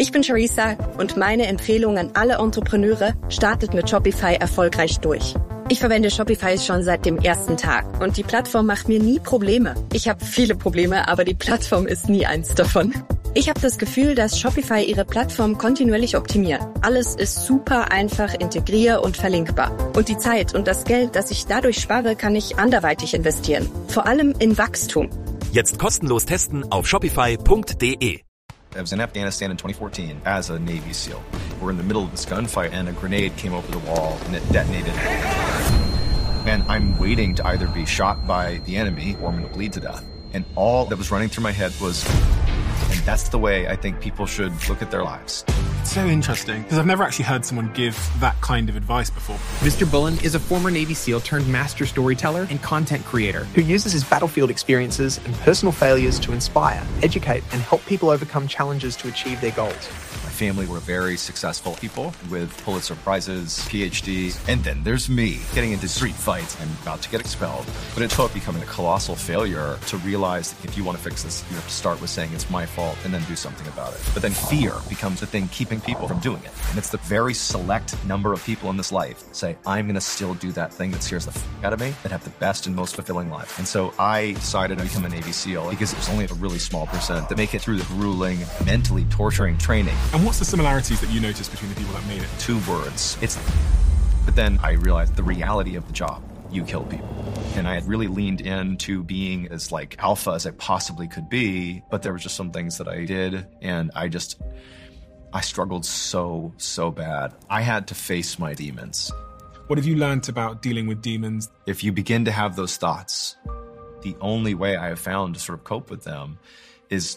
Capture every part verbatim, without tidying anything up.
Ich bin Charissa und meine Empfehlung an alle Entrepreneure: startet mit Shopify erfolgreich durch. Ich verwende Shopify schon seit dem ersten Tag und die Plattform macht mir nie Probleme. Ich habe viele Probleme, aber die Plattform ist nie eins davon. Ich habe das Gefühl, dass Shopify ihre Plattform kontinuierlich optimiert. Alles ist super einfach, integrier- und verlinkbar. Und die Zeit und das Geld, das ich dadurch spare, kann ich anderweitig investieren. Vor allem in Wachstum. Jetzt kostenlos testen auf shopify punkt de. I was in Afghanistan in twenty fourteen as a Navy SEAL. We're in the middle of this gunfight and a grenade came over the wall and it detonated. And I'm waiting to either be shot by the enemy or I'm going to bleed to death. And all that was running through my head was, and that's the way I think people should look at their lives. It's so interesting, because I've never actually heard someone give that kind of advice before. Mister Bullen is a former Navy SEAL turned master storyteller and content creator who uses his battlefield experiences and personal failures to inspire, educate, and help people overcome challenges to achieve their goals. My family were very successful people with Pulitzer Prizes, P H Ds, and then there's me getting into street fights and about to get expelled. But it took becoming a colossal failure to realize that if you want to fix this, you have to start with saying it's my fault and then do something about it. But then fear becomes the thing keeping people from doing it. And it's the very select number of people in this life that say, I'm going to still do that thing that scares the f*** out of me, that have the best and most fulfilling life. And so I decided to become a Navy SEAL because it was only a really small percent that make it through the grueling, mentally torturing training. And what's the similarities that you noticed between the people that made it? Two words. It's... But then I realized the reality of the job. You kill people. And I had really leaned into being as like alpha as I possibly could be, but there was just some things that I did and I just... I struggled so, so bad. I had to face my demons. What have you learned about dealing with demons? If you begin to have those thoughts, the only way I have found to sort of cope with them is...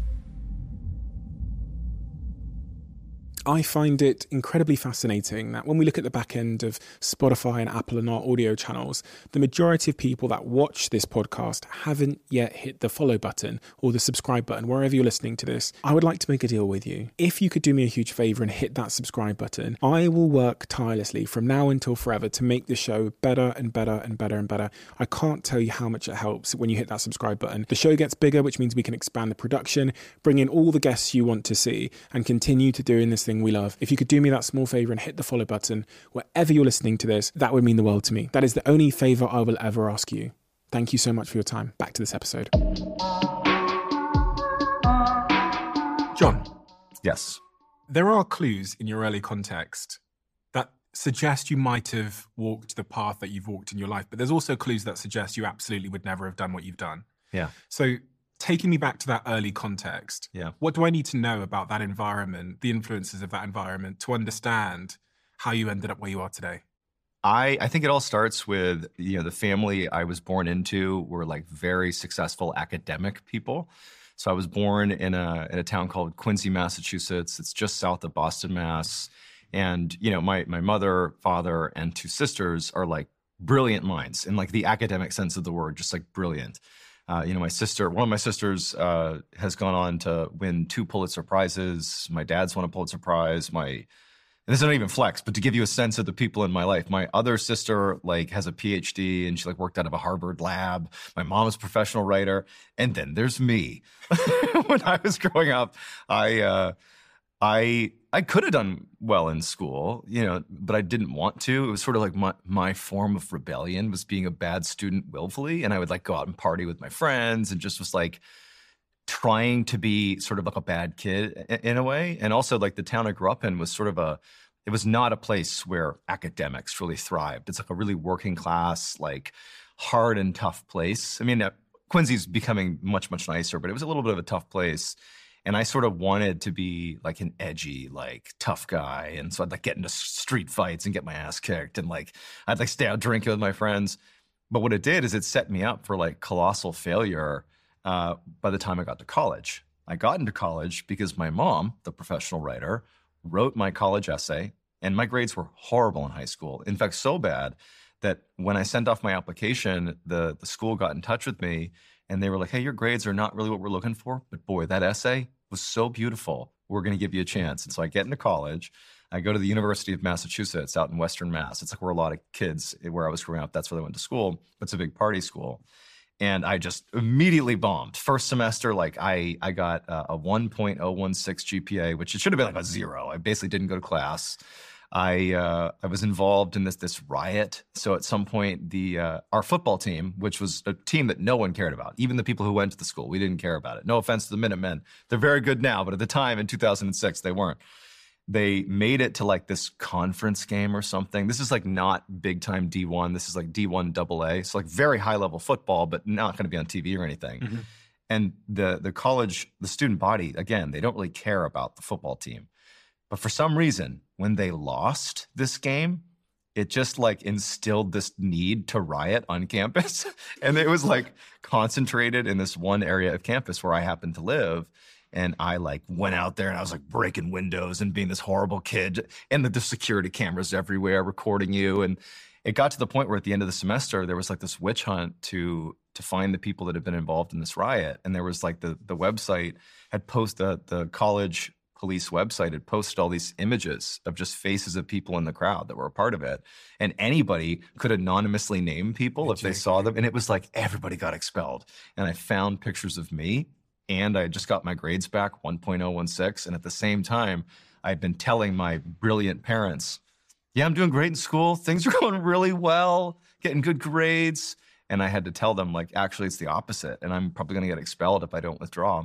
I find it incredibly fascinating that when we look at the back end of Spotify and Apple and our audio channels, the majority of people that watch this podcast haven't yet hit the follow button or the subscribe button, wherever you're listening to this. I would like to make a deal with you. If you could do me a huge favor and hit that subscribe button, I will work tirelessly from now until forever to make the show better and better and better and better. I can't tell you how much it helps when you hit that subscribe button. The show gets bigger, which means we can expand the production, bring in all the guests you want to see, and continue to doing this thing we love. If you could do me that small favor and hit the follow button wherever you're listening to this, that would mean the world to me. That is the only favor I will ever ask you. Thank you so much for your time. Back to this episode. John. Yes. There are clues in your early context that suggest you might have walked the path that you've walked in your life, but there's also clues that suggest you absolutely would never have done what you've done. Yeah. So taking me back to that early context, yeah. What do I need to know about that environment, the influences of that environment, to understand how you ended up where you are today? I, I think it all starts with, you know, the family I was born into were like very successful academic people. So I was born in a in a town called Quincy, Massachusetts. It's just south of Boston, Mass. And, you know, my my mother, father, and two sisters are like brilliant minds in like the academic sense of the word, just like brilliant. Uh, you know, my sister, one of my sisters uh, has gone on to win two Pulitzer Prizes. My dad's won a Pulitzer Prize. My, and this is not even flex, but to give you a sense of the people in my life, my other sister like has a P H D and she like worked out of a Harvard lab. My mom is a professional writer. And then there's me. When I was growing up, I, uh, I, I could have done well in school, you know, but I didn't want to. It was sort of like my, my form of rebellion was being a bad student willfully. And I would like go out and party with my friends and just was like trying to be sort of like a bad kid in, in a way. And also like the town I grew up in was sort of a, it was not a place where academics really thrived. It's like a really working class, like hard and tough place. I mean, uh, Quincy's becoming much, much nicer, but it was a little bit of a tough place. And I sort of wanted to be like an edgy, like tough guy. And so I'd like get into street fights and get my ass kicked. And like, I'd like stay out drinking with my friends. But what it did is it set me up for like colossal failure uh, by the time I got to college. I got into college because my mom, the professional writer, wrote my college essay and my grades were horrible in high school. In fact, so bad that when I sent off my application, the, the school got in touch with me and they were like, hey, your grades are not really what we're looking for. But boy, that essay was so beautiful. We're going to give you a chance. And so I get into college. I go to the University of Massachusetts out in Western Mass. It's like where a lot of kids, where I was growing up, that's where they went to school. It's a big party school. And I just immediately bombed. First semester, like I I got a, a one point oh one six G P A, which it should have been like a zero. I basically didn't go to class. I uh, I was involved in this this riot. So at some point, the uh, our football team, which was a team that no one cared about, even the people who went to the school, we didn't care about it. No offense to the Minutemen. They're very good now, but at the time in two thousand six, they weren't. They made it to like this conference game or something. This is like not big time D one. This is like D one double A. So like very high level football, but not going to be on T V or anything. Mm-hmm. And the the college, the student body, again, they don't really care about the football team. But for some reason, when they lost this game, it just like instilled this need to riot on campus. And it was like concentrated in this one area of campus where I happen to live. And I like went out there and I was like breaking windows and being this horrible kid, and the, the security cameras everywhere recording you. And it got to the point where at the end of the semester, there was like this witch hunt to to find the people that had been involved in this riot. And there was like the the website had posted, the, the college police website had posted all these images of just faces of people in the crowd that were a part of it. And anybody could anonymously name people if they saw them. And it was like everybody got expelled. And I found pictures of me. And I just got my grades back, one point oh one six. And at the same time, I'd been telling my brilliant parents, yeah, I'm doing great in school. Things are going really well, getting good grades. And I had to tell them, like, actually, it's the opposite. And I'm probably going to get expelled if I don't withdraw.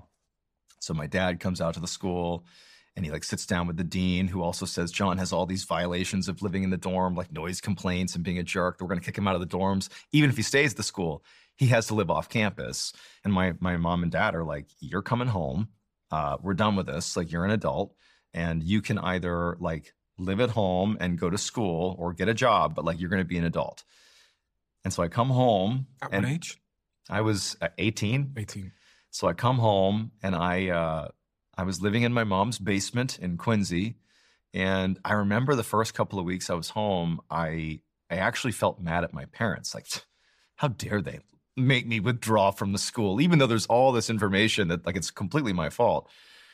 So my dad comes out to the school and he like sits down with the dean, who also says John has all these violations of living in the dorm, like noise complaints and being a jerk. We're going to kick him out of the dorms. Even if he stays at the school, he has to live off campus. And my my mom and dad are like, you're coming home. Uh, we're done with this. Like, you're an adult and you can either like live at home and go to school or get a job, but like you're going to be an adult. And so I come home. At what age? I was eighteen. eighteen. So I come home and I uh, I was living in my mom's basement in Quincy. And I remember the first couple of weeks I was home, I I actually felt mad at my parents. Like, how dare they make me withdraw from the school, even though there's all this information that like it's completely my fault.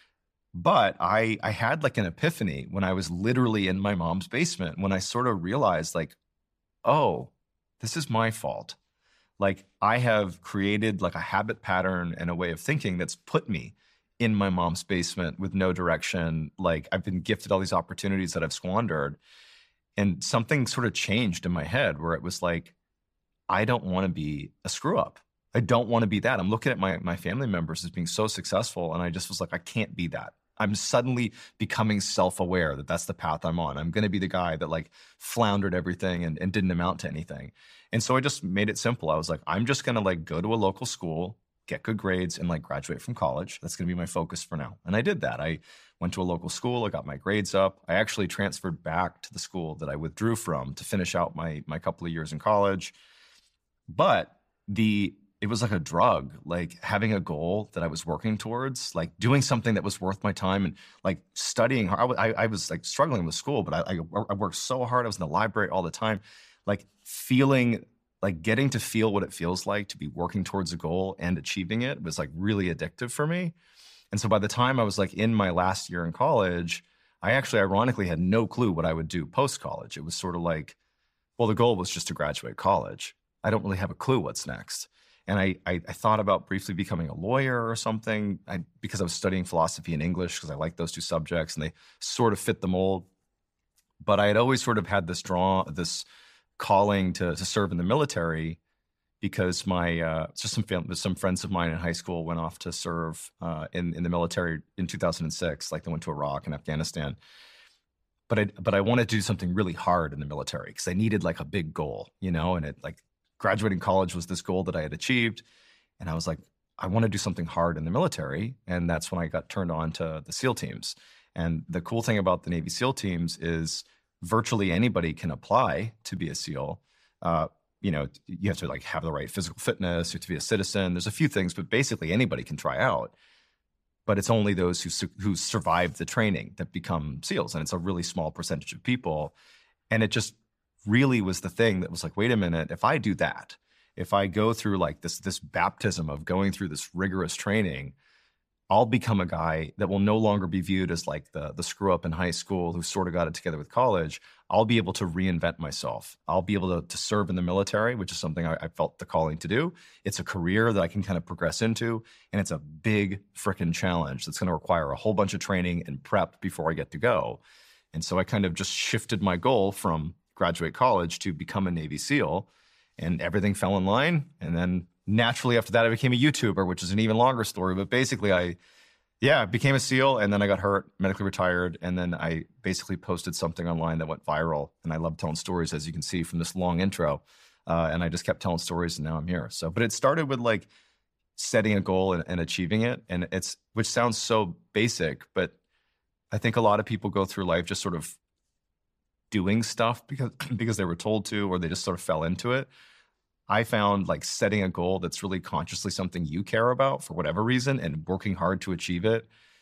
But I I had like an epiphany when I was literally in my mom's basement, when I sort of realized like, oh, this is my fault. Like, I have created like a habit pattern and a way of thinking that's put me in my mom's basement with no direction. Like, I've been gifted all these opportunities that I've squandered. And something sort of changed in my head where it was like, I don't want to be a screw up. I don't want to be that. I'm looking at my my family members as being so successful. And I just was like, I can't be that. I'm suddenly becoming self-aware that that's the path I'm on. I'm going to be the guy that like floundered everything and, and didn't amount to anything. And so I just made it simple. I was like, I'm just going to like go to a local school, get good grades, and like graduate from college. That's going to be my focus for now. And I did that. I went to a local school. I got my grades up. I actually transferred back to the school that I withdrew from to finish out my my couple of years in college. But the it was like a drug, like having a goal that I was working towards, like doing something that was worth my time and like studying. I, I, I was like struggling with school, but I, I, I worked so hard. I was in the library all the time, like feeling like getting to feel what it feels like to be working towards a goal and achieving it was like really addictive for me. And so by the time I was like in my last year in college, I actually ironically had no clue what I would do post-college. It was sort of like, well, the goal was just to graduate college. I don't really have a clue what's next. And I, I, I thought about briefly becoming a lawyer or something I, because I was studying philosophy and English because I like those two subjects and they sort of fit the mold. But I had always sort of had this draw, this calling to, to serve in the military because my uh, just some fam- some friends of mine in high school went off to serve uh, in in the military in two thousand six. Like they went to Iraq and Afghanistan. But I but I wanted to do something really hard in the military because I needed like a big goal, you know, and it like. Graduating college was this goal that I had achieved. And I was like, I want to do something hard in the military. And that's when I got turned on to the SEAL teams. And the cool thing about the Navy SEAL teams is virtually anybody can apply to be a SEAL. Uh, you know, you have to like have the right physical fitness, you have to be a citizen. There's a few things, but basically anybody can try out. But it's only those who, su- who survive the training that become SEALs. And it's a really small percentage of people. And it just really was the thing that was like, wait a minute, if I do that, if I go through like this this baptism of going through this rigorous training, I'll become a guy that will no longer be viewed as like the, the screw up in high school who sort of got it together with college. I'll be able to reinvent myself. I'll be able to, to serve in the military, which is something I, I felt the calling to do. It's a career that I can kind of progress into, and it's a big frickin' challenge that's going to require a whole bunch of training and prep before I get to go. And so I kind of just shifted my goal from graduate college to become a Navy SEAL, and everything fell in line. And then naturally after that, I became a YouTuber, which is an even longer story. But basically, I, yeah, became a SEAL, and then I got hurt, medically retired. And then I basically posted something online that went viral. And I love telling stories, as you can see from this long intro. Uh, and I just kept telling stories, and now I'm here. So, but it started with like setting a goal and, and achieving it. And it's, which sounds so basic, but I think a lot of people go through life just sort of doing stuff because, because they were told to, or they just sort of fell into it. I found like setting a goal that's really consciously something you care about for whatever reason and working hard to achieve it,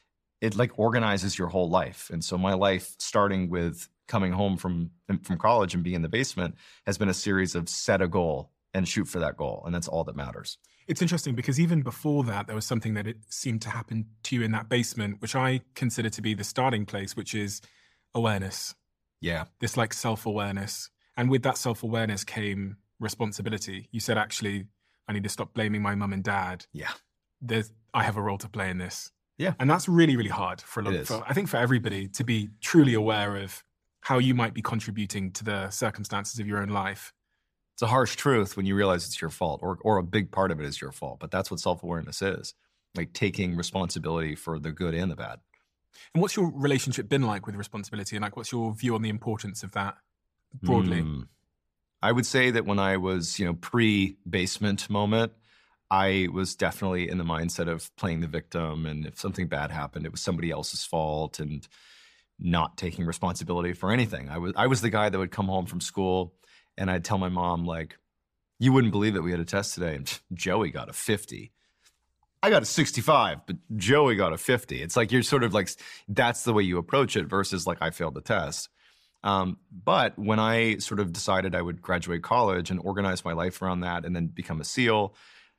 it like organizes your whole life. And so my life, starting with coming home from, from college and being in the basement, has been a series of set a goal and shoot for that goal. And that's all that matters. It's interesting because even before that, there was something that it seemed to happen to you in that basement, which I consider to be the starting place, which is awareness. Yeah. This like self-awareness. And with that self-awareness came responsibility. You said, actually, I need to stop blaming my mum and dad. Yeah. There's, I have a role to play in this. Yeah. And that's really, really hard for a lot It is. for, I think for everybody to be truly aware of how you might be contributing to the circumstances of your own life. It's a harsh truth when you realize it's your fault, or or a big part of it is your fault. But that's what self-awareness is, like taking responsibility for the good and the bad. And what's your relationship been like with responsibility? And like, what's your view on the importance of that broadly? Mm. I would say that when I was, you know, pre-basement moment, I was definitely in the mindset of playing the victim. And if something bad happened, it was somebody else's fault, and not taking responsibility for anything. I was I was the guy that would come home from school and I'd tell my mom, like, you wouldn't believe that we had a test today, and Joey got a fifty. I got a sixty-five, but Joey got a fifty. It's like you're sort of like, that's the way you approach it versus like, I failed the test. Um, but when I sort of decided I would graduate college and organize my life around that and then become a SEAL,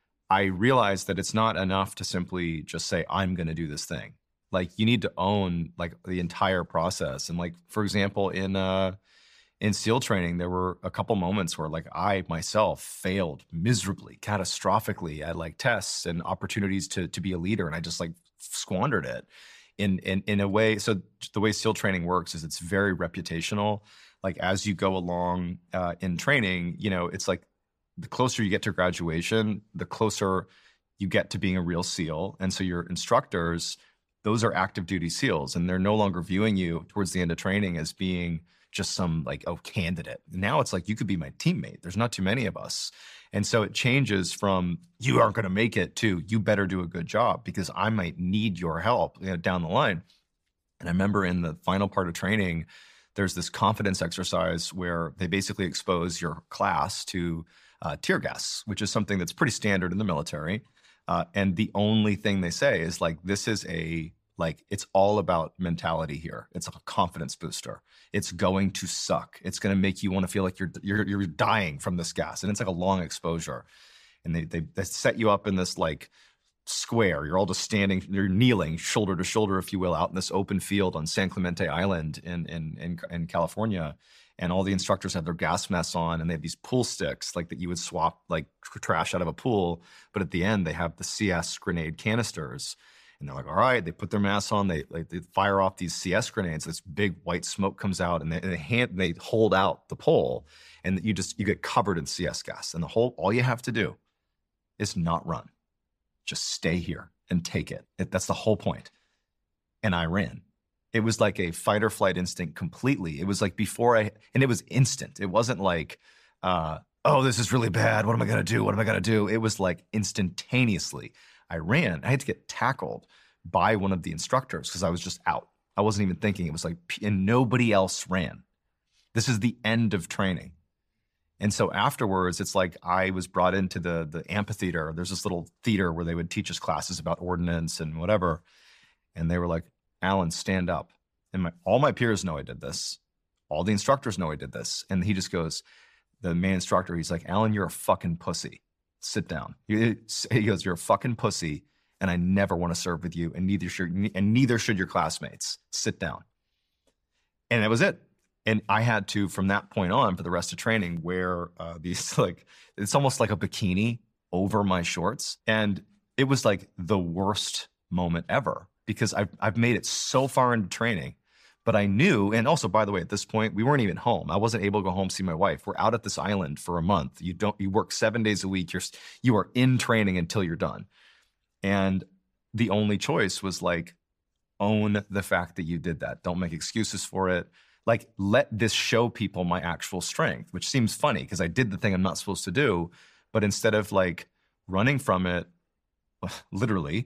I realized that it's not enough to simply just say, I'm going to do this thing. Like, you need to own like the entire process. And like, for example, in uh, in SEAL training, there were a couple moments where like I myself failed miserably, catastrophically at like tests and opportunities to to be a leader, and I just like squandered it. In, in in a way, so the way SEAL training works is it's very reputational. Like, as you go along uh, in training, you know, it's like the closer you get to graduation, the closer you get to being a real SEAL. And so your instructors, those are active duty SEALs, and they're no longer viewing you towards the end of training as being just some like, oh, candidate. Now it's like, you could be my teammate. There's not too many of us. And so it changes from you aren't going to make it to you better do a good job because I might need your help, you know, down the line. And I remember in the final part of training, there's this confidence exercise where they basically expose your class to uh, tear gas, which is something that's pretty standard in the military. Uh, and the only thing they say is like, this is a, like, it's all about mentality here. It's a confidence booster. It's going to suck. It's going to make you want to feel like you're, you're, you're dying from this gas. And it's like a long exposure. And they, they, they set you up in this like square. You're all just standing, you're kneeling shoulder to shoulder, if you will, out in this open field on San Clemente Island in, in, in, in California. And all the instructors have their gas masks on, and they have these pool sticks like that you would swap like trash out of a pool. But at the end, they have the C S grenade canisters. And they're like, all right, they put their masks on, they like they fire off these C S grenades, this big white smoke comes out, and they, they hand they hold out the pole, and you just you get covered in C S gas. And the whole all you have to do is not run. Just stay here and take it. it that's the whole point. And I ran. It was like a fight or flight instinct completely. It was like before I, and it was instant. It wasn't like, uh, oh, this is really bad. What am I going to do? What am I going to do? It was like instantaneously. I ran. I had to get tackled by one of the instructors because I was just out. I wasn't even thinking. It was like, and nobody else ran. This is the end of training. And so afterwards, it's like I was brought into the, the amphitheater. There's this little theater where they would teach us classes about ordnance and whatever. And they were like, Alan, stand up. And my, all my peers know I did this. All the instructors know I did this. And he just goes, the main instructor, he's like, Alan, you're a fucking pussy. Sit down. He, he goes, you're a fucking pussy. and I never want to serve with you, and neither should and neither should your classmates. Sit down. And that was it. And I had to, from that point on, for the rest of training, wear uh, these, like, it's almost like a bikini over my shorts. And it was like the worst moment ever, because I've, I've made it so far into training. But I knew, and also, by the way, at this point, we weren't even home. I wasn't able to go home see my wife. We're out at this island for a month. You don't, you work seven days a week. You're, you are in training until you're done. And the only choice was like, own the fact that you did that. Don't make excuses for it. Like, let this show people my actual strength, which seems funny because I did the thing I'm not supposed to do. But instead of like running from it, literally,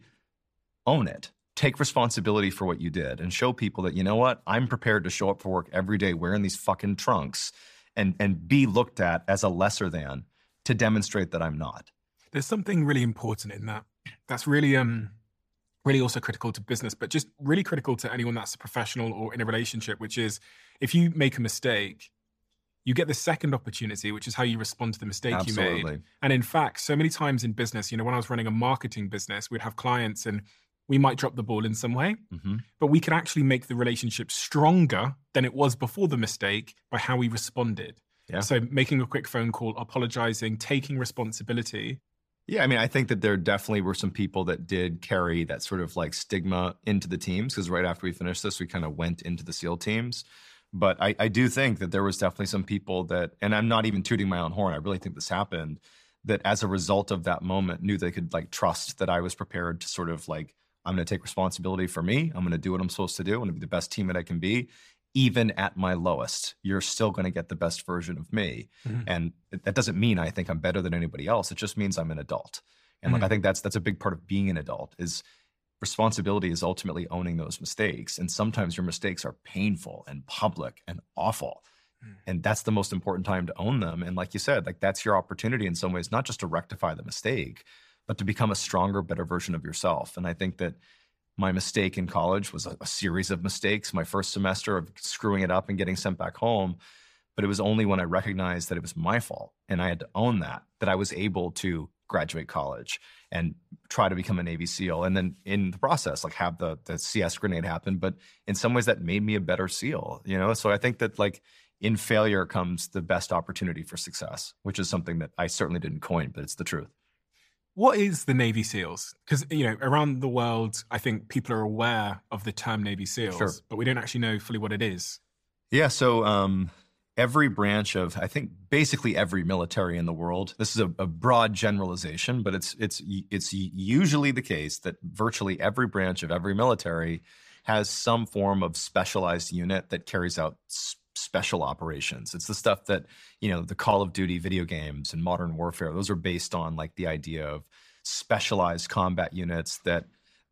own it. Take responsibility for what you did and show people that, you know what, I'm prepared to show up for work every day wearing these fucking trunks and, and be looked at as a lesser than, to demonstrate that I'm not. There's something really important in that. That's really, um, really also critical to business, but just really critical to anyone that's a professional or in a relationship, which is if you make a mistake, you get the second opportunity, which is how you respond to the mistake Absolutely. you made. And in fact, so many times in business, you know, when I was running a marketing business, we'd have clients and we might drop the ball in some way, mm-hmm. but we could actually make the relationship stronger than it was before the mistake by how we responded. Yeah. So making a quick phone call, apologizing, taking responsibility. Yeah, I mean, I think that there definitely were some people that did carry that sort of like stigma into the teams, because right after we finished this, we kind of went into the SEAL teams. But I, I do think that there was definitely some people that, and I'm not even tooting my own horn, I really think this happened, that as a result of that moment knew they could like trust that I was prepared to sort of like, I'm going to take responsibility for me. I'm going to do what I'm supposed to do. I'm going to be the best teammate I can be. Even at my lowest, you're still going to get the best version of me. Mm-hmm. And that doesn't mean I think I'm better than anybody else. It just means I'm an adult. And mm-hmm. like I think that's that's a big part of being an adult, is responsibility is ultimately owning those mistakes. And sometimes your mistakes are painful and public and awful. Mm-hmm. And that's the most important time to own them. And like you said, like that's your opportunity in some ways, not just to rectify the mistake, but to become a stronger, better version of yourself. And I think that my mistake in college was a, a series of mistakes. My first semester of screwing it up and getting sent back home. But it was only when I recognized that it was my fault and I had to own that, that I was able to graduate college and try to become a Navy SEAL. And then in the process, like have the, the C S grenade happen. But in some ways that made me a better SEAL, you know? So I think that like in failure comes the best opportunity for success, which is something that I certainly didn't coin, but it's the truth. What is the Navy SEALs? Because, you know, around the world, I think people are aware of the term Navy SEALs, sure. but we don't actually know fully what it is. Yeah, so um, every branch of, I think, basically every military in the world, this is a, a broad generalization, but it's it's it's usually the case that virtually every branch of every military has some form of specialized unit that carries out sp- special operations. It's the stuff that, you know, the Call of Duty video games and Modern Warfare, those are based on like the idea of specialized combat units that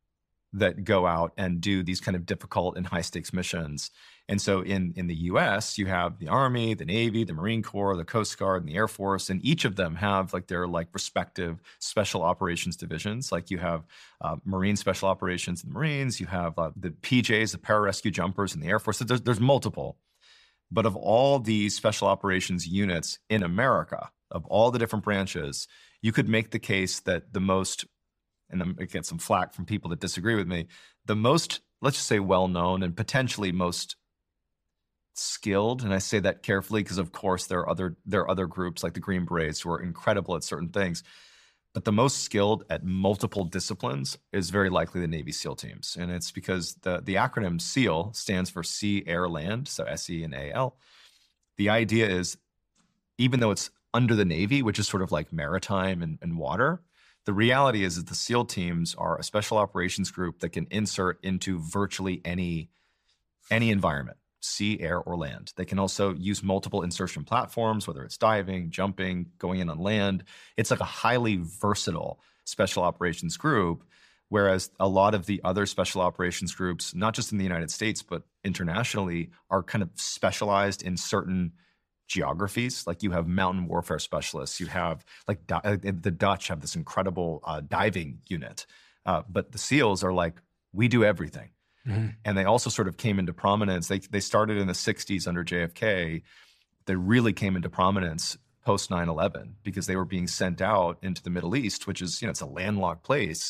that go out and do these kind of difficult and high stakes missions. And so in, in the U S, you have the Army, the Navy, the Marine Corps, the Coast Guard, and the Air Force, and each of them have like their like respective special operations divisions. Like you have uh, Marine Special Operations in the Marines, you have uh, the P Js, the Pararescue Jumpers in the Air Force. So there's, there's multiple. But of all these special operations units in America, of all the different branches, you could make the case that the most, and I'm going to get some flack from people that disagree with me, the most, let's just say well-known and potentially most skilled, and I say that carefully because of course there are other there are other groups like the Green Berets who are incredible at certain things, but the most skilled at multiple disciplines is very likely the Navy SEAL teams. And it's because the, the acronym SEAL stands for Sea, Air, Land, so S E and A L. The idea is, even though it's under the Navy, which is sort of like maritime and, and water, the reality is that the SEAL teams are a special operations group that can insert into virtually any, any environment, sea, air, or land. They can also use multiple insertion platforms, whether it's diving, jumping, going in on land. It's like a highly versatile special operations group, whereas a lot of the other special operations groups, not just in the United States, but internationally, are kind of specialized in certain geographies. Like you have mountain warfare specialists. You have like di- the Dutch have this incredible uh, diving unit. Uh, but the SEALs are like, we do everything. Mm-hmm. And they also sort of came into prominence. They they started in the sixties under J F K. They really came into prominence post nine eleven because they were being sent out into the Middle East, which is, you know, it's a landlocked place.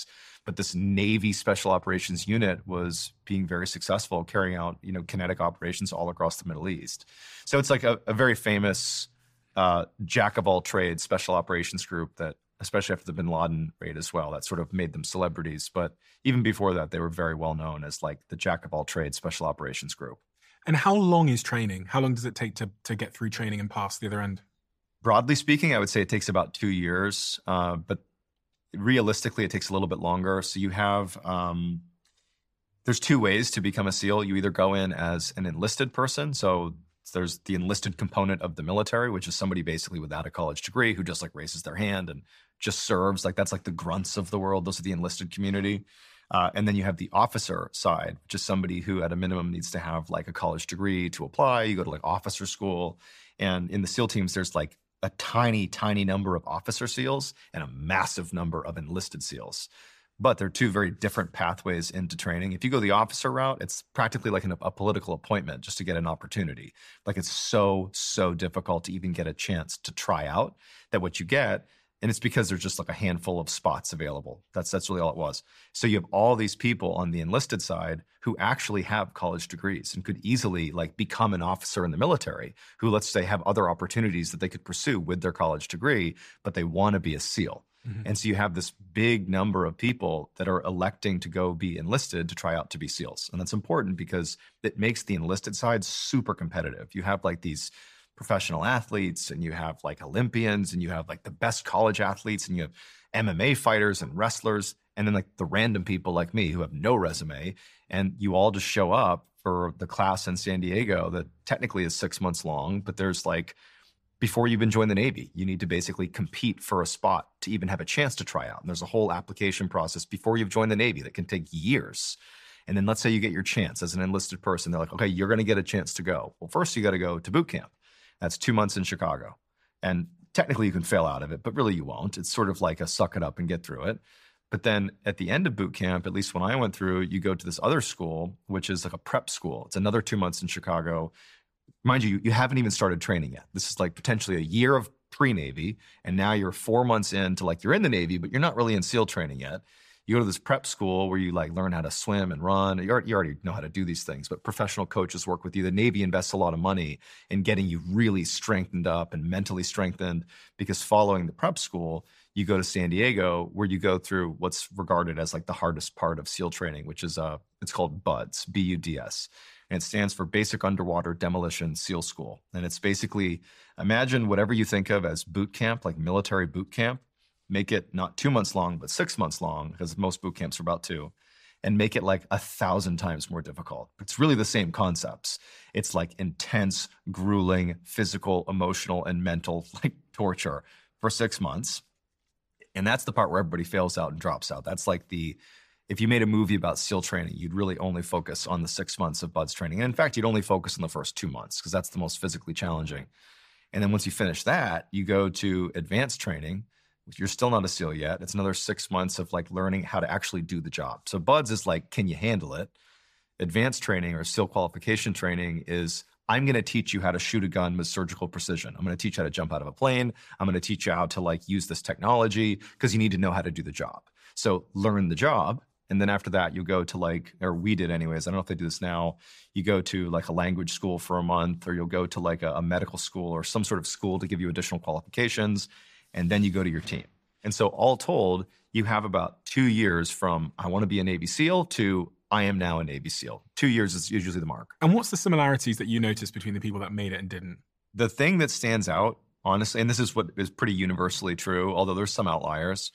But this Navy Special Operations Unit was being very successful, carrying out, you know, kinetic operations all across the Middle East. So it's like a, a very famous uh, jack of all trades special operations group that, especially after the Bin Laden raid as well, that sort of made them celebrities. But even before that, they were very well known as like the jack of all trades special operations group. And how long is training? How long does it take to, to get through training and pass the other end? Broadly speaking, I would say it takes about two years, uh, but realistically, it takes a little bit longer. So you have, um, there's two ways to become a SEAL. You either go in as an enlisted person. So there's the enlisted component of the military, which is somebody basically without a college degree who just like raises their hand and just serves. Like that's like the grunts of the world. Those are the enlisted community. Uh, and then you have the officer side, which is somebody who at a minimum needs to have like a college degree to apply. You go to like officer school. And in the SEAL teams, there's like a tiny, tiny number of officer SEALs and a massive number of enlisted SEALs. But they're two very different pathways into training. If you go the officer route, it's practically like an, a political appointment just to get an opportunity. Like it's so, so difficult to even get a chance to try out that what you get, and it's because there's just like a handful of spots available. That's that's really all it was. So you have all these people on the enlisted side who actually have college degrees and could easily like become an officer in the military who, let's say, have other opportunities that they could pursue with their college degree, but they want to be a SEAL. Mm-hmm. And so you have this big number of people that are electing to go be enlisted to try out to be SEALs. And that's important because it makes the enlisted side super competitive. You have like these professional athletes and you have like Olympians and you have like the best college athletes and you have M M A fighters and wrestlers and then like the random people like me who have no resume, and you all just show up for the class in San Diego that technically is six months long, but there's like, before you even join the Navy, you need to basically compete for a spot to even have a chance to try out. And there's a whole application process before you've joined the Navy that can take years. And then let's say you get your chance as an enlisted person. They're like, okay, you're going to get a chance to go. Well, first you got to go to boot camp. That's two months in Chicago. And technically you can fail out of it, but really you won't. It's sort of like a suck it up and get through it. But then at the end of boot camp, at least when I went through, you go to this other school, which is like a prep school. It's another two months in Chicago. Mind you, you haven't even started training yet. This is like potentially a year of pre-Navy, and now you're four months into like you're in the Navy, but you're not really in SEAL training yet. You go to this prep school where you like learn how to swim and run. You already, you already know how to do these things, but professional coaches work with you. The Navy invests a lot of money in getting you really strengthened up and mentally strengthened, because following the prep school, you go to San Diego where you go through what's regarded as like the hardest part of SEAL training, which is uh, it's called BUDS, B U D S. And it stands for Basic Underwater Demolition SEAL School. And it's basically, imagine whatever you think of as boot camp, like military boot camp, make it not two months long, but six months long, because most boot camps are about two, and make it like a thousand times more difficult. It's really the same concepts. It's like intense, grueling, physical, emotional, and mental like torture for six months. And that's the part where everybody fails out and drops out. That's like the, if you made a movie about SEAL training, you'd really only focus on the six months of BUDS training. And in fact, you'd only focus on the first two months because that's the most physically challenging. And then once you finish that, you go to advanced training. You're still not a SEAL yet. It's another six months of like learning how to actually do the job. So BUDS is like, can you handle it? Advanced training or SEAL qualification training is, I'm going to teach you how to shoot a gun with surgical precision. I'm going to teach you how to jump out of a plane. I'm going to teach you how to like use this technology because you need to know how to do the job. So learn the job. And then after that, you go to like, or we did anyways, I don't know if they do this now, you go to like a language school for a month, or you'll go to like a, a medical school or some sort of school to give you additional qualifications. And then you go to your team. And so all told, you have about two years from I want to be a Navy SEAL to I am now a Navy SEAL. Two years is usually the mark. And what's the similarities that you noticed between the people that made it and didn't? The thing that stands out, honestly, and this is what is pretty universally true, although there's some outliers,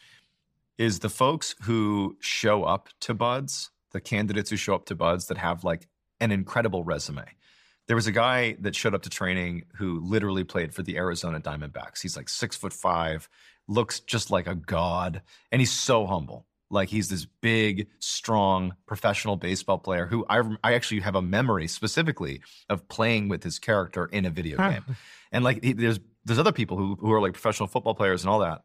is the folks who show up to BUDS, the candidates who show up to BUDS that have like an incredible resume. There was a guy that showed up to training who literally played for the Arizona Diamondbacks. He's like six foot five, looks just like a god, and he's so humble. Like he's this big, strong, professional baseball player who I, I actually have a memory specifically of playing with his character in a video game. And like he, there's there's other people who who are like professional football players and all that.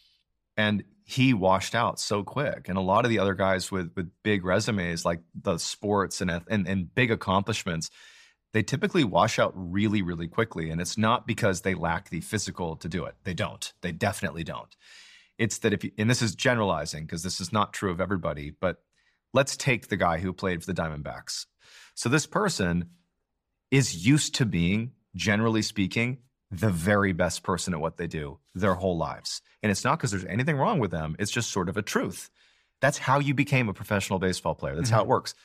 And he washed out so quick. And a lot of the other guys with with big resumes, like the sports and and, and big accomplishments, they typically wash out really, really quickly. And it's not because they lack the physical to do it. They don't. They definitely don't. It's that if you, and this is generalizing because this is not true of everybody, but let's take the guy who played for the Diamondbacks. So this person is used to being, generally speaking, the very best person at what they do their whole lives. And it's not because there's anything wrong with them. It's just sort of a truth. That's how you became a professional baseball player. That's mm-hmm. how it works.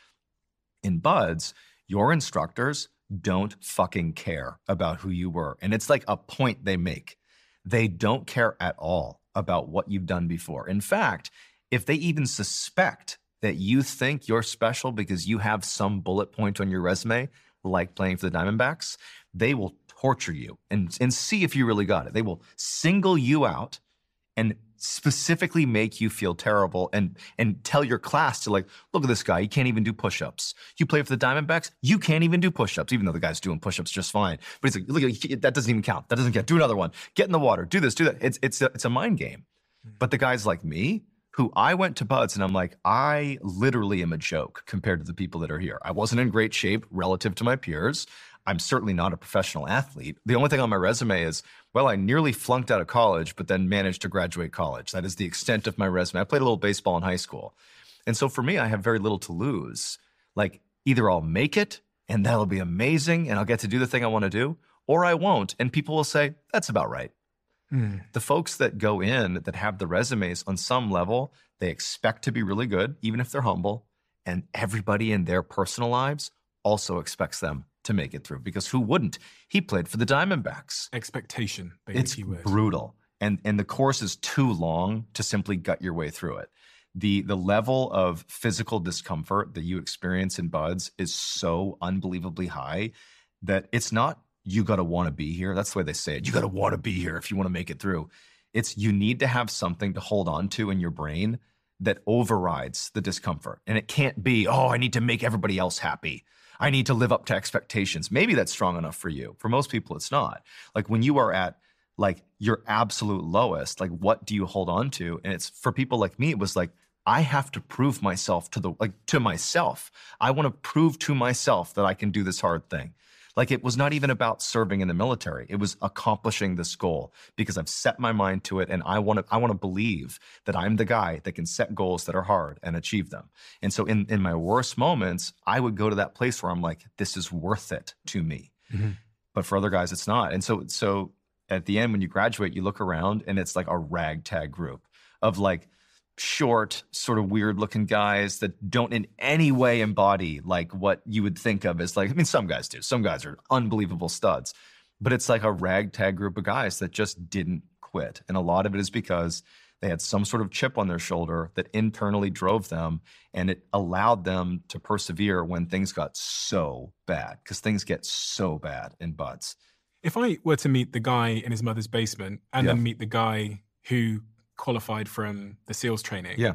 In Buds, your instructors don't fucking care about who you were. And it's like a point they make. They don't care at all about what you've done before. In fact, if they even suspect that you think you're special because you have some bullet point on your resume, like playing for the Diamondbacks, they will torture you and, and see if you really got it. They will single you out and specifically make you feel terrible and and tell your class to like, look at this guy, he can't even do push-ups. You play for the Diamondbacks, you can't even do push-ups, even though the guy's doing push-ups just fine. But he's like, look, that doesn't even count. That doesn't count. Do another one. Get in the water. Do this, do that. It's it's a, it's a mind game. But the guys like me, who I went to Buds and I'm like, I literally am a joke compared to the people that are here. I wasn't in great shape relative to my peers. I'm certainly not a professional athlete. The only thing on my resume is, well, I nearly flunked out of college, but then managed to graduate college. That is the extent of my resume. I played a little baseball in high school. And so for me, I have very little to lose. Like either I'll make it and that'll be amazing and I'll get to do the thing I want to do, or I won't. And people will say, that's about right. Mm. The folks that go in that have the resumes on some level, they expect to be really good, even if they're humble. And everybody in their personal lives also expects them to make it through, because who wouldn't? He played for the Diamondbacks. Expectation. It's brutal. And and the course is too long to simply gut your way through it. The the level of physical discomfort that you experience in Buds is so unbelievably high that it's not you got to want to be here. That's the way they say it. You got to want to be here if you want to make it through. It's you need to have something to hold on to in your brain that overrides the discomfort. And it can't be, oh, I need to make everybody else happy. I need to live up to expectations. Maybe that's strong enough for you. For most people, it's not. Like when you are at like your absolute lowest, like what do you hold on to? And it's for people like me, it was like, I have to prove myself to the, like to myself. I want to prove to myself that I can do this hard thing. Like it was not even about serving in the military. It was accomplishing this goal because I've set my mind to it and I want to I want to believe that I'm the guy that can set goals that are hard and achieve them. And so in, in my worst moments, I would go to that place where I'm like, this is worth it to me. Mm-hmm. But for other guys, it's not. And so so at the end, when you graduate, you look around and it's like a ragtag group of like short, sort of weird looking guys that don't in any way embody like what you would think of as like, I mean, some guys do. Some guys are unbelievable studs, but it's like a ragtag group of guys that just didn't quit. And a lot of it is because they had some sort of chip on their shoulder that internally drove them and it allowed them to persevere when things got so bad, because things get so bad in Buds. If I were to meet the guy in his mother's basement and yeah. then meet the guy who qualified from the SEALs training. Yeah.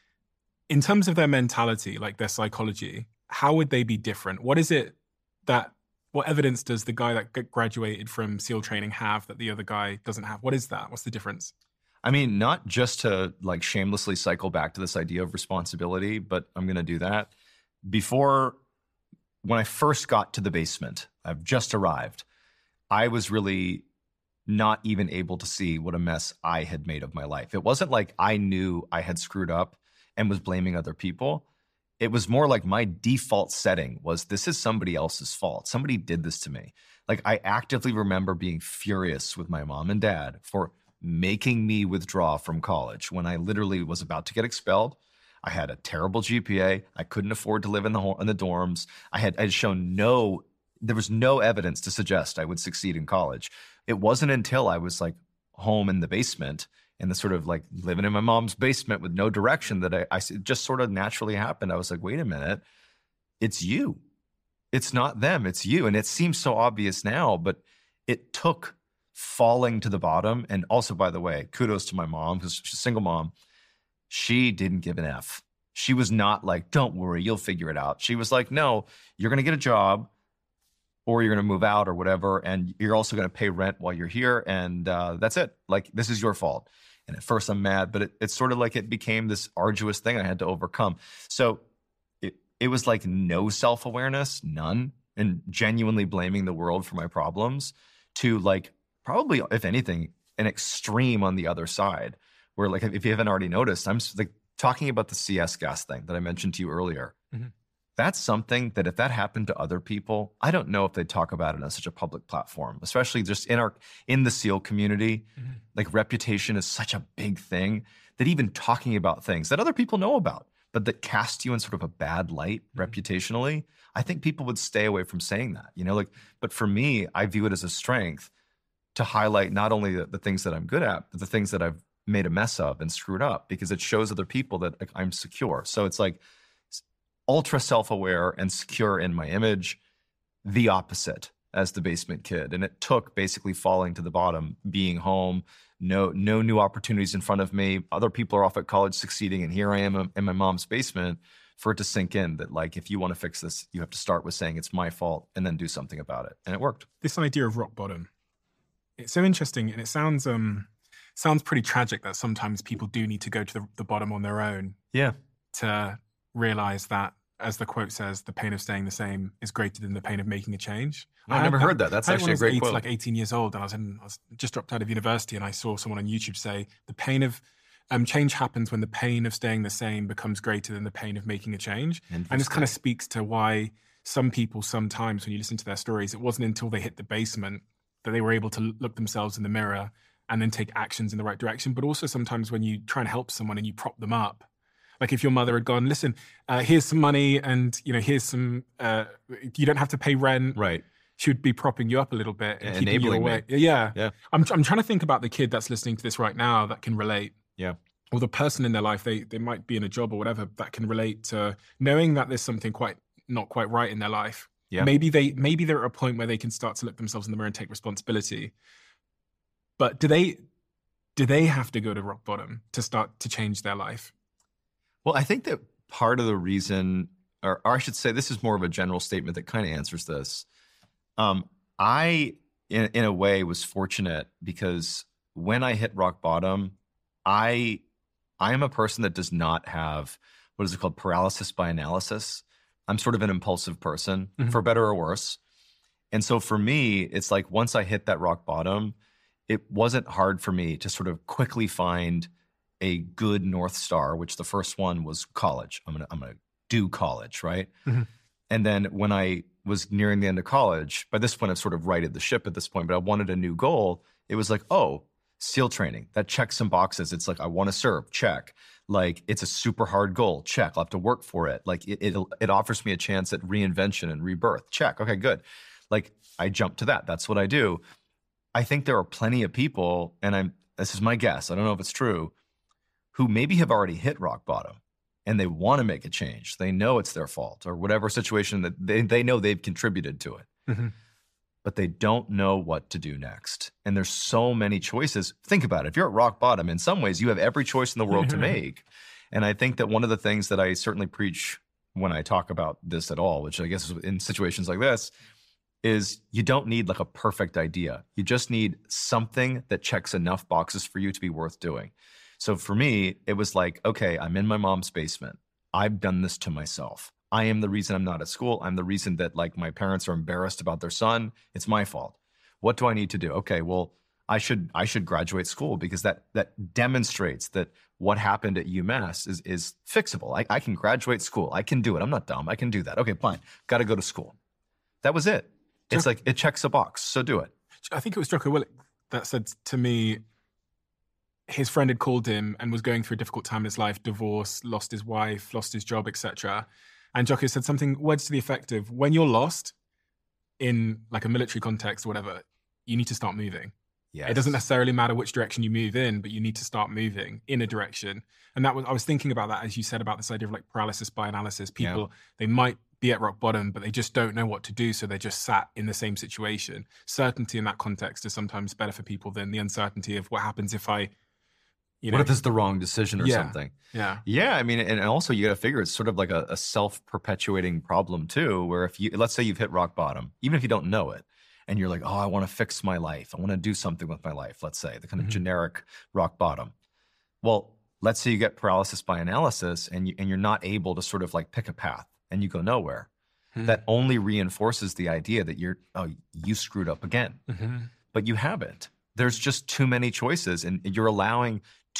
In terms of their mentality, like their psychology, how would they be different? What is it that, what evidence does the guy that graduated from SEAL training have that the other guy doesn't have? What is that? What's the difference? I mean, not just to like shamelessly cycle back to this idea of responsibility, but I'm going to do that. Before, when I first got to the basement, I've just arrived, I was really not even able to see what a mess I had made of my life. It wasn't like I knew I had screwed up and was blaming other people. It was more like my default setting was, this is somebody else's fault. Somebody did this to me. Like I actively remember being furious with my mom and dad for making me withdraw from college when I literally was about to get expelled. I had a terrible G P A. I couldn't afford to live in the in the dorms. I had I had shown no, there was no evidence to suggest I would succeed in college. It wasn't until I was like home in the basement and the sort of like living in my mom's basement with no direction that I, I it just sort of naturally happened. I was like, wait a minute, it's you. It's not them, it's you. And it seems so obvious now, but it took falling to the bottom. And also, by the way, kudos to my mom, because she's a single mom. She didn't give an F. She was not like, don't worry, you'll figure it out. She was like, no, you're going to get a job, or you're going to move out or whatever, and you're also going to pay rent while you're here, and uh, that's it. Like, this is your fault. And at first I'm mad, but it, it's sort of like it became this arduous thing I had to overcome. So it, it was like no self-awareness, none, and genuinely blaming the world for my problems, to like probably, if anything, an extreme on the other side, where like, if you haven't already noticed, I'm like talking about the C S gas thing that I mentioned to you earlier. Mm-hmm. That's something that if that happened to other people, I don't know if they'd talk about it on such a public platform, especially just in our, in the SEAL community. Mm-hmm. Like reputation is such a big thing that even talking about things that other people know about, but that cast you in sort of a bad light mm-hmm. reputationally, I think people would stay away from saying that, you know, like, but for me, I view it as a strength to highlight not only the, the things that I'm good at, but the things that I've made a mess of and screwed up, because it shows other people that like, I'm secure. So it's like ultra self-aware and secure in my image, the opposite as the basement kid. And it took basically falling to the bottom, being home, no, no new opportunities in front of me. Other people are off at college succeeding, and here I am in my mom's basement, for it to sink in that like, if you want to fix this, you have to start with saying it's my fault and then do something about it. And it worked. This idea of rock bottom, it's so interesting, and it sounds um sounds pretty tragic that sometimes people do need to go to the, the bottom on their own. Yeah. To realize that, as the quote says, the pain of staying the same is greater than the pain of making a change. I've never heard that. That's actually a great quote. I was like eighteen years old, and I was in, I was just dropped out of university, and I saw someone on YouTube say the pain of um, change happens when the pain of staying the same becomes greater than the pain of making a change. And this kind of speaks to why some people sometimes, when you listen to their stories, it wasn't until they hit the basement that they were able to look themselves in the mirror and then take actions in the right direction. But also sometimes when you try and help someone and you prop them up, like if your mother had gone, listen, uh, here's some money, and you know, here's some, uh, you don't have to pay rent. Right. She would be propping you up a little bit and keeping enabling you away. me. Yeah. Yeah. I'm I'm trying to think about the kid that's listening to this right now that can relate. Yeah. Or the person in their life, they they might be in a job or whatever, that can relate to knowing that there's something quite not quite right in their life. Yeah. Maybe they maybe they're at a point where they can start to look themselves in the mirror and take responsibility. But do they do they have to go to rock bottom to start to change their life? Well, I think that part of the reason, or, or I should say, this is more of a general statement that kind of answers this. Um, I, in, in a way, was fortunate because when I hit rock bottom, I, I am a person that does not have, what is it called, paralysis by analysis. I'm sort of an impulsive person, mm-hmm. for better or worse. And so for me, it's like once I hit that rock bottom, it wasn't hard for me to sort of quickly find a good North Star, which the first one was college. I'm gonna, I'm gonna do college, right? Mm-hmm. And then when I was nearing the end of college, by this point I've sort of righted the ship at this point, but I wanted a new goal. It was like, oh, SEAL training, that checks some boxes. It's like, I want to serve, check. Like, it's a super hard goal, check. I'll have to work for it. Like, it, it, it offers me a chance at reinvention and rebirth, check. Okay, good. Like, I jump to that. That's what I do. I think there are plenty of people, and I'm, this is my guess, I don't know if it's true, who maybe have already hit rock bottom and they want to make a change. They know it's their fault or whatever situation that they, they know they've contributed to it, mm-hmm. but they don't know what to do next. And there's so many choices. Think about it. If you're at rock bottom, in some ways you have every choice in the world to make. And I think that one of the things that I certainly preach when I talk about this at all, which I guess is in situations like this, is you don't need like a perfect idea. You just need something that checks enough boxes for you to be worth doing. So for me, it was like, okay, I'm in my mom's basement. I've done this to myself. I am the reason I'm not at school. I'm the reason that like my parents are embarrassed about their son. It's my fault. What do I need to do? Okay, well, I should I should graduate school because that that demonstrates that what happened at UMass is is fixable. I, I can graduate school. I can do it. I'm not dumb. I can do that. Okay, fine. Got to go to school. That was it. It's like it checks a box. So do it. I think it was Jocko Willink that said to me, his friend had called him and was going through a difficult time in his life, divorce, lost his wife, lost his job, et cetera. And Jocko said something, words to the effect of, when you're lost in like a military context or whatever, you need to start moving. Yes. It doesn't necessarily matter which direction you move in, but you need to start moving in a direction. And that was, I was thinking about that, as you said, about this idea of like paralysis by analysis. People, yeah. they might be at rock bottom, but they just don't know what to do. So they're just sat in the same situation. Certainty in that context is sometimes better for people than the uncertainty of what happens if I, you know, what if this is the wrong decision or yeah, something? Yeah. Yeah. I mean, and also you got to figure it's sort of like a, a self-perpetuating problem too, where if you, let's say you've hit rock bottom, even if you don't know it, and you're like, oh, I want to fix my life. I want to do something with my life. Let's say the kind of mm-hmm. generic rock bottom. Well, let's say you get paralysis by analysis and, you, and you're not able to sort of like pick a path and you go nowhere. Mm-hmm. That only reinforces the idea that you're, oh, you screwed up again, mm-hmm. but you haven't. There's just too many choices and you're allowing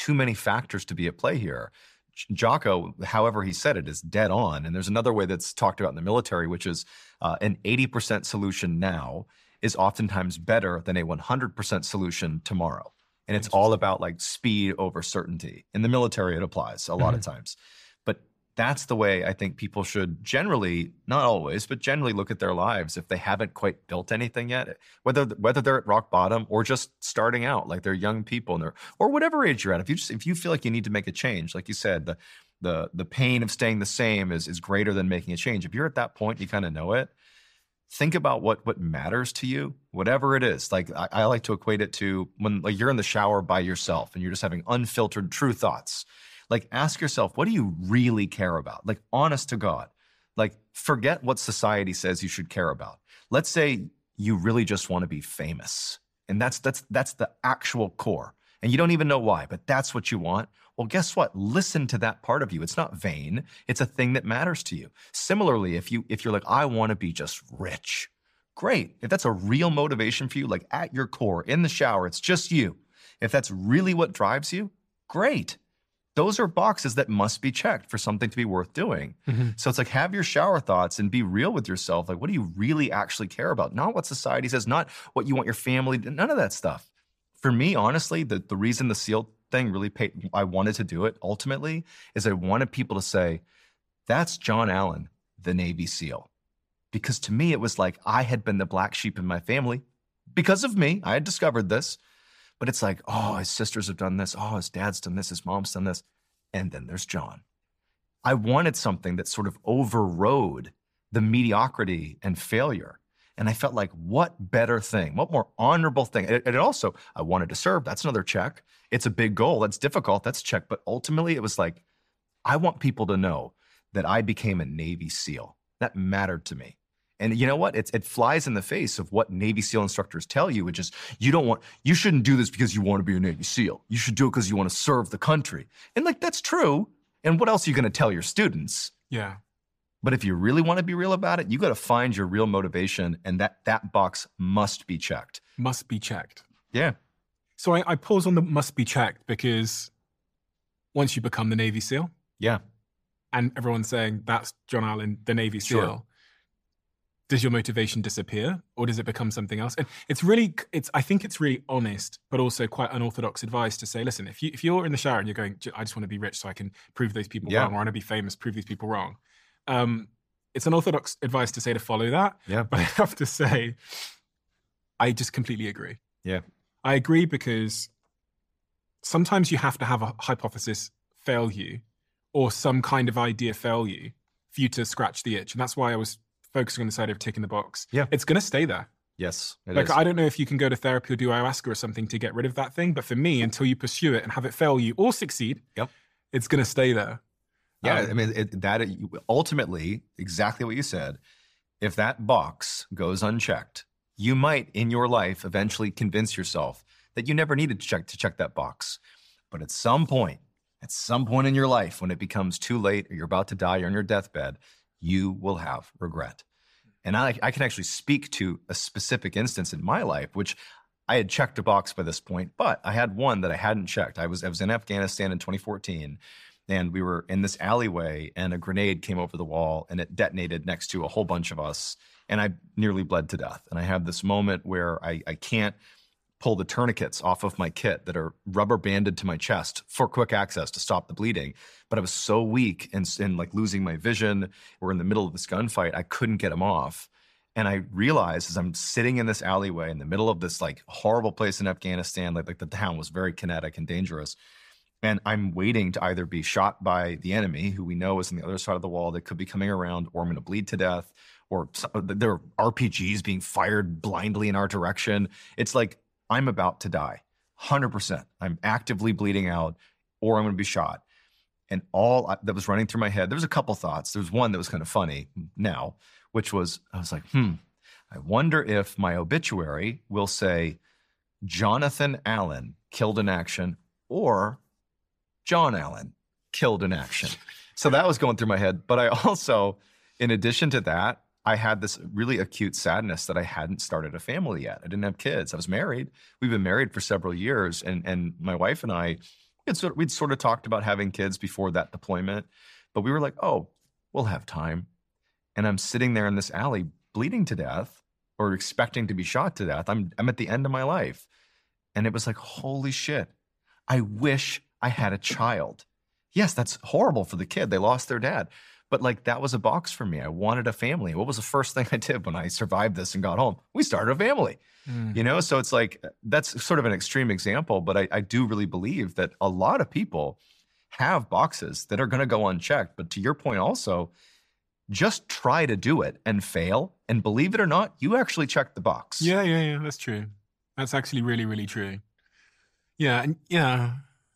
too many factors to be at play here. Jocko, however he said it, is dead on. And there's another way that's talked about in the military, which is uh, an eighty percent solution now is oftentimes better than a one hundred percent solution tomorrow. And it's all about like speed over certainty. In the military, it applies a lot mm-hmm. of times. But that's the way I think people should generally, not always, but generally look at their lives if they haven't quite built anything yet, whether whether they're at rock bottom or just starting out, like they're young people, and they're, or whatever age you're at. If you just if you feel like you need to make a change, like you said, the the the pain of staying the same is is greater than making a change. If you're at that point, you kind of know it. Think about what what matters to you, whatever it is. Like I, I like to equate it to when like you're in the shower by yourself and you're just having unfiltered true thoughts. Like ask yourself, what do you really care about? Like honest to God, like forget what society says you should care about. Let's say you really just want to be famous, and that's that's that's the actual core, and you don't even know why, but that's what you want. Well, guess what? Listen to that part of you. It's not vain. It's a thing that matters to you. Similarly, if you if you're like, I want to be just rich, great. If that's a real motivation for you, like at your core, in the shower, it's just you. If that's really what drives you, great. Those are boxes that must be checked for something to be worth doing. Mm-hmm. So it's like have your shower thoughts and be real with yourself. Like, what do you really actually care about? Not what society says, not what you want your family, none of that stuff. For me, honestly, the, the reason the SEAL thing really paid, I wanted to do it ultimately, is I wanted people to say, that's John Allen, the Navy SEAL. Because to me, it was like I had been the black sheep in my family. Because of me, I had discovered this. But it's like, oh, his sisters have done this. Oh, his dad's done this. His mom's done this. And then there's John. I wanted something that sort of overrode the mediocrity and failure. And I felt like, what better thing? What more honorable thing? And it also, I wanted to serve. That's another check. It's a big goal. That's difficult. That's a check. But ultimately, it was like, I want people to know that I became a Navy SEAL. That mattered to me. And you know what? It's, it flies in the face of what Navy SEAL instructors tell you, which is you don't want, you shouldn't do this because you want to be a Navy SEAL. You should do it because you want to serve the country. And like, that's true. And what else are you going to tell your students? Yeah. But if you really want to be real about it, you got to find your real motivation, and that that box must be checked. Must be checked. Yeah. So I, I pause on the must be checked because once you become the Navy SEAL, yeah, and everyone's saying that's John Allen, the Navy SEAL, sure. Does your motivation disappear, or does it become something else? And it's really, it's I think it's really honest, but also quite unorthodox advice to say, listen, if you if you're in the shower and you're going, I just want to be rich so I can prove those people yeah. wrong, or I want to be famous, prove these people wrong. Um, it's unorthodox advice to say to follow that. Yeah. But I have to say, I just completely agree. Yeah. I agree because sometimes you have to have a hypothesis fail you or some kind of idea fail you for you to scratch the itch. And that's why I was focusing on the side of ticking the box. Yeah. It's going to stay there. Yes, it like, is. I don't know if you can go to therapy or do ayahuasca or something to get rid of that thing. But for me, until you pursue it and have it fail you or succeed, yep. it's going to stay there. Yeah, um, I mean, it, that ultimately, exactly what you said, if that box goes unchecked, you might, in your life, eventually convince yourself that you never needed to check to check that box. But at some point, at some point in your life, when it becomes too late or you're about to die or on your deathbed, you will have regret. And I, I can actually speak to a specific instance in my life, which I had checked a box by this point, but I had one that I hadn't checked. I was I was in Afghanistan in twenty fourteen. And we were in this alleyway and a grenade came over the wall and it detonated next to a whole bunch of us. And I nearly bled to death. And I have this moment where I, I can't pull the tourniquets off of my kit that are rubber banded to my chest for quick access to stop the bleeding. But I was so weak and, and like losing my vision. We're in the middle of this gunfight. I couldn't get them off. And I realized as I'm sitting in this alleyway in the middle of this like horrible place in Afghanistan, like, like the town was very kinetic and dangerous. And I'm waiting to either be shot by the enemy, who we know is on the other side of the wall that could be coming around, or I'm going to bleed to death, or there are R P Gs being fired blindly in our direction. It's like I'm about to die, one hundred percent. I'm actively bleeding out, or I'm going to be shot. And all that was running through my head, there was a couple thoughts. There was one that was kind of funny now, which was, I was like, hmm, I wonder if my obituary will say Jonathan Allen killed in action, or John Allen killed in action. So that was going through my head. But I also, in addition to that, I had this really acute sadness that I hadn't started a family yet. I didn't have kids. I was married. We've been married for several years. And, and my wife and I we'd sort, of, we'd sort of talked about having kids before that deployment, but we were like, oh, we'll have time. And I'm sitting there in this alley bleeding to death or expecting to be shot to death. I'm, I'm at the end of my life. And it was like, holy shit, I wish I had a child. Yes, that's horrible for the kid. They lost their dad. But like, that was a box for me. I wanted a family. What was the first thing I did when I survived this and got home? We started a family, mm. you know? So it's like, that's sort of an extreme example, but I, I do really believe that a lot of people have boxes that are going to go unchecked. But to your point also, just try to do it and fail. And believe it or not, you actually checked the box. Yeah, yeah, yeah. That's true. That's actually really, really true. Yeah. And yeah,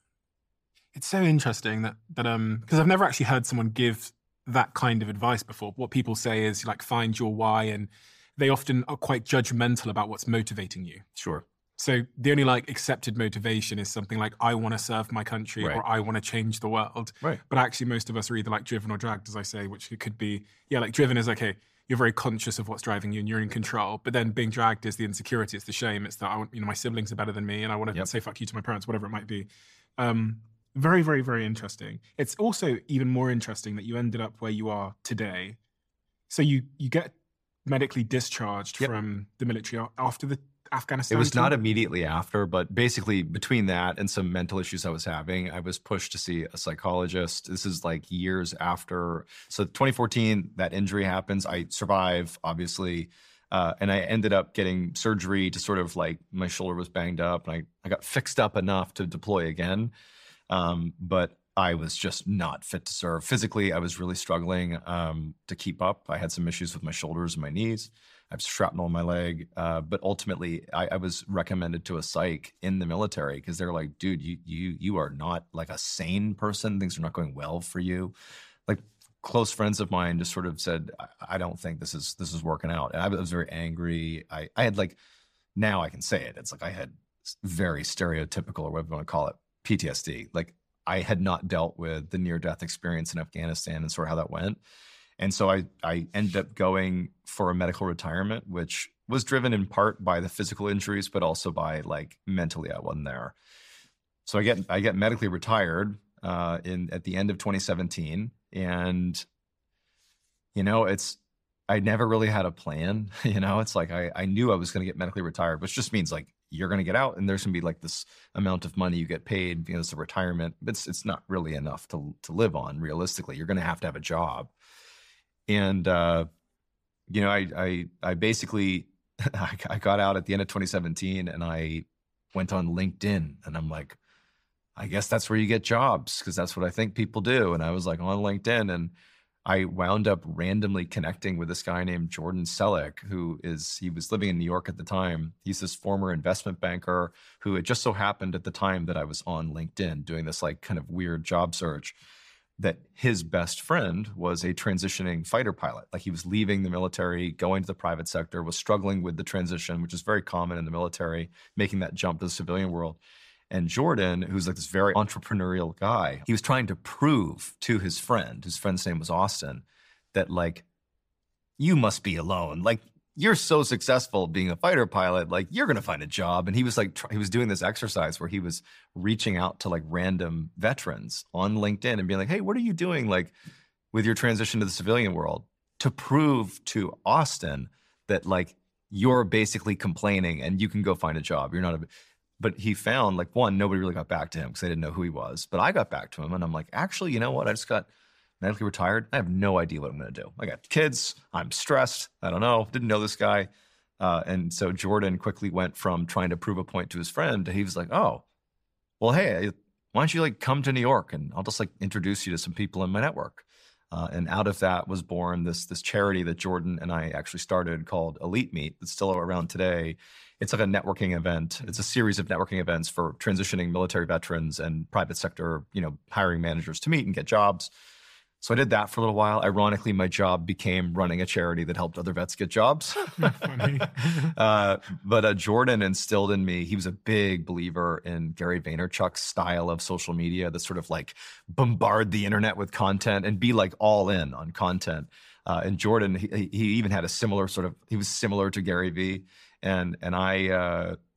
it's so interesting that, that, um, because I've never actually heard someone give that kind of advice before. What people say is like, find your why. And they often are quite judgmental about what's motivating you. Sure. So the only like accepted motivation is something like, I want to serve my country right. or I want to change the world. Right. But actually most of us are either like driven or dragged, as I say, which it could be, yeah, like driven is okay, you're very conscious of what's driving you and you're in control. But then being dragged is the insecurity, it's the shame. It's that, I want, you know, my siblings are better than me and I want to yep. say fuck you to my parents, whatever it might be. Um, Very, very, very interesting. It's also even more interesting that you ended up where you are today. So you you get medically discharged yep. from the military after the Afghanistan. It was tour? not immediately after, but basically between that and some mental issues I was having, I was pushed to see a psychologist. This is like years after. So twenty fourteen, that injury happens. I survive, obviously. Uh, and I ended up getting surgery to sort of like, my shoulder was banged up and I, I got fixed up enough to deploy again. Um, but I was just not fit to serve. Physically, I was really struggling um, to keep up. I had some issues with my shoulders and my knees. I have shrapnel in my leg. Uh, but ultimately, I, I was recommended to a psych in the military because they're like, dude, you you you are not like a sane person. Things are not going well for you. Like close friends of mine just sort of said, I, I don't think this is this is working out. And I was very angry. I, I had like, now I can say it. It's like I had very stereotypical, or whatever you want to call it, P T S D. Like I had not dealt with the near-death experience in Afghanistan and sort of how that went. And so I, I ended up going for a medical retirement, which was driven in part by the physical injuries, but also by like mentally I wasn't there. So I get I get medically retired uh, in at the end of twenty seventeen. And, you know, it's, I never really had a plan. You know, it's like I, I knew I was going to get medically retired, which just means like, you're going to get out and there's going to be like this amount of money you get paid, you know, it's a retirement. It's it's not really enough to to live on realistically. You're going to have to have a job. And, uh, you know, I, I, I basically, I got out at the end of twenty seventeen and I went on LinkedIn and I'm like, I guess that's where you get jobs because that's what I think people do. And I was like on LinkedIn and I wound up randomly connecting with this guy named Jordan Selleck, who is, he was living in New York at the time. He's this former investment banker who it just so happened at the time that I was on LinkedIn doing this like kind of weird job search, that his best friend was a transitioning fighter pilot. Like he was leaving the military, going to the private sector, was struggling with the transition, which is very common in the military, making that jump to the civilian world. And Jordan, who's like this very entrepreneurial guy, he was trying to prove to his friend, whose friend's name was Austin, that like, you must be alone. Like, you're so successful being a fighter pilot, like you're going to find a job. And he was like, tr- he was doing this exercise where he was reaching out to like random veterans on LinkedIn and being like, hey, what are you doing like with your transition to the civilian world, to prove to Austin that like you're basically complaining and you can go find a job. You're not a, but he found like, one, nobody really got back to him because they didn't know who he was. But I got back to him and I'm like, actually, you know what? I just got medically retired. I have no idea what I'm going to do. I got kids. I'm stressed. I don't know. Didn't know this guy. Uh, and so Jordan quickly went from trying to prove a point to his friend to he was like, oh, well, hey, why don't you like come to New York and I'll just like introduce you to some people in my network. Uh, and out of that was born this this charity that Jordan and I actually started called Elite Meet that's still around today. It's like a networking event. It's a series of networking events for transitioning military veterans and private sector, you know, hiring managers to meet and get jobs. So I did that for a little while. Ironically, my job became running a charity that helped other vets get jobs. Funny. uh, but uh, Jordan instilled in me, he was a big believer in Gary Vaynerchuk's style of social media that sort of like bombard the internet with content and be like all in on content. Uh, and Jordan, he, he even had a similar sort of, he was similar to Gary Vee. And, and I, uh,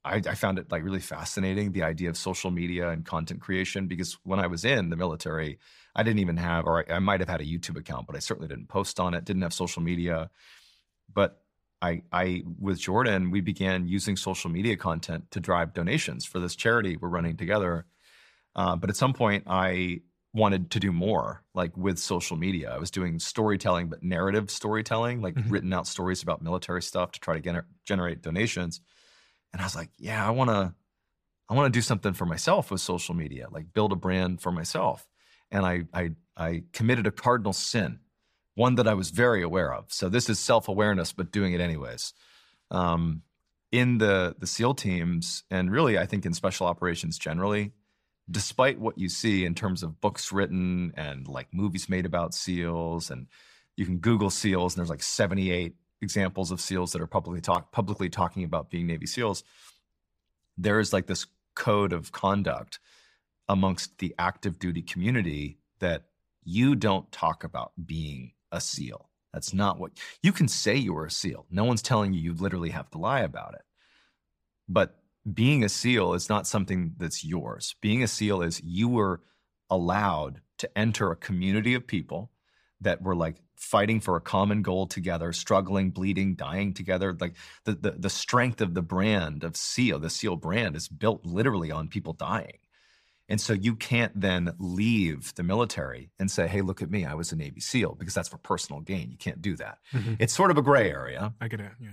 I, I found it like really fascinating, the idea of social media and content creation, because when I was in the military, I didn't even have, or I, I might have had a YouTube account, but I certainly didn't post on it, didn't have social media. But I, I, with Jordan, we began using social media content to drive donations for this charity we're running together. Uh, but at some point, I wanted to do more, like with social media. I was doing storytelling, but narrative storytelling, like mm-hmm. written out stories about military stuff to try to gener- generate donations. And I was like, yeah, I want to, I want to do something for myself with social media, like build a brand for myself. And I, I, I committed a cardinal sin, one that I was very aware of. So this is self-awareness, but doing it anyways. Um, in the the SEAL teams, and really, I think in special operations generally, despite what you see in terms of books written and like movies made about SEALs, and you can Google SEALs, and there's like seventy-eight examples of SEALs that are publicly talk publicly talking about being Navy SEALs. There is like this code of conduct amongst the active duty community that you don't talk about being a SEAL. That's not what you can say. You were a SEAL. No one's telling you you literally have to lie about it. But being a SEAL is not something that's yours. Being a SEAL is you were allowed to enter a community of people that were like fighting for a common goal together, struggling, bleeding, dying together. Like the, the, the strength of the brand of SEAL, the SEAL brand is built literally on people dying. And so you can't then leave the military and say, hey, look at me, I was a Navy SEAL, because that's for personal gain. You can't do that. Mm-hmm. It's sort of a gray area. I get it, yeah.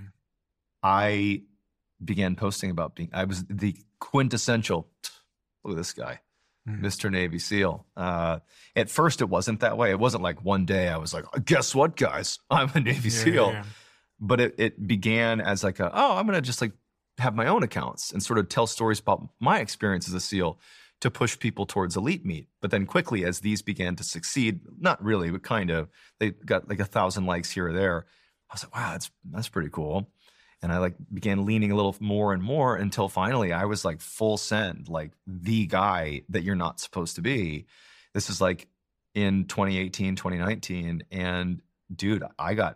I began posting about being, I was the quintessential, look at this guy, mm. Mister Navy SEAL. Uh, at first, it wasn't that way. It wasn't like one day I was like, guess what, guys? I'm a Navy yeah, SEAL. Yeah, yeah. But it, it began as like, a, oh, I'm going to just like have my own accounts and sort of tell stories about my experience as a SEAL to push people towards elite meet. But then quickly, as these began to succeed, not really, but kind of, they got like a thousand likes here or there. I was like, wow, that's that's pretty cool. And I like began leaning a little more and more until finally I was like full send, like the guy that you're not supposed to be. This is like in twenty eighteen, twenty nineteen. And dude, I got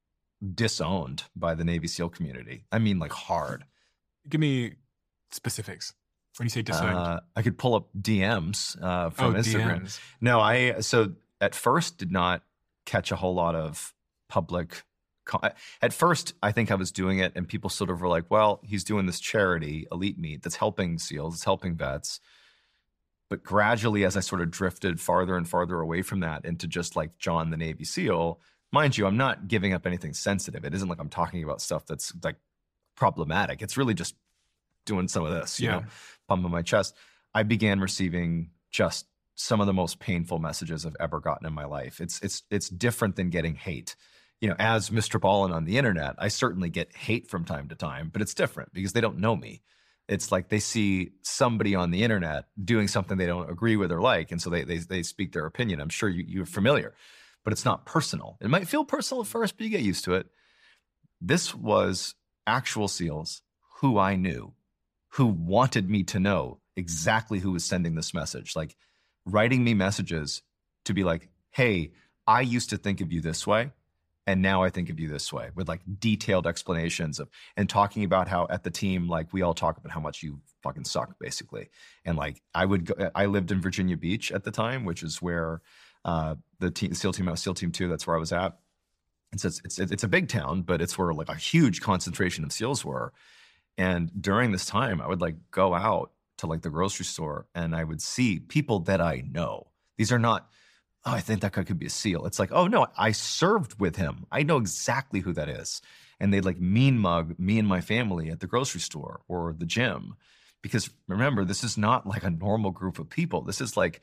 disowned by the Navy SEAL community. I mean, like hard. Give me specifics. When you say disowned, uh, I could pull up D Ms uh, from oh, Instagram. D Ms. No, I so at first did not catch a whole lot of public. Con- at first, I think I was doing it, and people sort of were like, "Well, he's doing this charity elite meet that's helping SEALs, it's helping vets." But gradually, as I sort of drifted farther and farther away from that into just like John the Navy SEAL, mind you, I'm not giving up anything sensitive. It isn't like I'm talking about stuff that's like problematic. It's really just doing some of this, you yeah. know, pumping my chest. I began receiving just some of the most painful messages I've ever gotten in my life. It's it's it's different than getting hate. You know, as Mister Ballin on the internet, I certainly get hate from time to time, but it's different because they don't know me. It's like they see somebody on the internet doing something they don't agree with or like, and so they they, they speak their opinion. I'm sure you, you're familiar, but it's not personal. It might feel personal at first, but you get used to it. This was actual SEALs who I knew, who wanted me to know exactly who was sending this message, like writing me messages to be like, hey, I used to think of you this way, and now I think of you this way, with like detailed explanations of, and talking about how at the team, like we all talk about how much you fucking suck, basically. And like I would go, I lived in Virginia Beach at the time, which is where uh, the team, SEAL team, I was SEAL team two, that's where I was at. And so it's, it's, it's a big town, but it's where like a huge concentration of SEALs were. And during this time, I would like go out to like the grocery store and I would see people that I know. These are not, oh, I think that guy could be a SEAL. It's like, oh no, I served with him. I know exactly who that is. And they'd like mean mug me and my family at the grocery store or the gym. Because remember, this is not like a normal group of people. This is like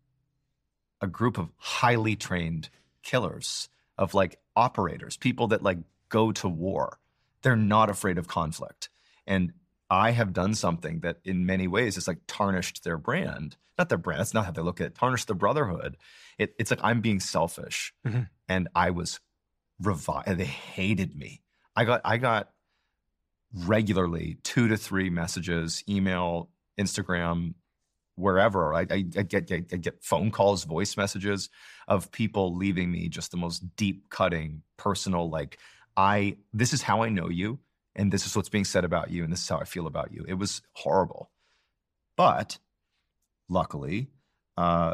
a group of highly trained killers, of like operators, people that like go to war. They're not afraid of conflict. And I have done something that in many ways is like tarnished their brand. Not their brand, that's not how they look at it. Tarnished the brotherhood. It, it's like I'm being selfish. Mm-hmm. And I was revived. They hated me. I got I got regularly two to three messages, email, Instagram, wherever. I, I, I, get, I get phone calls, voice messages of people leaving me just the most deep cutting, personal, like, I, this is how I know you. and this is what's being said about you, and this is how I feel about you. It was horrible. But luckily, uh,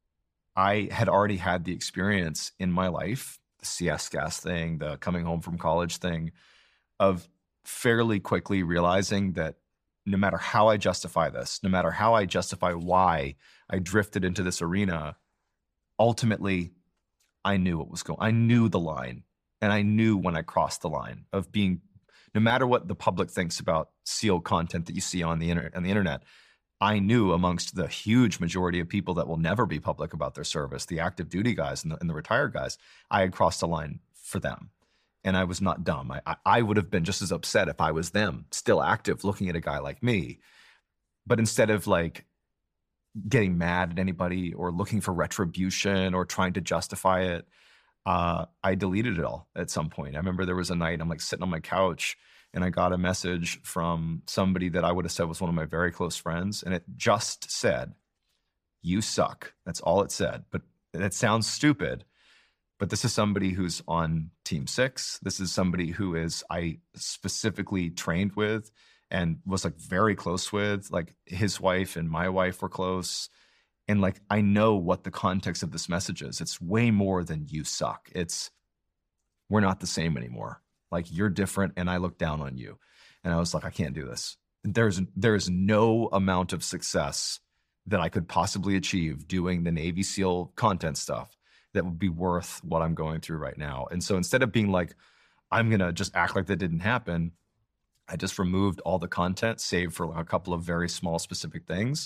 I had already had the experience in my life, the C S gas thing, the coming home from college thing, of fairly quickly realizing that no matter how I justify this, no matter how I justify why I drifted into this arena, ultimately, I knew what was going on. I knew the line, and I knew when I crossed the line of being, no matter what the public thinks about SEAL content that you see on the internet, on the internet, I knew amongst the huge majority of people that will never be public about their service, the active duty guys and the, and the retired guys, I had crossed a line for them. And I was not dumb. I, I would have been just as upset if I was them, still active, looking at a guy like me. But instead of like getting mad at anybody or looking for retribution or trying to justify it, uh, I deleted it all at some point. I remember there was a night I'm like sitting on my couch and I got a message from somebody that I would have said was one of my very close friends. And it just said, "You suck." That's all it said. But that sounds stupid. But this is somebody who's on Team Six. This is somebody who is I specifically trained with and was like very close with. Like his wife and my wife were close. And like I know what the context of this message is. It's way more than "you suck." It's we're not the same anymore. Like you're different and I look down on you. And I was like, I can't do this. There's there's no amount of success that I could possibly achieve doing the Navy SEAL content stuff that would be worth what I'm going through right now. And so instead of being like, I'm going to just act like that didn't happen, I just removed all the content, save for a couple of very small specific things.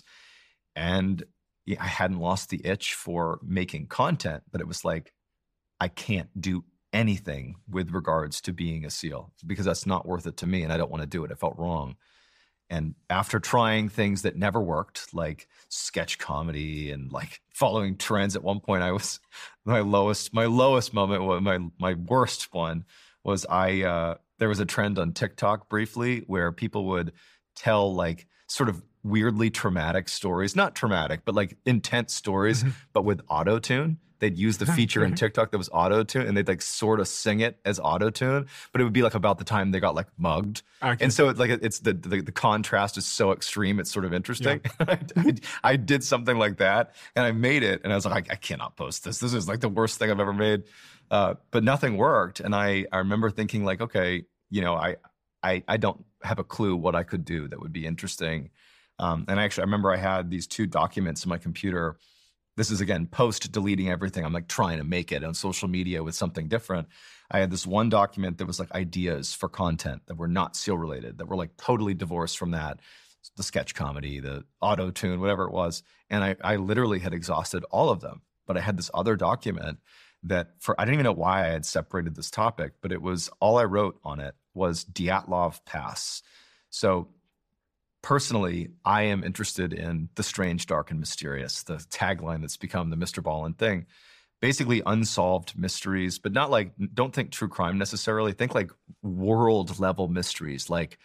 And yeah, I hadn't lost the itch for making content, but it was like, I can't do anything with regards to being a SEAL because that's not worth it to me. And I don't want to do it. It felt wrong. And after trying things that never worked, like sketch comedy and like following trends, at one point I was my lowest, my lowest moment, was my my worst one was I uh, there was a trend on TikTok briefly where people would tell like sort of weirdly traumatic stories, not traumatic, but like intense stories, mm-hmm. but with auto-tune. They'd use the feature in TikTok that was auto-tune and they'd like sort of sing it as auto-tune, but it would be like about the time they got like mugged. Okay. And so it's like, it's the, the, the contrast is so extreme. It's sort of interesting. Yeah. I, I did something like that and I made it and I was like, I, I cannot post this. This is like the worst thing I've ever made. Uh, but nothing worked. And I, I remember thinking like, okay, you know, I, I, I don't have a clue what I could do that would be interesting. Um, and actually, I remember I had these two documents in my computer. This is, again, post deleting everything. I'm like trying to make it on social media with something different. I had this one document that was like ideas for content that were not SEAL related, that were like totally divorced from that, the sketch comedy, the auto tune, whatever it was. And I, I literally had exhausted all of them. But I had this other document that for, I didn't even know why I had separated this topic, but it was, all I wrote on it was Dyatlov Pass. So personally, I am interested in the strange, dark, and mysterious, the tagline that's become the Mister Ballen thing. Basically unsolved mysteries, but not like, don't think true crime necessarily. Think like world level mysteries, like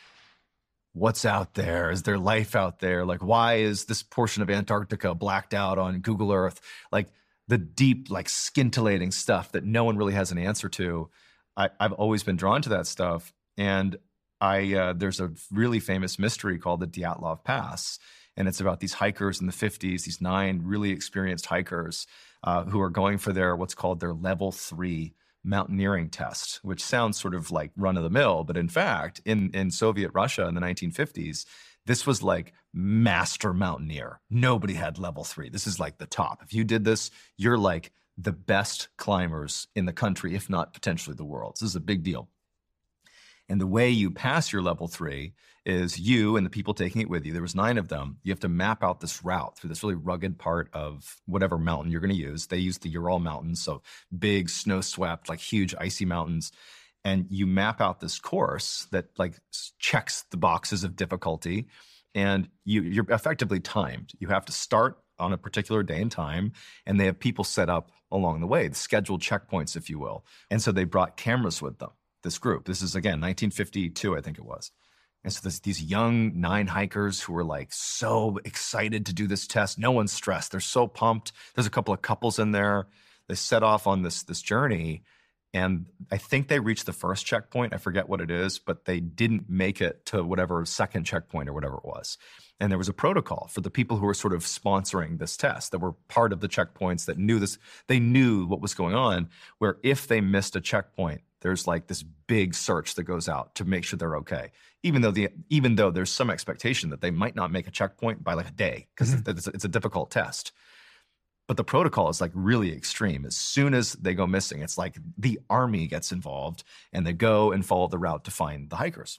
what's out there? Is there life out there? Like, why is this portion of Antarctica blacked out on Google Earth? Like the deep, like scintillating stuff that no one really has an answer to. I, I've always been drawn to that stuff. And I uh, there's a really famous mystery called the Dyatlov Pass, and it's about these hikers in the fifties, these nine really experienced hikers uh, who are going for their what's called their level three mountaineering test, which sounds sort of like run of the mill, but in fact, in in Soviet Russia in the nineteen fifties, this was like master mountaineer. Nobody had level three. This is like the top. If you did this, you're like the best climbers in the country, if not potentially the world. This is a big deal. And the way you pass your level three is you and the people taking it with you. There was nine of them. You have to map out this route through this really rugged part of whatever mountain you're going to use. They use the Ural Mountains, so big, snow-swept, like huge icy mountains. And you map out this course that like checks the boxes of difficulty. And you, you're effectively timed. You have to start on a particular day and time, and they have people set up along the way, the scheduled checkpoints, if you will. And so they brought cameras with them. This group. This is, again, nineteen fifty-two, I think it was. And so there's these young nine hikers who are like so excited to do this test. No one's stressed. They're so pumped. There's a couple of couples in there. They set off on this, this journey. And I think they reached the first checkpoint. I forget what it is, but they didn't make it to whatever second checkpoint or whatever it was. And there was a protocol for the people who were sort of sponsoring this test, that were part of the checkpoints, that knew this. They knew what was going on, where if they missed a checkpoint, there's like this big search that goes out to make sure they're okay. Even though the even though there's some expectation that they might not make a checkpoint by like a day, because mm-hmm. it's, it's a difficult test. But the protocol is like really extreme. As soon as they go missing, it's like the army gets involved and they go and follow the route to find the hikers.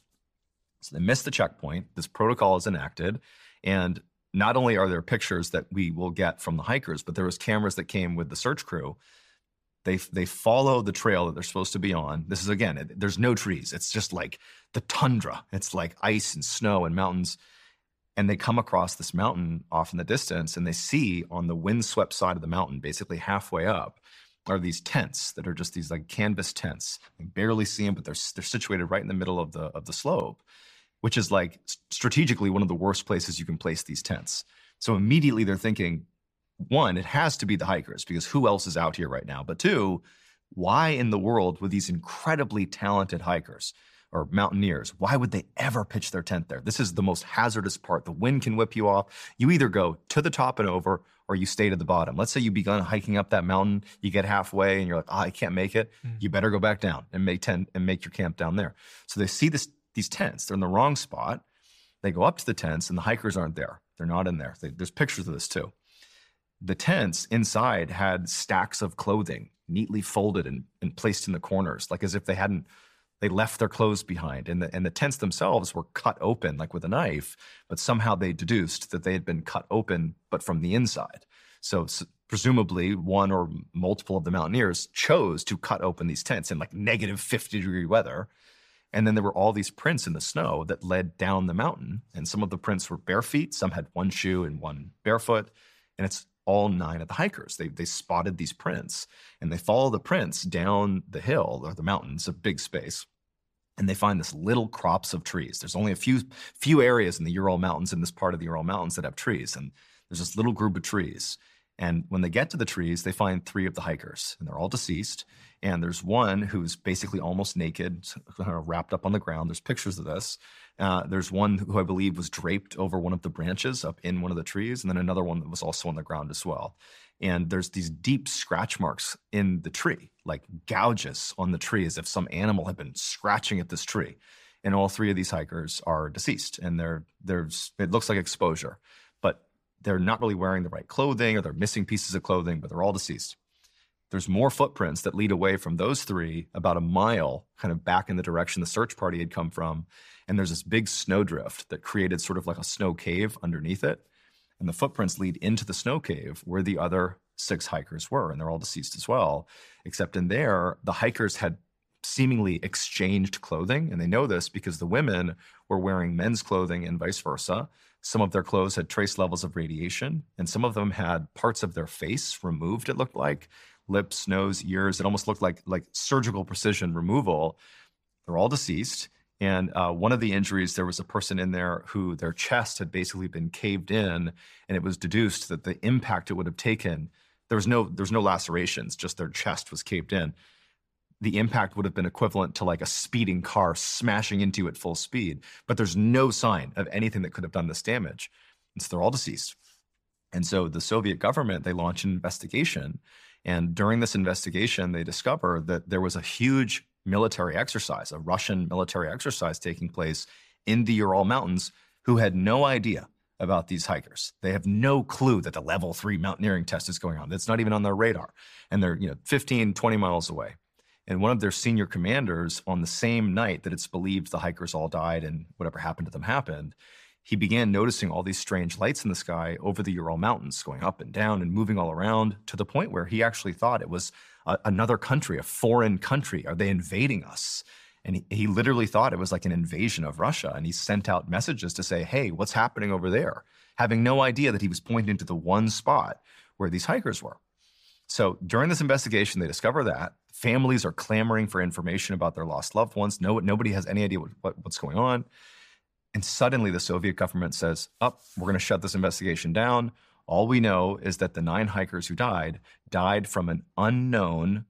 So they miss the checkpoint. This protocol is enacted. And not only are there pictures that we will get from the hikers, but there was cameras that came with the search crew. They they follow the trail that they're supposed to be on. This is, again, it, there's no trees. It's just like the tundra. It's like ice and snow and mountains. And they come across this mountain off in the distance, and they see on the windswept side of the mountain, basically halfway up, are these tents that are just these like canvas tents. You barely see them, but they're they're situated right in the middle of the of the slope, which is like strategically one of the worst places you can place these tents. So immediately they're thinking, one, it has to be the hikers, because who else is out here right now? But two, why in the world would these incredibly talented hikers or mountaineers, why would they ever pitch their tent there? This is the most hazardous part. The wind can whip you off. You either go to the top and over, or you stay to the bottom. Let's say you begun hiking up that mountain, you get halfway and you're like, oh, I can't make it. Mm. You better go back down and make tent and make your camp down there. So they see this these tents. They're in the wrong spot. They go up to the tents and the hikers aren't there. They're not in there. They, there's pictures of this too. The tents inside had stacks of clothing neatly folded and, and placed in the corners, like as if they hadn't They left their clothes behind, and the, and the tents themselves were cut open like with a knife, but somehow they deduced that they had been cut open, but from the inside. So, so presumably one or multiple of the mountaineers chose to cut open these tents in like negative fifty degree weather. And then there were all these prints in the snow that led down the mountain. And some of the prints were bare feet. Some had one shoe and one barefoot. And it's all nine of the hikers. They they spotted these prints, and they follow the prints down the hill or the mountains, a big space. And they find this little crops of trees. There's only a few few areas in the Ural Mountains, in this part of the Ural Mountains, that have trees. And there's this little group of trees. And when they get to the trees, they find three of the hikers, and they're all deceased. And there's one who's basically almost naked, wrapped up on the ground. There's pictures of this. Uh, there's one who I believe was draped over one of the branches up in one of the trees, and then another one that was also on the ground as well. And there's these deep scratch marks in the tree, like gouges on the tree, as if some animal had been scratching at this tree. And all three of these hikers are deceased, and they're there's it looks like exposure, but they're not really wearing the right clothing, or they're missing pieces of clothing, but they're all deceased. There's more footprints that lead away from those three about a mile, kind of back in the direction the search party had come from. And there's this big snowdrift that created sort of like a snow cave underneath it. And the footprints lead into the snow cave where the other six hikers were, and they're all deceased as well. Except in there, the hikers had seemingly exchanged clothing, and they know this because the women were wearing men's clothing and vice versa. Some of their clothes had trace levels of radiation, and some of them had parts of their face removed, it looked like. Lips, nose, ears. It almost looked like like surgical precision removal. They're all deceased. And uh, one of the injuries, there was a person in there who their chest had basically been caved in, and it was deduced that the impact it would have taken, there was no there was no lacerations, just their chest was caved in. The impact would have been equivalent to like a speeding car smashing into it full speed. But there's no sign of anything that could have done this damage. And so they're all deceased. And so the Soviet government, they launched an investigation. And during this investigation, they discovered that there was a huge military exercise, a Russian military exercise taking place in the Ural Mountains, who had no idea about these hikers. They have no clue that the level three mountaineering test is going on. That's not even on their radar. And they're, you know, fifteen, twenty miles away. And one of their senior commanders, on the same night that it's believed the hikers all died and whatever happened to them happened, he began noticing all these strange lights in the sky over the Ural Mountains, going up and down and moving all around, to the point where he actually thought it was a, another country, a foreign country. Are they invading us? And he, he literally thought it was like an invasion of Russia. And he sent out messages to say, hey, what's happening over there? Having no idea that he was pointing to the one spot where these hikers were. So during this investigation, they discover that families are clamoring for information about their lost loved ones. No, nobody has any idea what, what, what's going on. And suddenly the Soviet government says, oh, we're going to shut this investigation down. All we know is that the nine hikers who died, died from an unknown,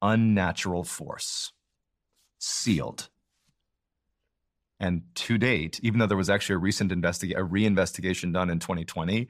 unnatural force. Sealed. And to date, even though there was actually a recent investiga- a reinvestigation done in twenty twenty,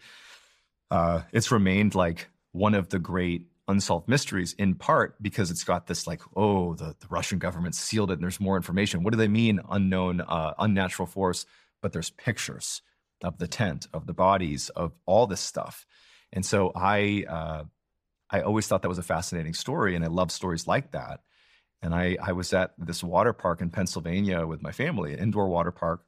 uh, it's remained like one of the great unsolved mysteries, in part because it's got this like, oh, the, the Russian government sealed it and there's more information. What do they mean, unknown, uh, unnatural force? But there's pictures of the tent, of the bodies, of all this stuff. And so I, uh, I always thought that was a fascinating story, and I love stories like that. And I, I was at this water park in Pennsylvania with my family, an indoor water park.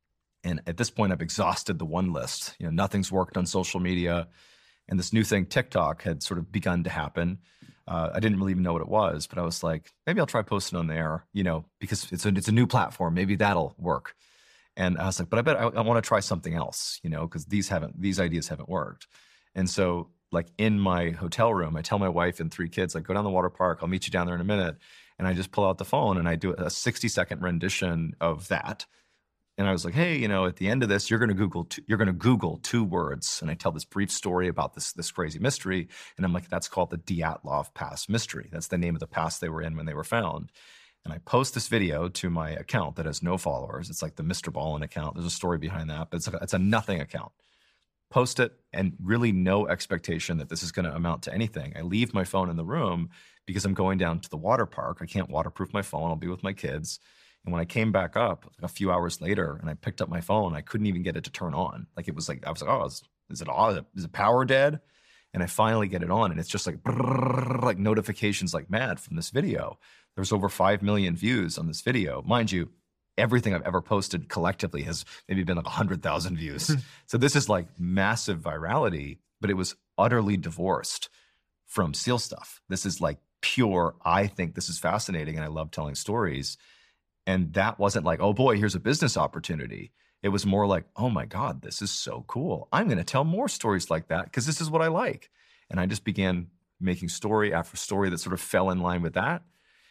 And at this point, I've exhausted the one list. You know, nothing's worked on social media. And this new thing, TikTok, had sort of begun to happen. Uh, I didn't really even know what it was, but I was like, maybe I'll try posting on there, you know, because it's a, it's a new platform. Maybe that'll work. And I was like, but I bet I, I want to try something else, you know, because these haven't, these ideas haven't worked. And so like in my hotel room, I tell my wife and three kids, like, go down the water park. I'll meet you down there in a minute. And I just pull out the phone and I do a sixty second rendition of that. And I was like, hey, you know, at the end of this, you're going to Google, two, you're going to Google two words. And I tell this brief story about this, this crazy mystery. And I'm like, that's called the Dyatlov Pass mystery. That's the name of the pass they were in when they were found. And I post this video to my account that has no followers. It's like the Mister Ballin account. There's a story behind that, but it's a, it's a nothing account. Post it, and really no expectation that this is going to amount to anything. I leave my phone in the room because I'm going down to the water park. I can't waterproof my phone. I'll be with my kids. And when I came back up a few hours later and I picked up my phone, I couldn't even get it to turn on. Like it was like, I was like, oh, is, is it on? Is it power dead? And I finally get it on, and it's just like, brrr, like notifications like mad from this video. There's over five million views on this video. Mind you, everything I've ever posted collectively has maybe been like one hundred thousand views. So this is like massive virality, but it was utterly divorced from SEAL stuff. This is like pure, I think this is fascinating and I love telling stories. And that wasn't like, oh boy, here's a business opportunity. It was more like, oh my God, this is so cool. I'm going to tell more stories like that because this is what I like. And I just began making story after story that sort of fell in line with that.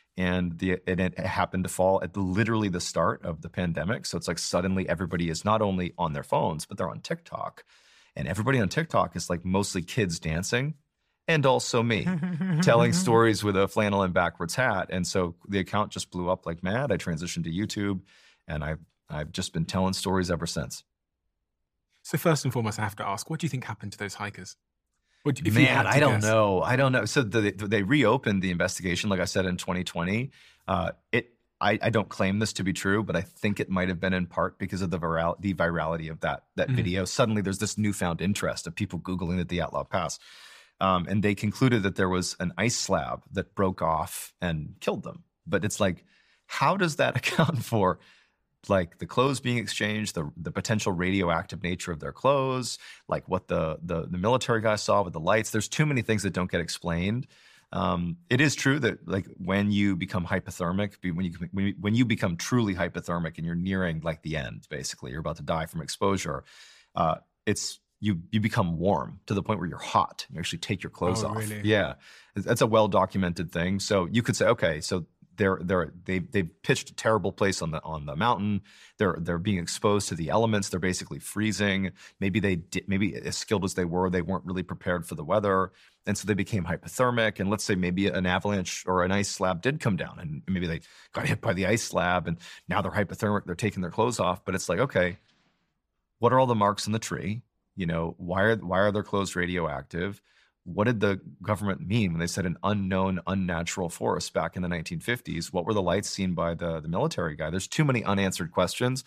And the, it, it happened to fall at the, literally the start of the pandemic. So it's like suddenly everybody is not only on their phones, but they're on TikTok. And everybody on TikTok is like mostly kids dancing, and also me telling stories with a flannel and backwards hat. And so the account just blew up like mad. I transitioned to YouTube, and I've, I've just been telling stories ever since. So first and foremost, I have to ask, what do you think happened to those hikers? What, if Man, I don't guess? know. I don't know. So the, they reopened the investigation, like I said, in twenty twenty. Uh, it, I, I don't claim this to be true, but I think it might have been in part because of the, viral, the virality of that, that mm-hmm. video. Suddenly there's this newfound interest of people Googling the Dyatlov Pass. Um, and they concluded that there was an ice slab that broke off and killed them. But it's like, how does that account for like the clothes being exchanged, the the potential radioactive nature of their clothes, like what the the, the military guy saw with the lights? There's too many things that don't get explained. Um, it is true that like when you become hypothermic, when you when you, when you become truly hypothermic and you're nearing like the end, basically, you're about to die from exposure. Uh, it's you you become warm to the point where you're hot. You actually take your clothes oh, off. Really? Yeah, that's a well documented thing. So you could say, okay, so. They're they're they they pitched a terrible place on the on the mountain. They're they're being exposed to the elements. They're basically freezing. Maybe they did, maybe as skilled as they were, they weren't really prepared for the weather, and so they became hypothermic. And let's say maybe an avalanche or an ice slab did come down, and maybe they got hit by the ice slab, and now they're hypothermic. They're taking their clothes off. But it's like, okay, what are all the marks in the tree? You know, why are why are their clothes radioactive? What did the government mean when they said an unknown, unnatural force back in the nineteen fifties? What were the lights seen by the, the military guy? There's too many unanswered questions.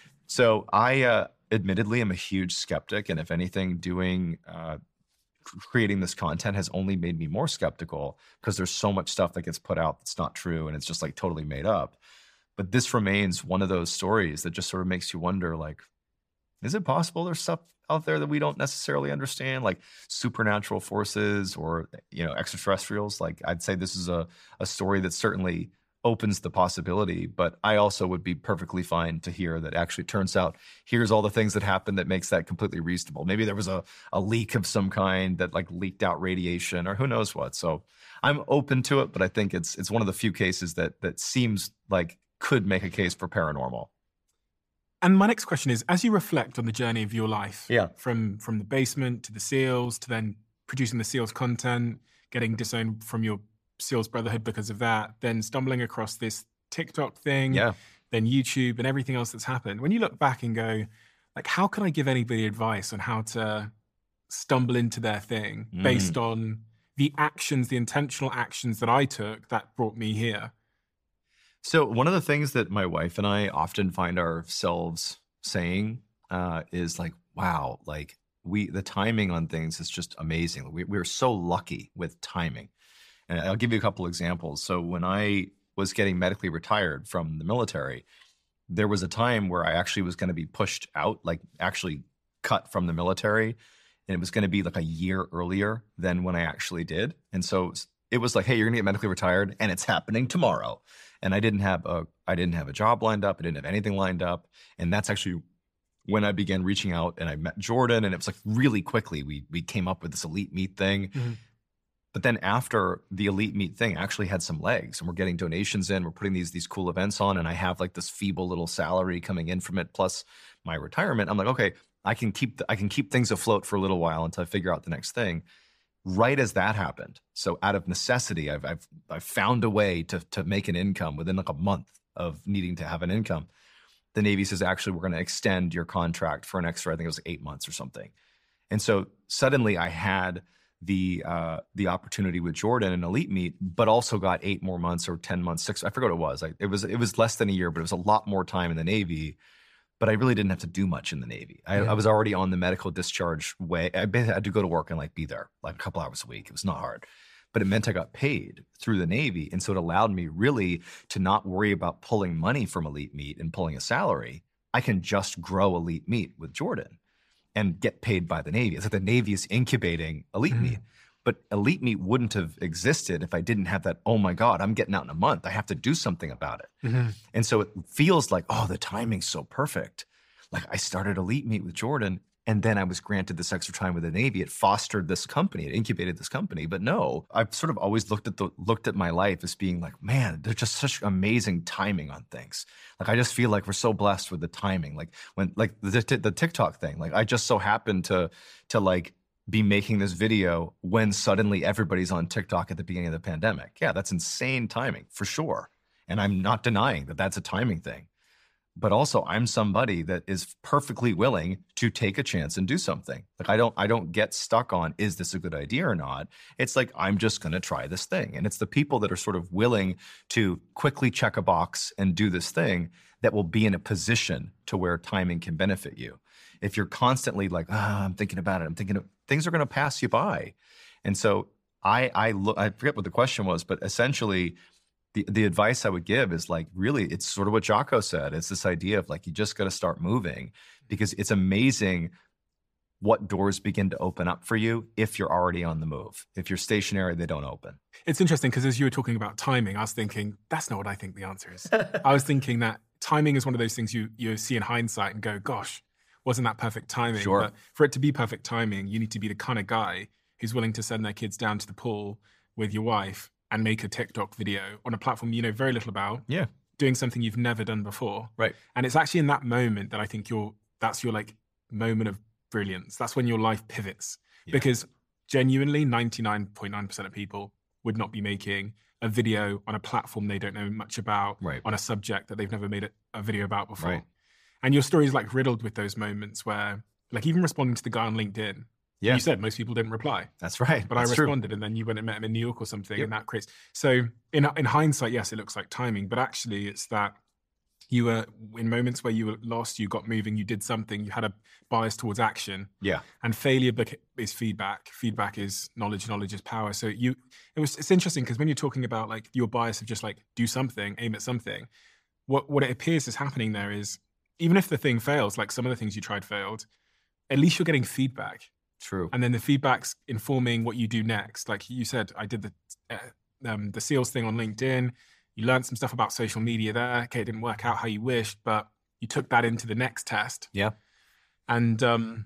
So I uh, admittedly am a huge skeptic. And if anything, doing uh, creating this content has only made me more skeptical because there's so much stuff that gets put out that's not true and it's just like totally made up. But this remains one of those stories that just sort of makes you wonder, like, is it possible there's stuff out there that we don't necessarily understand, like supernatural forces or, you know, extraterrestrials? Like, I'd say this is a, a story that certainly opens the possibility, but I also would be perfectly fine to hear that actually turns out here's all the things that happened that makes that completely reasonable. Maybe there was a, a leak of some kind that like leaked out radiation or who knows what. So I'm open to it, but I think it's it's one of the few cases that that seems like could make a case for paranormal. And my next question is, as you reflect on the journey of your life, yeah. from from the basement to the SEALs to then producing the SEALs content, getting disowned from your SEALs Brotherhood because of that, then stumbling across this TikTok thing, Yeah. then YouTube and everything else that's happened. When you look back and go, like, how can I give anybody advice on how to stumble into their thing Mm. based on the actions, the intentional actions that I took that brought me here? So one of the things that my wife and I often find ourselves saying uh, is like, wow, like we, the timing on things is just amazing. We, we're so lucky with timing. And I'll give you a couple examples. So when I was getting medically retired from the military, there was a time where I actually was going to be pushed out, like actually cut from the military. And it was going to be like a year earlier than when I actually did. And so it was like, hey, you're going to get medically retired and it's happening tomorrow. And I didn't have a, I didn't have a job lined up. I didn't have anything lined up. And that's actually when I began reaching out and I met Jordan, and it was like really quickly, we, we came up with this Elite Meet thing. Mm-hmm. But then after the Elite Meet thing actually had some legs and we're getting donations in, we're putting these, these cool events on, and I have like this feeble little salary coming in from it, plus my retirement. I'm like, okay, I can keep, the, I can keep things afloat for a little while until I figure out the next thing. Right as that happened, so out of necessity, I've I've, I've found a way to to make an income within like a month of needing to have an income. The Navy says, actually, we're going to extend your contract for an extra, I think it was eight months or something. And so suddenly I had the uh, the opportunity with Jordan and Elite Meet, but also got eight more months or ten months, six, I forgot what it was. I, it was it was less than a year, but it was a lot more time in the Navy. But I really didn't have to do much in the Navy. I, Yeah. I was already on the medical discharge way. I basically had to go to work and like be there like a couple hours a week. It was not hard, but it meant I got paid through the Navy. And so it allowed me really to not worry about pulling money from Elite Meet and pulling a salary. I can just grow Elite Meet with Jordan and get paid by the Navy. It's like the Navy is incubating Elite Mhm. Meet. But Elite Meet wouldn't have existed if I didn't have that, oh my God, I'm getting out in a month. I have to do something about it. Mm-hmm. And so it feels like, oh, the timing's so perfect. Like I started Elite Meet with Jordan, and then I was granted this extra time with the Navy. It fostered this company, it incubated this company. But no, I've sort of always looked at the looked at my life as being like, man, there's just such amazing timing on things. Like I just feel like we're so blessed with the timing. Like when like the, the TikTok thing, like I just so happened to to like be making this video when suddenly everybody's on TikTok at the beginning of the pandemic. Yeah, that's insane timing for sure. And I'm not denying that that's a timing thing. But also I'm somebody that is perfectly willing to take a chance and do something. Like I don't I don't get stuck on, is this a good idea or not? It's like, I'm just going to try this thing. And it's the people that are sort of willing to quickly check a box and do this thing that will be in a position to where timing can benefit you. If you're constantly like, ah, I'm thinking about it, I'm thinking of, things are going to pass you by. And so I I look, I forget what the question was, but essentially the, the advice I would give is like, really, it's sort of what Jocko said. It's this idea of like, you just got to start moving, because it's amazing what doors begin to open up for you if you're already on the move. If you're stationary, they don't open. It's interesting because as you were talking about timing, I was thinking, that's not what I think the answer is. I was thinking that timing is one of those things you you see in hindsight and go, gosh, wasn't that perfect timing? Sure. But for it to be perfect timing, you need to be the kind of guy who's willing to send their kids down to the pool with your wife and make a TikTok video on a platform you know very little about, Yeah. doing something you've never done before. Right. And it's actually in that moment that I think you're, that's your like moment of brilliance. That's when your life pivots. Yeah. Because genuinely ninety-nine point nine percent of people would not be making a video on a platform they don't know much about, Right. on a subject that they've never made a, a video about before. Right. And your story is like riddled with those moments where, like even responding to the guy on LinkedIn, Yeah. you said most people didn't reply, That's right. but That's I true. responded, and then you went and met him in New York or something, Yep. and that creates. So in in hindsight, yes, it looks like timing, but actually it's that you were in moments where you were lost, you got moving, you did something, you had a bias towards action, Yeah. and failure bec- is feedback. Feedback is knowledge. Knowledge is power. So you, it was. It's interesting because when you're talking about like your bias of just like do something, aim at something, what what it appears is happening there is, even if the thing fails, like some of the things you tried failed, at least you're getting feedback. True. And then the feedback's informing what you do next. Like you said, I did the uh, um, the SEALs thing on LinkedIn. You learned some stuff about social media there. Okay, it didn't work out how you wished, but you took that into the next test. Yeah. And um,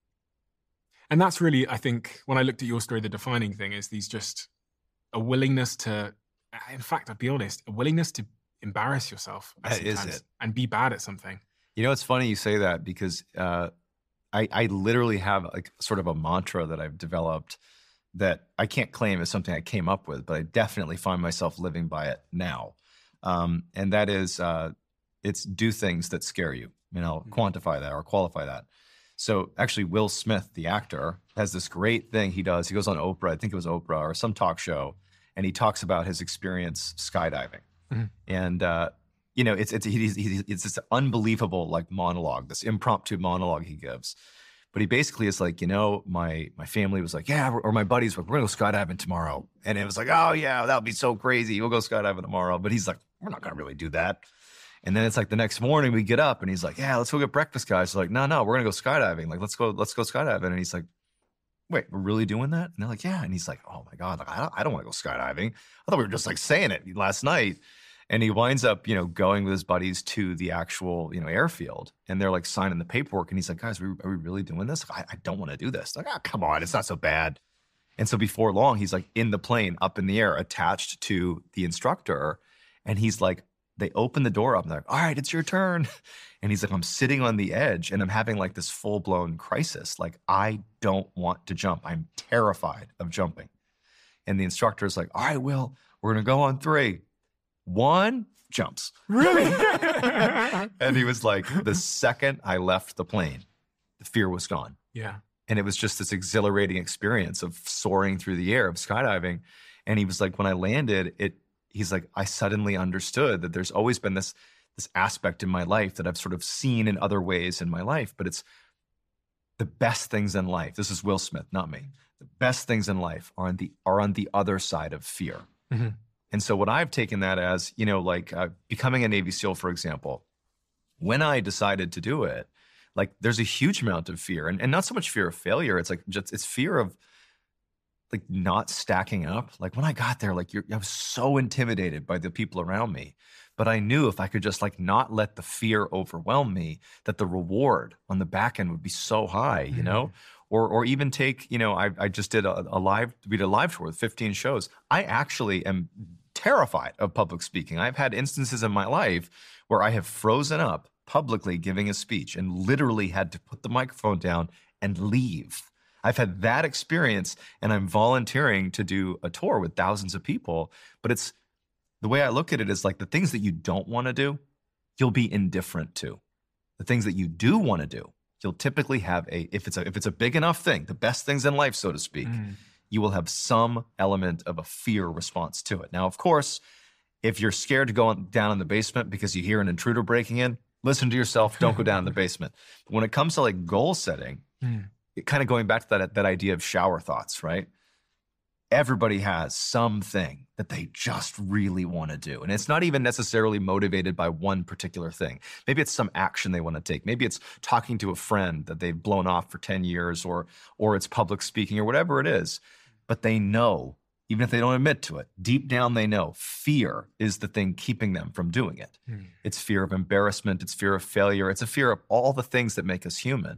and that's really, I think, when I looked at your story, the defining thing is these just a willingness to, in fact, I'll be honest, a willingness to embarrass yourself at That is sometimes it. and be bad at something. You know, it's funny you say that because uh, I, I literally have like sort of a mantra that I've developed that I can't claim is something I came up with, but I definitely find myself living by it now. Um, and that is, uh, it's do things that scare you. You know, quantify that or qualify that. So actually, Will Smith, the actor, has this great thing he does. He goes on Oprah, I think it was Oprah or some talk show, and he talks about his experience skydiving. Mm-hmm. And, uh, you know, it's it's he's, he's, it's this unbelievable like monologue, this impromptu monologue he gives. But he basically is like, you know, my my family was like, yeah, or my buddies were, we're going to go skydiving tomorrow. And it was like, oh, yeah, that would be so crazy. We'll go skydiving tomorrow. But he's like, we're not going to really do that. And then it's like the next morning we get up and he's like, yeah, let's go get breakfast, guys. So like, no, no, we're going to go skydiving. Like, let's go, let's go skydiving. And he's like, wait, we're really doing that? And they're like, yeah. And he's like, oh my God, like, I don't, I don't want to go skydiving. I thought we were just like saying it last night. And he winds up, you know, going with his buddies to the actual, you know, airfield. And they're like signing the paperwork. And he's like, guys, are we, are we really doing this? I, I don't want to do this. Like, oh, come on, it's not so bad. And so before long, he's like in the plane, up in the air, attached to the instructor. And he's like, they open the door up and they're like, all right, it's your turn. And he's like, I'm sitting on the edge and I'm having like this full blown crisis. Like, I don't want to jump. I'm terrified of jumping. And the instructor is like, all right, Will, we're going to go on three. One, jumps. Really? And he was like, the second I left the plane, the fear was gone. Yeah. And it was just this exhilarating experience of soaring through the air, of skydiving. And he was like, when I landed, it, he's like, I suddenly understood that there's always been this, this aspect in my life that I've sort of seen in other ways in my life, but it's the best things in life. This is Will Smith, not me. The best things in life are on the, are on the other side of fear. Mm-hmm. And so what I've taken that as, you know, like uh, becoming a Navy SEAL, for example, when I decided to do it, like there's a huge amount of fear and, and not so much fear of failure. It's like just, it's fear of like not stacking up. Like when I got there, like you're, I was so intimidated by the people around me, but I knew if I could just like not let the fear overwhelm me, that the reward on the back end would be so high, you know? Or or even take, you know, I, I just did a, a live, we did a live tour with fifteen shows. I actually am terrified of public speaking. I've had instances in my life where I have frozen up publicly giving a speech and literally had to put the microphone down and leave. I've had that experience and I'm volunteering to do a tour with thousands of people. But it's, the way I look at it is like the things that you don't want to do, you'll be indifferent to. The things that you do want to do, you'll typically have a, if it's a, if it's a big enough thing, the best things in life, so to speak, mm. you will have some element of a fear response to it. Now, of course, if you're scared to go on, down in the basement because you hear an intruder breaking in, listen to yourself, don't go down in the basement. But when it comes to like goal setting, mm. it kind of going back to that, that idea of shower thoughts, right? Everybody has something that they just really want to do. And it's not even necessarily motivated by one particular thing. Maybe it's some action they want to take. Maybe it's talking to a friend that they've blown off for ten years, or or it's public speaking or whatever it is. But they know, even if they don't admit to it, deep down they know fear is the thing keeping them from doing it. Hmm. It's fear of embarrassment. It's fear of failure. It's a fear of all the things that make us human.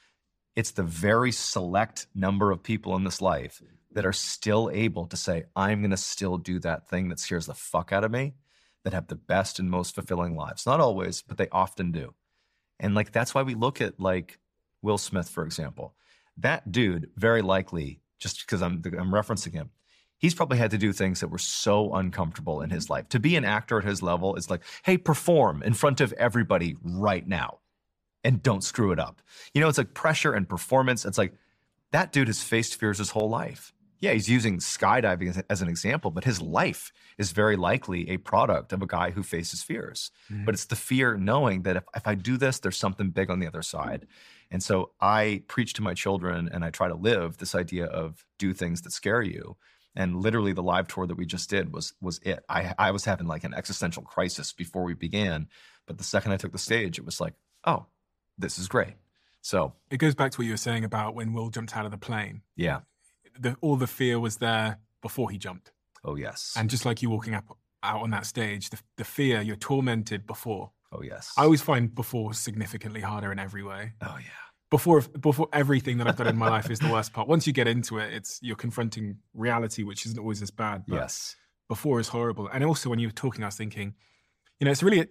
It's the very select number of people in this life that are still able to say, I'm going to still do that thing that scares the fuck out of me, that have the best and most fulfilling lives. Not always, but they often do. And like, that's why we look at like Will Smith, for example. That dude, very likely, just because I'm, I'm referencing him, he's probably had to do things that were so uncomfortable in his life. To be an actor at his level is like, hey, perform in front of everybody right now and don't screw it up. You know, it's like pressure and performance. It's like, that dude has faced fears his whole life. Yeah, he's using skydiving as, as an example, but his life is very likely a product of a guy who faces fears. Mm-hmm. But it's the fear knowing that if, if I do this, there's something big on the other side. And so I preach to my children and I try to live this idea of do things that scare you. And literally the live tour that we just did was was it. I, I was having like an existential crisis before we began. But the second I took the stage, it was like, oh, this is great. So it goes back to what you were saying about when Will jumped out of the plane. Yeah. The, all the fear was there before he jumped. Oh, yes. And just like you walking up out on that stage, the, the fear, you're tormented before. Oh, yes. I always find before significantly harder in every way. Oh, yeah. Before before everything that I've done in my life is the worst part. Once you get into it, it's you're confronting reality, which isn't always as bad. But yes. Before is horrible. And also when you were talking, I was thinking, you know, it's really, a,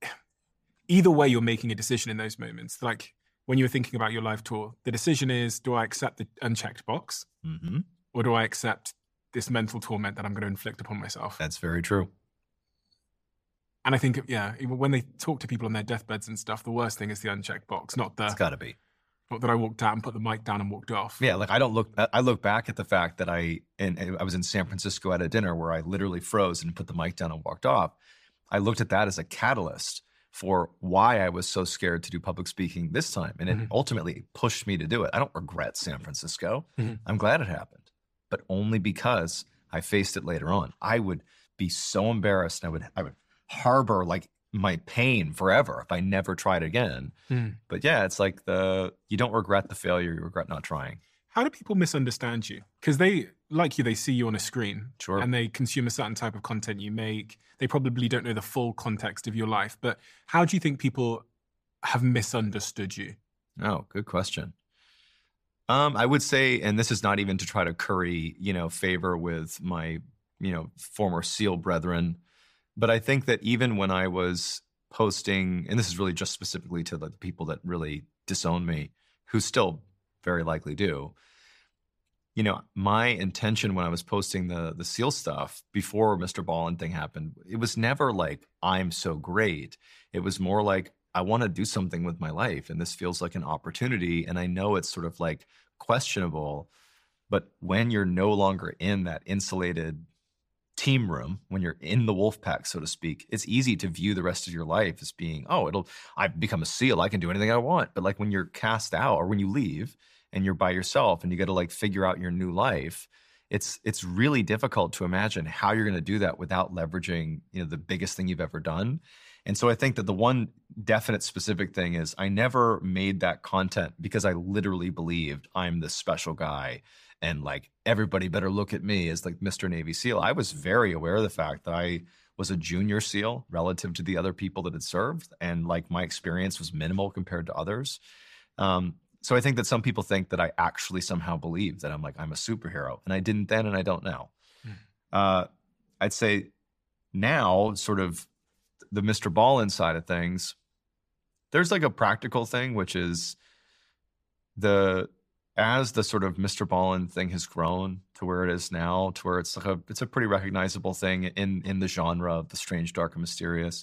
either way you're making a decision in those moments. Like, when you were thinking about your live tour, the decision is, do I accept the unchecked box? Mm-hmm. or do I accept this mental torment that I'm going to inflict upon myself? That's very true. And I think, yeah, when they talk to people on their deathbeds and stuff, the worst thing is the unchecked box, not the... It's got to be. Not that I walked out and put the mic down and walked off. Yeah, like I don't look, I look back at the fact that I, and I was in San Francisco at a dinner where I literally froze and put the mic down and walked off. I looked at that as a catalyst for why I was so scared to do public speaking this time. And it mm-hmm. ultimately pushed me to do it. I don't regret San Francisco. Mm-hmm. I'm glad it happened, but only because I faced it later on. I would be so embarrassed. And I would, I would harbor like my pain forever if I never tried again. Mm. But yeah, it's like the, you don't regret the failure, you regret not trying. How do people misunderstand you? Because they, like you, they see you on a screen. Sure. And they consume a certain type of content you make. They probably don't know the full context of your life. But how do you think people have misunderstood you? Oh, good question. Um, I would say, and this is not even to try to curry, you know, favor with my, you know, former SEAL brethren, but I think that even when I was posting, and this is really just specifically to the people that really disown me, who still very likely do, you know, my intention when I was posting the the SEAL stuff before Mister Ballen thing happened, it was never like, I'm so great. It was more like, I want to do something with my life, and this feels like an opportunity. And I know it's sort of like questionable, but when you're no longer in that insulated team room, when you're in the wolf pack, so to speak, it's easy to view the rest of your life as being, oh, it'll, I've become a SEAL, I can do anything I want. But like when you're cast out or when you leave and you're by yourself and you got to like figure out your new life, it's it's really difficult to imagine how you're going to do that without leveraging, you know, the biggest thing you've ever done. And so I think that the one definite specific thing is I never made that content because I literally believed I'm this special guy and like everybody better look at me as like Mister Navy SEAL. I was very aware of the fact that I was a junior SEAL relative to the other people that had served, and like my experience was minimal compared to others. Um, so I think that some people think that I actually somehow believe that I'm like, I'm a superhero, and I didn't then and I don't now. Mm. Uh, I'd say now sort of the Mister Ballen side of things, there's like a practical thing, which is the, as the sort of Mister Ballen thing has grown to where it is now, to where it's like a, it's a pretty recognizable thing in, in the genre of the strange, dark, and mysterious.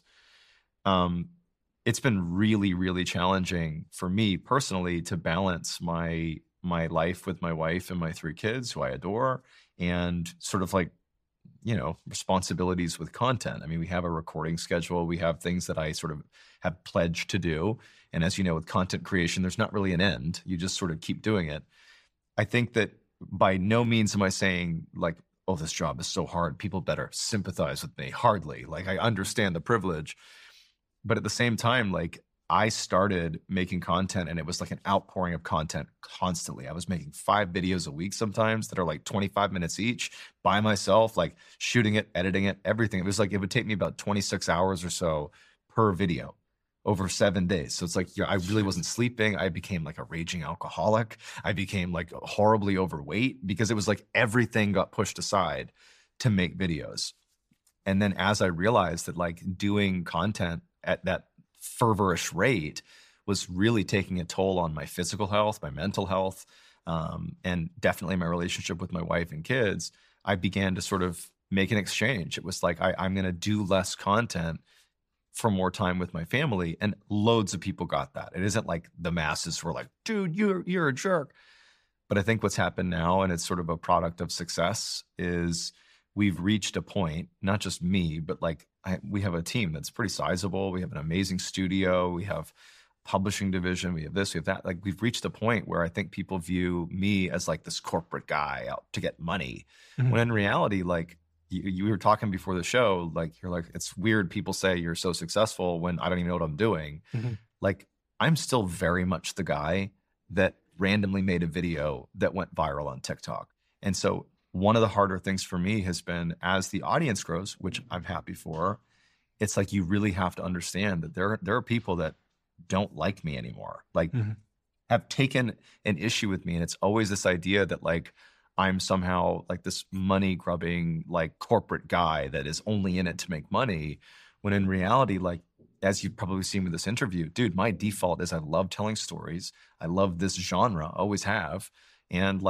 Um, it's been really, really challenging for me personally to balance my, my life with my wife and my three kids who I adore, and sort of like, you know, responsibilities with content. I mean, we have a recording schedule. We have things that I sort of have pledged to do. And as you know, with content creation, there's not really an end. You just sort of keep doing it. I think that by no means am I saying like, oh, this job is so hard, people better sympathize with me. Hardly. Like, I understand the privilege. But at the same time, like, I started making content and it was like an outpouring of content constantly. I was making five videos a week sometimes that are like twenty-five minutes each by myself, like shooting it, editing it, everything. It was like, it would take me about twenty-six hours or so per video over seven days. So it's like, yeah, I really wasn't sleeping. I became like a raging alcoholic. I became like horribly overweight because it was like everything got pushed aside to make videos. And then as I realized that like doing content at that fervorish rate was really taking a toll on my physical health, my mental health, um, and definitely my relationship with my wife and kids, I began to sort of make an exchange. It was like, I, I'm going to do less content for more time with my family. And loads of people got that. It isn't like the masses were like, dude, you're, you're a jerk. But I think what's happened now, and it's sort of a product of success, is we've reached a point, not just me, but like I, we have a team that's pretty sizable. We have an amazing studio. We have publishing division. We have this, we have that. Like, we've reached a point where I think people view me as like this corporate guy out to get money. Mm-hmm. When in reality, like you, you were talking before the show, like you're like, it's weird people say you're so successful when I don't even know what I'm doing. Mm-hmm. Like, I'm still very much the guy that randomly made a video that went viral on TikTok. And so one of the harder things for me has been, as the audience grows, which I'm happy for, it's like you really have to understand that there, there are people that don't like me anymore, like mm-hmm. have taken an issue with me. And it's always this idea that like I'm somehow like this money grubbing, like corporate guy that is only in it to make money. When in reality, like, as you've probably seen with this interview, dude, my default is I love telling stories. I love this genre, always have. And like,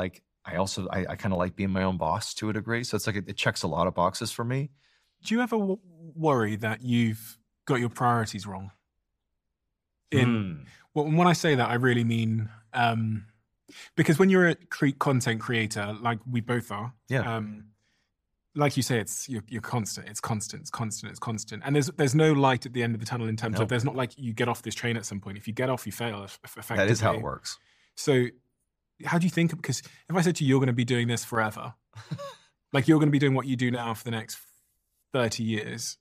I also, I, I kind of like being my own boss to a degree. So it's like, it, it checks a lot of boxes for me. Do you ever w- worry that you've got your priorities wrong? In Hmm. well, when I say that, I really mean, um, because when you're a cre- content creator, like we both are, Yeah. um, like you say, it's you're, you're constant. It's constant. It's constant. It's constant. And there's there's no light at the end of the tunnel in terms No. of there's not like you get off this train at some point. If you get off, you fail. Effectively. That is how it works. So, how do you think? Because if I said to you, you're going to be doing this forever, like you're going to be doing what you do now for the next thirty years.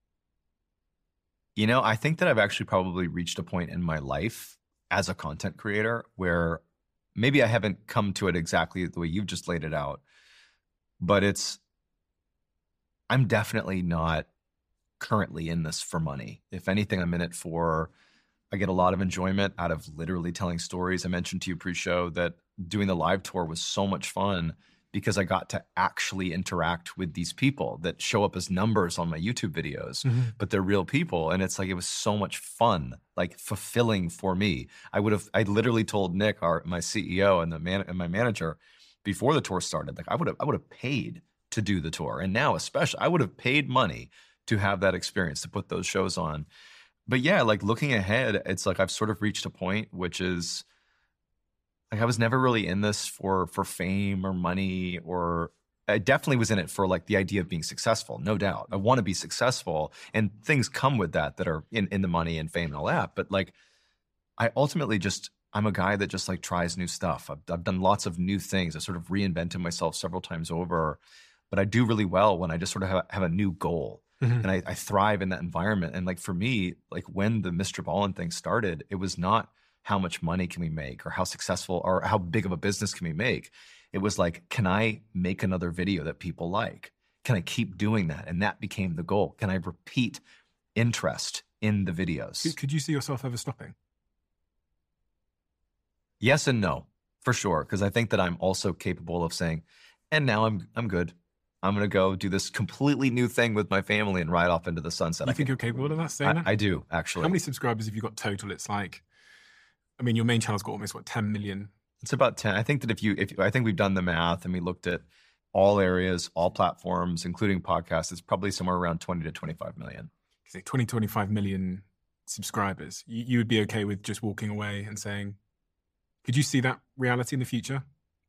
You know, I think that I've actually probably reached a point in my life as a content creator where maybe I haven't come to it exactly the way you've just laid it out, but it's, I'm definitely not currently in this for money. If anything, I'm in it for, I get a lot of enjoyment out of literally telling stories. I mentioned to you pre-show that doing the live tour was so much fun because I got to actually interact with these people that show up as numbers on my YouTube videos, Mm-hmm. but they're real people. And it's like, it was so much fun, like fulfilling for me. I would have, I literally told Nick, our, my C E O and the man and my manager before the tour started, like I would have, I would have paid to do the tour. And now especially, I would have paid money to have that experience, to put those shows on. But yeah, like looking ahead, it's like I've sort of reached a point, which is like I was never really in this for for fame or money, or I definitely was in it for like the idea of being successful, no doubt. I want to be successful, and things come with that that are in, in the money and fame and all that. But like, I ultimately just, I'm a guy that just like tries new stuff. I've, I've done lots of new things. I sort of reinvented myself several times over, but I do really well when I just sort of have, have a new goal. Mm-hmm. And I, I thrive in that environment. And like for me, like when the Mister Ballin thing started, it was not how much money can we make or how successful or how big of a business can we make. It was like, can I make another video that people like? Can I keep doing that? And that became the goal. Can I repeat interest in the videos? Could, could you see yourself ever stopping? Yes and no, for sure. Because I think that I'm also capable of saying, and now I'm I'm good. I'm going to go do this completely new thing with my family and ride off into the sunset. You I think can, you're capable of that, saying I, that? I do, actually. How many subscribers have you got total? It's like, I mean, your main channel's got almost, what, ten million? It's about ten. I think that if you, if I think we've done the math and we looked at all areas, all platforms, including podcasts, it's probably somewhere around twenty to twenty-five million. Say twenty, twenty-five million subscribers. You, you would be okay with just walking away and saying, could you see that reality in the future?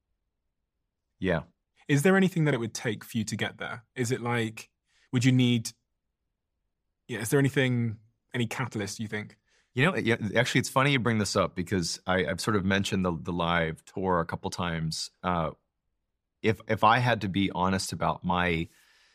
Yeah. Is there anything that it would take for you to get there? Is it like, would you need, yeah, is there anything, any catalyst you think? You know, yeah, actually, it's funny you bring this up because I, I've sort of mentioned the, the live tour a couple times. Uh, if if I had to be honest about my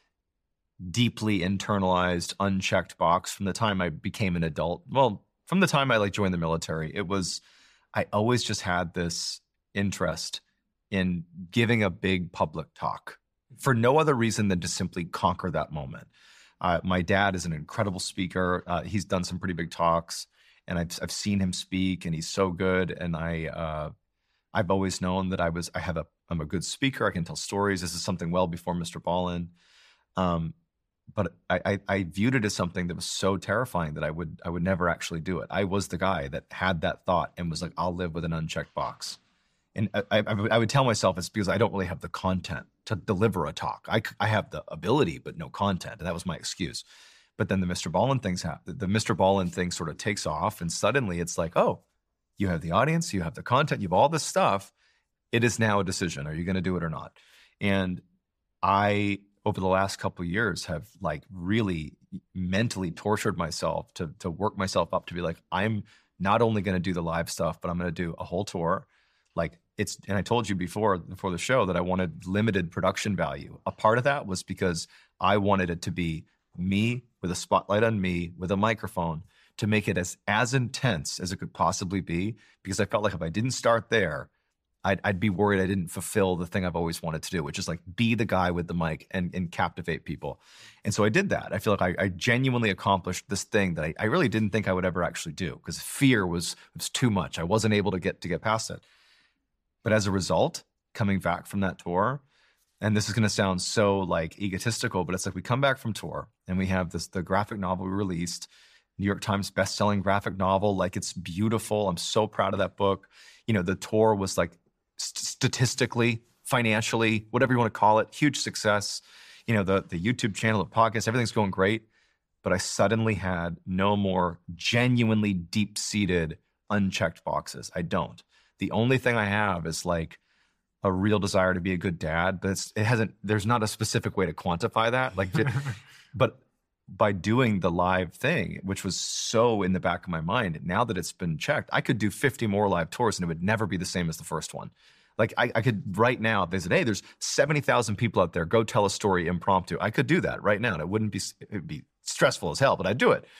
deeply internalized, unchecked box from the time I became an adult, well, from the time I like joined the military, it was, I always just had this interest in giving a big public talk for no other reason than to simply conquer that moment. Uh, my dad is an incredible speaker. Uh, he's done some pretty big talks, and I've I've seen him speak, and he's so good. And I uh, I've always known that I was I have a I'm a good speaker. I can tell stories. This is something well before Mister Ballin. Um, but I, I I viewed it as something that was so terrifying that I would I would never actually do it. I was the guy that had that thought and was like, I'll live with an unchecked box. And I, I, I would tell myself it's because I don't really have the content to deliver a talk. I, I have the ability, but no content. And that was my excuse. But then the Mister Ballin things happen. The Mister Ballin thing sort of takes off. And suddenly it's like, oh, you have the audience, you have the content, you have all this stuff. It is now a decision. Are you going to do it or not? And I, over the last couple of years, have like really mentally tortured myself to, to work myself up to be like, I'm not only going to do the live stuff, but I'm going to do a whole tour. Like it's, and I told you before, before the show that I wanted limited production value. A part of that was because I wanted it to be me with a spotlight on me with a microphone to make it as, as intense as it could possibly be. Because I felt like if I didn't start there, I'd, I'd be worried I didn't fulfill the thing I've always wanted to do, which is like be the guy with the mic and, and captivate people. And so I did that. I feel like I, I genuinely accomplished this thing that I, I really didn't think I would ever actually do because fear was, was too much. I wasn't able to get to get past it. But as a result, coming back from that tour, and this is going to sound so like egotistical, but it's like we come back from tour and we have this the graphic novel we released, New York Times best-selling graphic novel. Like it's beautiful. I'm so proud of that book. You know, the tour was like st- statistically financially, whatever you want to call it, huge success. You know, the, the YouTube channel, the podcast, everything's going great. But I suddenly had no more genuinely deep-seated, unchecked boxes. I don't. The only thing I have is like a real desire to be a good dad, but it's, it hasn't, there's not a specific way to quantify that. Like, but by doing the live thing, which was so in the back of my mind, now that it's been checked, I could do fifty more live tours and it would never be the same as the first one. Like I, I could right now, if they said, hey, there's seventy thousand people out there, go tell a story impromptu. I could do that right now. And it wouldn't be, it would be stressful as hell, but I'd do it.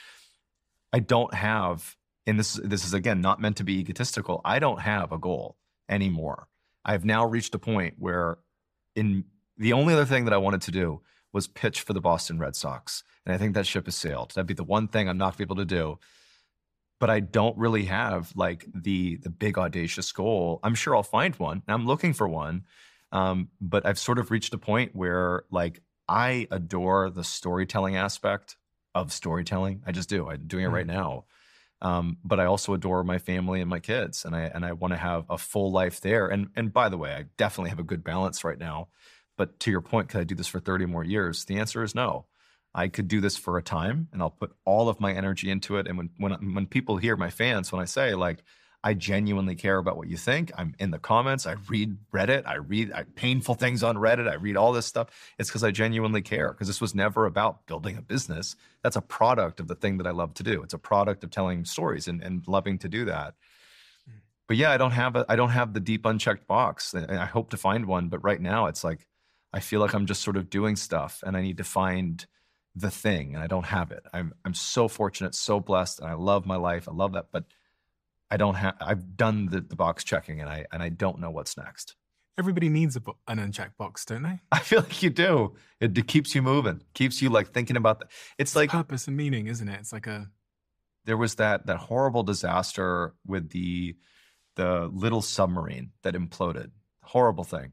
I don't have, and this, this is again, not meant to be egotistical. I don't have a goal anymore. I've now reached a point where in the only other thing that I wanted to do was pitch for the Boston Red Sox. And I think that ship has sailed. That'd be the one thing I'm not able to do. But I don't really have like the the big audacious goal. I'm sure I'll find one. I'm looking for one. Um, but I've sort of reached a point where like I adore the storytelling aspect of storytelling. I just do. I'm doing it right now. Um, but I also adore my family and my kids, and I and I want to have a full life there. And and by the way, I definitely have a good balance right now. But to your point, could I do this for thirty more years? The answer is no. I could do this for a time, and I'll put all of my energy into it. And when when when people hear, my fans, when I say like, I genuinely care about what you think, I'm in the comments, I read Reddit, I read I, painful things on Reddit, I read all this stuff. It's because I genuinely care, because this was never about building a business. That's a product of the thing that I love to do. It's a product of telling stories and, and loving to do that. But yeah, I don't have a, I don't have the deep unchecked box. And I hope to find one, but right now it's like, I feel like I'm just sort of doing stuff, and I need to find the thing, and I don't have it. I'm I'm so fortunate, so blessed, and I love my life. I love that, but I don't have. I've done the, the box checking, and I and I don't know what's next. Everybody needs a, an unchecked box, don't they? I feel like you do. It, it keeps you moving, keeps you like thinking about that. It's, it's like purpose and meaning, isn't it? It's like a. There was that that horrible disaster with the the little submarine that imploded. Horrible thing,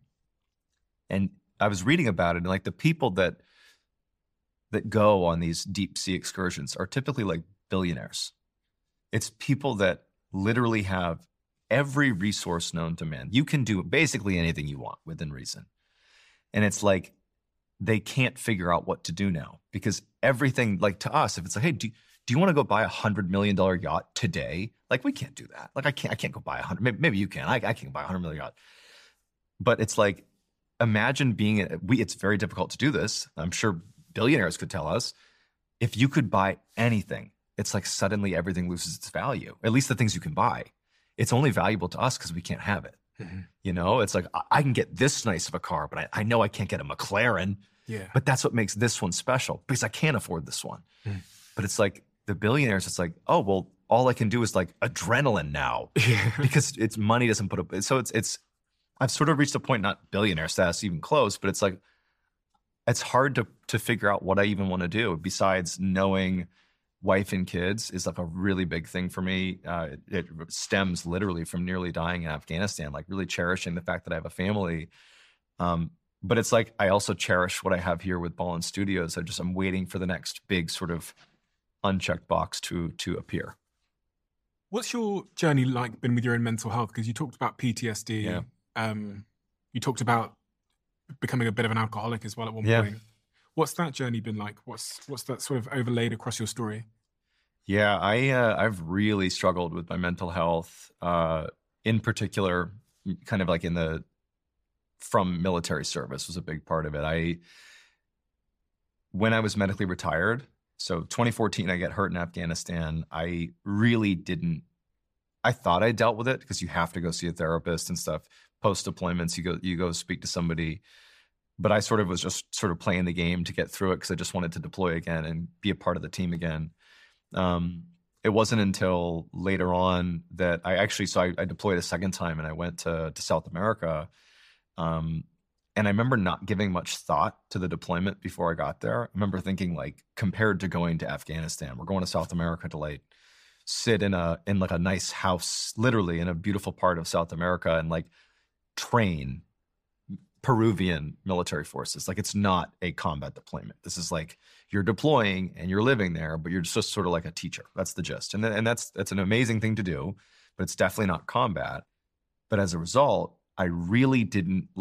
and I was reading about it, and like the people that. that go on these deep sea excursions are typically like billionaires. It's people that literally have every resource known to man. You can do basically anything you want within reason. And it's like, they can't figure out what to do now, because everything, like to us, if it's like, hey, do, do you want to go buy a hundred million dollar yacht today? Like, we can't do that. Like, I can't, I can't go buy a hundred, maybe, maybe you can, I, I can buy a hundred million yacht. But it's like, imagine being, we, it's very difficult to do this. I'm sure billionaires could tell us, if you could buy anything, it's like suddenly everything loses its value. At least the things you can buy. It's only valuable to us because we can't have it. Mm-hmm. You know, it's like, I, I can get this nice of a car, but I, I know I can't get a McLaren. Yeah. But that's what makes this one special, because I can't afford this one. Mm. But it's like the billionaires, it's like, oh, well, all I can do is like adrenaline now because it's money doesn't put up. So it's, it's, I've sort of reached a point, not billionaire status even close, but it's like, it's hard to to figure out what I even want to do besides knowing wife and kids is like a really big thing for me. Uh, it, it stems literally from nearly dying in Afghanistan, like really cherishing the fact that I have a family. Um, but it's like, I also cherish what I have here with Ballin Studios. I just, I'm waiting for the next big sort of unchecked box to to appear. What's your journey like been with your own mental health? Because you talked about P T S D. Yeah. Um, you talked about becoming a bit of an alcoholic as well at one yeah. point. What's that journey been like? What's what's that sort of overlaid across your story? Yeah, I uh, I've really struggled with my mental health, uh, in particular, kind of like in the from military service was a big part of it. I when I was medically retired, so twenty fourteen, I get hurt in Afghanistan. I really didn't. I thought I dealt with it because you have to go see a therapist and stuff. Post deployments, you go you go speak to somebody. But I sort of was just sort of playing the game to get through it because I just wanted to deploy again and be a part of the team again. Um, it wasn't until later on that I actually, so I, I deployed a second time and I went to, to South America. Um, and I remember not giving much thought to the deployment before I got there. I remember thinking like, compared to going to Afghanistan, we're going to South America to like sit in a, in like a nice house, literally in a beautiful part of South America and like train Peruvian military forces. Like, it's not a combat deployment. This is like you're deploying and you're living there, but you're just sort of like a teacher. That's the gist. And, and that's, that's an amazing thing to do, but it's definitely not combat. But as a result, I really didn't like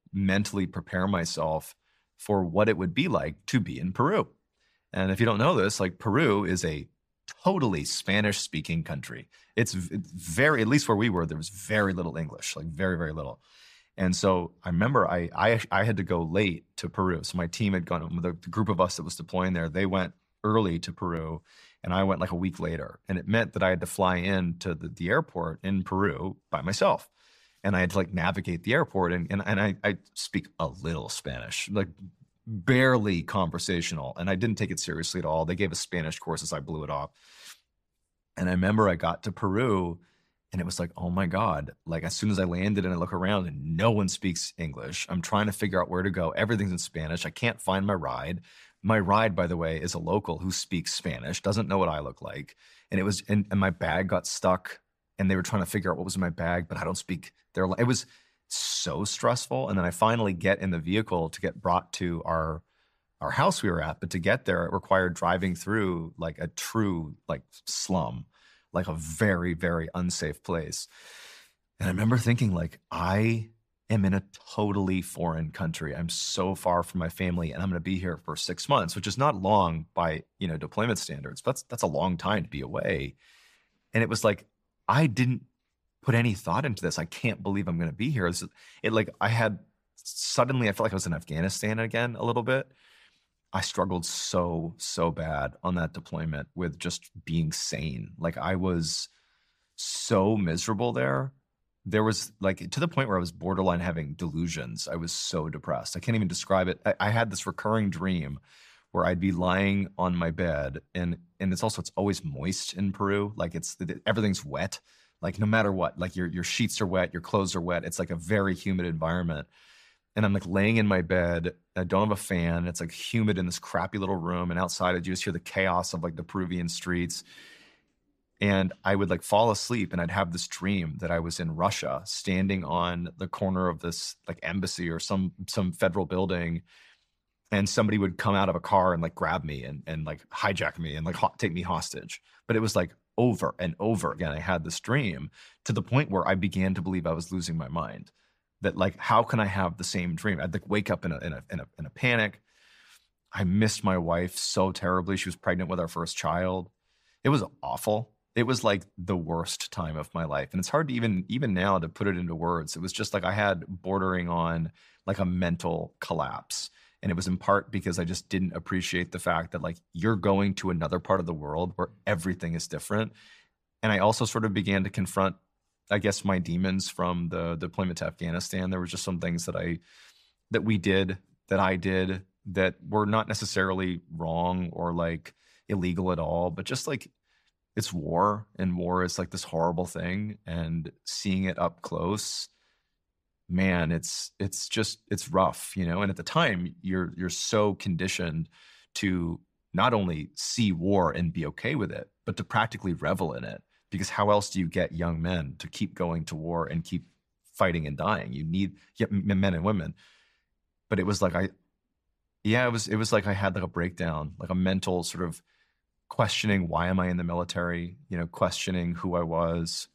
mentally prepare myself for what it would be like to be in Peru. And if you don't know this, like Peru is a totally Spanish speaking country. It's very, at least where we were, there was very little English, like very, very little. And so I remember I, I, I had to go late to Peru. So my team had gone, the group of us that was deploying there, they went early to Peru and I went like a week later. And it meant that I had to fly in to the, the airport in Peru by myself. And I had to like navigate the airport, and and, and I, I speak a little Spanish, like barely conversational. And I didn't take it seriously at all. They gave us Spanish courses. I blew it off. And I remember I got to Peru and it was like, oh my God, like as soon as I landed and I look around and no one speaks English, I'm trying to figure out where to go. Everything's in Spanish. I can't find my ride. My ride, by the way, is a local who speaks Spanish, doesn't know what I look like. And it was, and, and my bag got stuck and they were trying to figure out what was in my bag, but I don't speak their, it was so stressful. And then I finally get in the vehicle to get brought to our, our house we were at, but to get there, it required driving through like a true like slum, like a very, very unsafe place. And I remember thinking like, I am in a totally foreign country. I'm so far from my family and I'm going to be here for six months, which is not long by, you know, deployment standards, but that's, that's a long time to be away. And it was like, I didn't put any thought into this. I can't believe I'm going to be here. It, it like, I had suddenly, I felt like I was in Afghanistan again a little bit. I struggled so, so bad on that deployment with just being sane. Like I was so miserable there. There was like to the point where I was borderline having delusions. I was so depressed. I can't even describe it. I, I had this recurring dream where I'd be lying on my bed and, and it's also, it's always moist in Peru. Like it's, everything's wet. Like no matter what, like your, your sheets are wet, your clothes are wet. It's like a very humid environment. And I'm like laying in my bed. I don't have a fan. It's like humid in this crappy little room. And outside you just hear the chaos of like the Peruvian streets. And I would like fall asleep and I'd have this dream that I was in Russia standing on the corner of this like embassy or some, some federal building. And somebody would come out of a car and like grab me and, and like hijack me and like ho- take me hostage. But it was like over and over again. I had this dream to the point where I began to believe I was losing my mind. That like, how can I have the same dream? I'd like wake up in a, in a, in a, in a panic. I missed my wife so terribly. She was pregnant with our first child. It was awful. It was like the worst time of my life. And it's hard to even, even now to put it into words. It was just like I had bordering on like a mental collapse. And it was in part because I just didn't appreciate the fact that like you're going to another part of the world where everything is different. And I also sort of began to confront, I guess, my demons from the deployment to Afghanistan. There were just some things that I, that we did, that I did that were not necessarily wrong or like illegal at all, but just like it's war, and war is like this horrible thing, and seeing it up close, man, it's it's just it's rough, you know. And at the time, you're you're so conditioned to not only see war and be okay with it, but to practically revel in it. Because how else do you get young men to keep going to war and keep fighting and dying? You need yeah, men and women. But it was like I, yeah, it was it was like I had like a breakdown, like a mental sort of questioning, why am I in the military? You know, questioning who I was.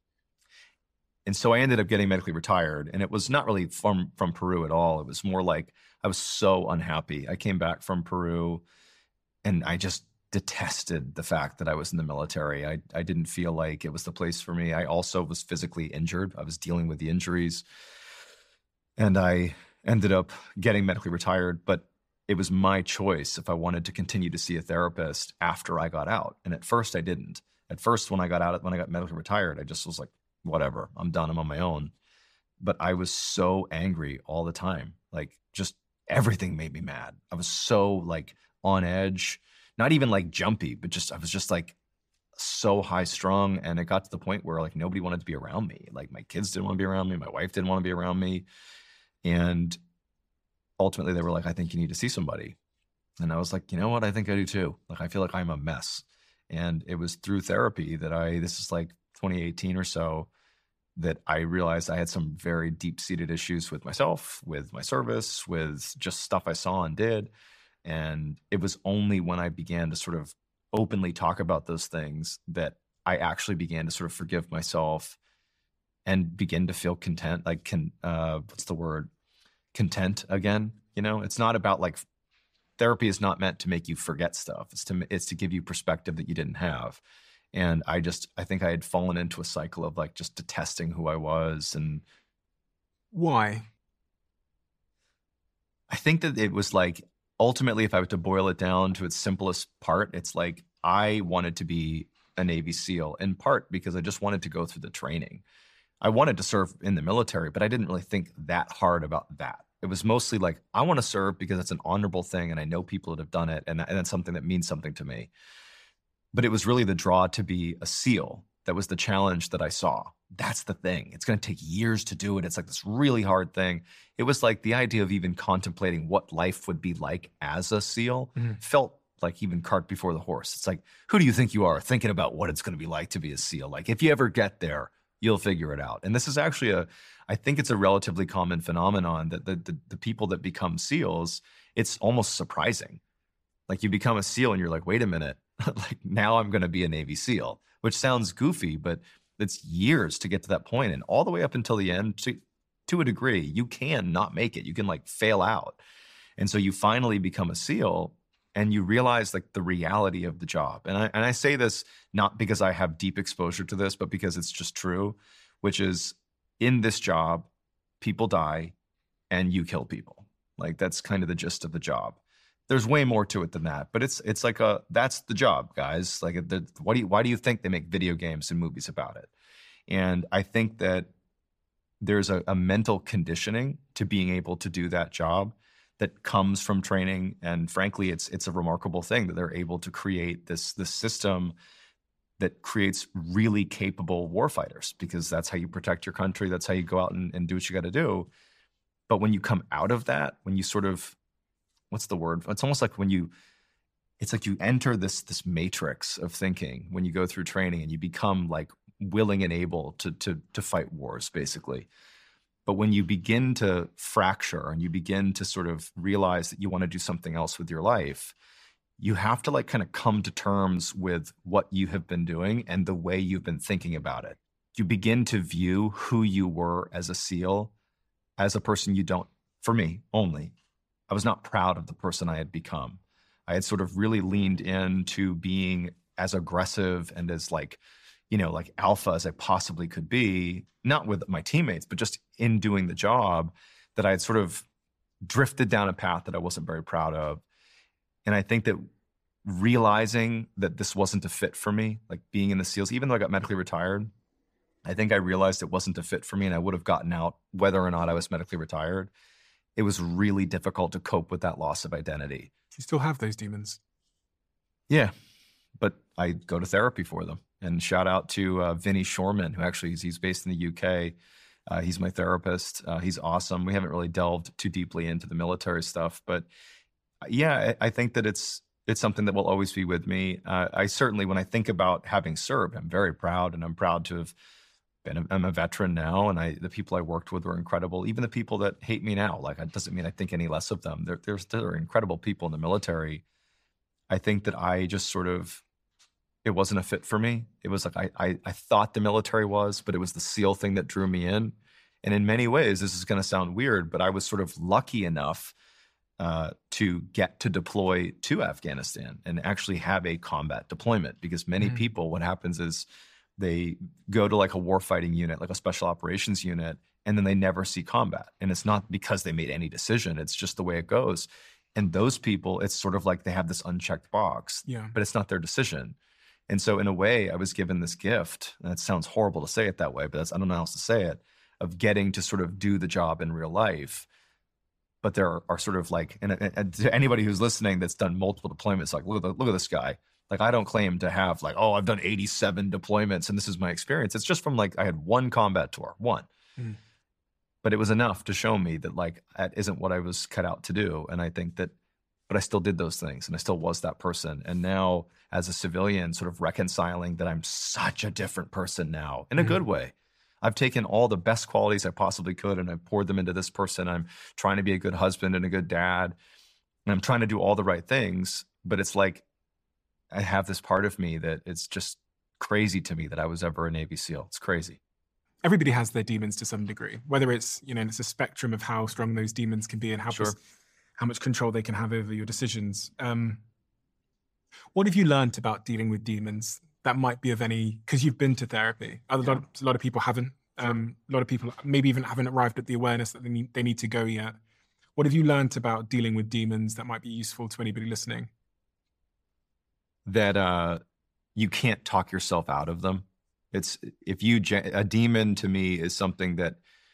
And so I ended up getting medically retired, and it was not really from from Peru at all. It was more like I was so unhappy. I came back from Peru, and I just detested the fact that I was in the military. I I didn't feel like it was the place for me. I also was physically injured. I was dealing with the injuries, and I ended up getting medically retired. But it was my choice if I wanted to continue to see a therapist after I got out. And at first, I didn't. At first, when I got out, when I got medically retired, I just was like, whatever, I'm done, I'm on my own. But I was so angry all the time. Like, just everything made me mad. I was so like on edge, not even like jumpy, but just, I was just like so high strung. And it got to the point where like nobody wanted to be around me. Like my kids didn't want to be around me. My wife didn't want to be around me. And ultimately they were like, I think you need to see somebody. And I was like, you know what? I think I do too. Like, I feel like I'm a mess. And it was through therapy that I, this is like twenty eighteen or so, that I realized I had some very deep-seated issues with myself, with my service, with just stuff I saw and did. And it was only when I began to sort of openly talk about those things that I actually began to sort of forgive myself and begin to feel content, like, can, uh, what's the word? content again. You know, it's not about like, therapy is not meant to make you forget stuff. It's to, it's to give you perspective that you didn't have. And I just, I think I had fallen into a cycle of like just detesting who I was. And why? I think that it was like, ultimately, if I were to boil it down to its simplest part, it's like I wanted to be a Navy SEAL, in part because I just wanted to go through the training. I wanted to serve in the military, but I didn't really think that hard about that. It was mostly like, I want to serve because it's an honorable thing and I know people that have done it, and, and that's something that means something to me. But it was really the draw to be a SEAL that was the challenge that I saw. That's the thing. It's going to take years to do it. It's like this really hard thing. It was like the idea of even contemplating what life would be like as a SEAL mm-hmm. felt like even cart before the horse. It's like, who do you think you are thinking about what it's going to be like to be a SEAL? Like, if you ever get there, you'll figure it out. And this is actually a, I think it's a relatively common phenomenon that the, the, the people that become SEALs, it's almost surprising. Like, you become a SEAL and you're like, wait a minute, like now I'm going to be a Navy SEAL, which sounds goofy, but it's years to get to that point. And all the way up until the end, to, to a degree, you can not make it. You can like fail out. And so you finally become a SEAL and you realize like the reality of the job. And I, and I say this not because I have deep exposure to this, but because it's just true, which is in this job, people die and you kill people. Like, that's kind of the gist of the job. There's way more to it than that, but it's it's like a, that's the job, guys. Like, the, what do you, why do you think they make video games and movies about it? And I think that there's a, a mental conditioning to being able to do that job that comes from training. And frankly, it's it's a remarkable thing that they're able to create this, this system that creates really capable warfighters, because that's how you protect your country. That's how you go out and, and do what you got to do. But when you come out of that, when you sort of, what's the word? It's almost like when you, it's like you enter this this matrix of thinking when you go through training, and you become like willing and able to to to fight wars, basically. But when you begin to fracture and you begin to sort of realize that you want to do something else with your life, you have to like kind of come to terms with what you have been doing and the way you've been thinking about it. You begin to view who you were as a SEAL as a person you don't, for me only, I was not proud of the person I had become. I had sort of really leaned into being as aggressive and as like, you know, like alpha as I possibly could be, not with my teammates, but just in doing the job, that I had sort of drifted down a path that I wasn't very proud of. And I think that realizing that this wasn't a fit for me, like being in the SEALs, even though I got medically retired, I think I realized it wasn't a fit for me, and I would have gotten out whether or not I was medically retired. It was really difficult to cope with that loss of identity. You still have those demons? Yeah, but I go to therapy for them. And shout out to uh, Vinny Shorman, who actually is, he's based in the U K. Uh, he's my therapist. Uh, he's awesome. We haven't really delved too deeply into the military stuff, but yeah, I, I think that it's it's something that will always be with me. Uh, I certainly, when I think about having served, I'm very proud, and I'm proud to have been. A, I'm a veteran now, and I the people I worked with were incredible. Even the people that hate me now, like, it doesn't mean I think any less of them. There, there's there are incredible people in the military. I think that I just sort of, it wasn't a fit for me. It was like I, I I thought the military was, but it was the SEAL thing that drew me in. And in many ways, this is going to sound weird, but I was sort of lucky enough uh, to get to deploy to Afghanistan and actually have a combat deployment. Because many mm-hmm. people, what happens is they go to like a warfighting unit, like a special operations unit, and then they never see combat. And it's not because they made any decision. It's just the way it goes. And those people, it's sort of like they have this unchecked box, yeah. but it's not their decision. And so in a way, I was given this gift, and it sounds horrible to say it that way, but that's, I don't know how else to say it, of getting to sort of do the job in real life. But there are, are sort of like, and, and to anybody who's listening that's done multiple deployments, like, look at, the, look at this guy. Like, I don't claim to have like, oh, I've done eighty-seven deployments and this is my experience. It's just from like, I had one combat tour, one. Mm. But it was enough to show me that like, that isn't what I was cut out to do. And I think that, but I still did those things, and I still was that person. And now as a civilian, sort of reconciling that I'm such a different person now in a mm. good way. I've taken all the best qualities I possibly could and I poured them into this person. I'm trying to be a good husband and a good dad, and I'm trying to do all the right things. But it's like, I have this part of me that it's just crazy to me that I was ever a Navy SEAL. It's crazy. everybody has their demons to some degree, whether it's, you know, it's a spectrum of how strong those demons can be and how, Sure. pers- how much control they can have over your decisions. Um, what have you learned about dealing with demons that might be of any, because you've been to therapy. A lot, of, a lot of people haven't. Um, a lot of people maybe even haven't arrived at the awareness that they need, they need to go yet. What have you learned about dealing with demons that might be useful to anybody listening? That uh, you can't talk yourself out of them. It's if you a demon to me is something that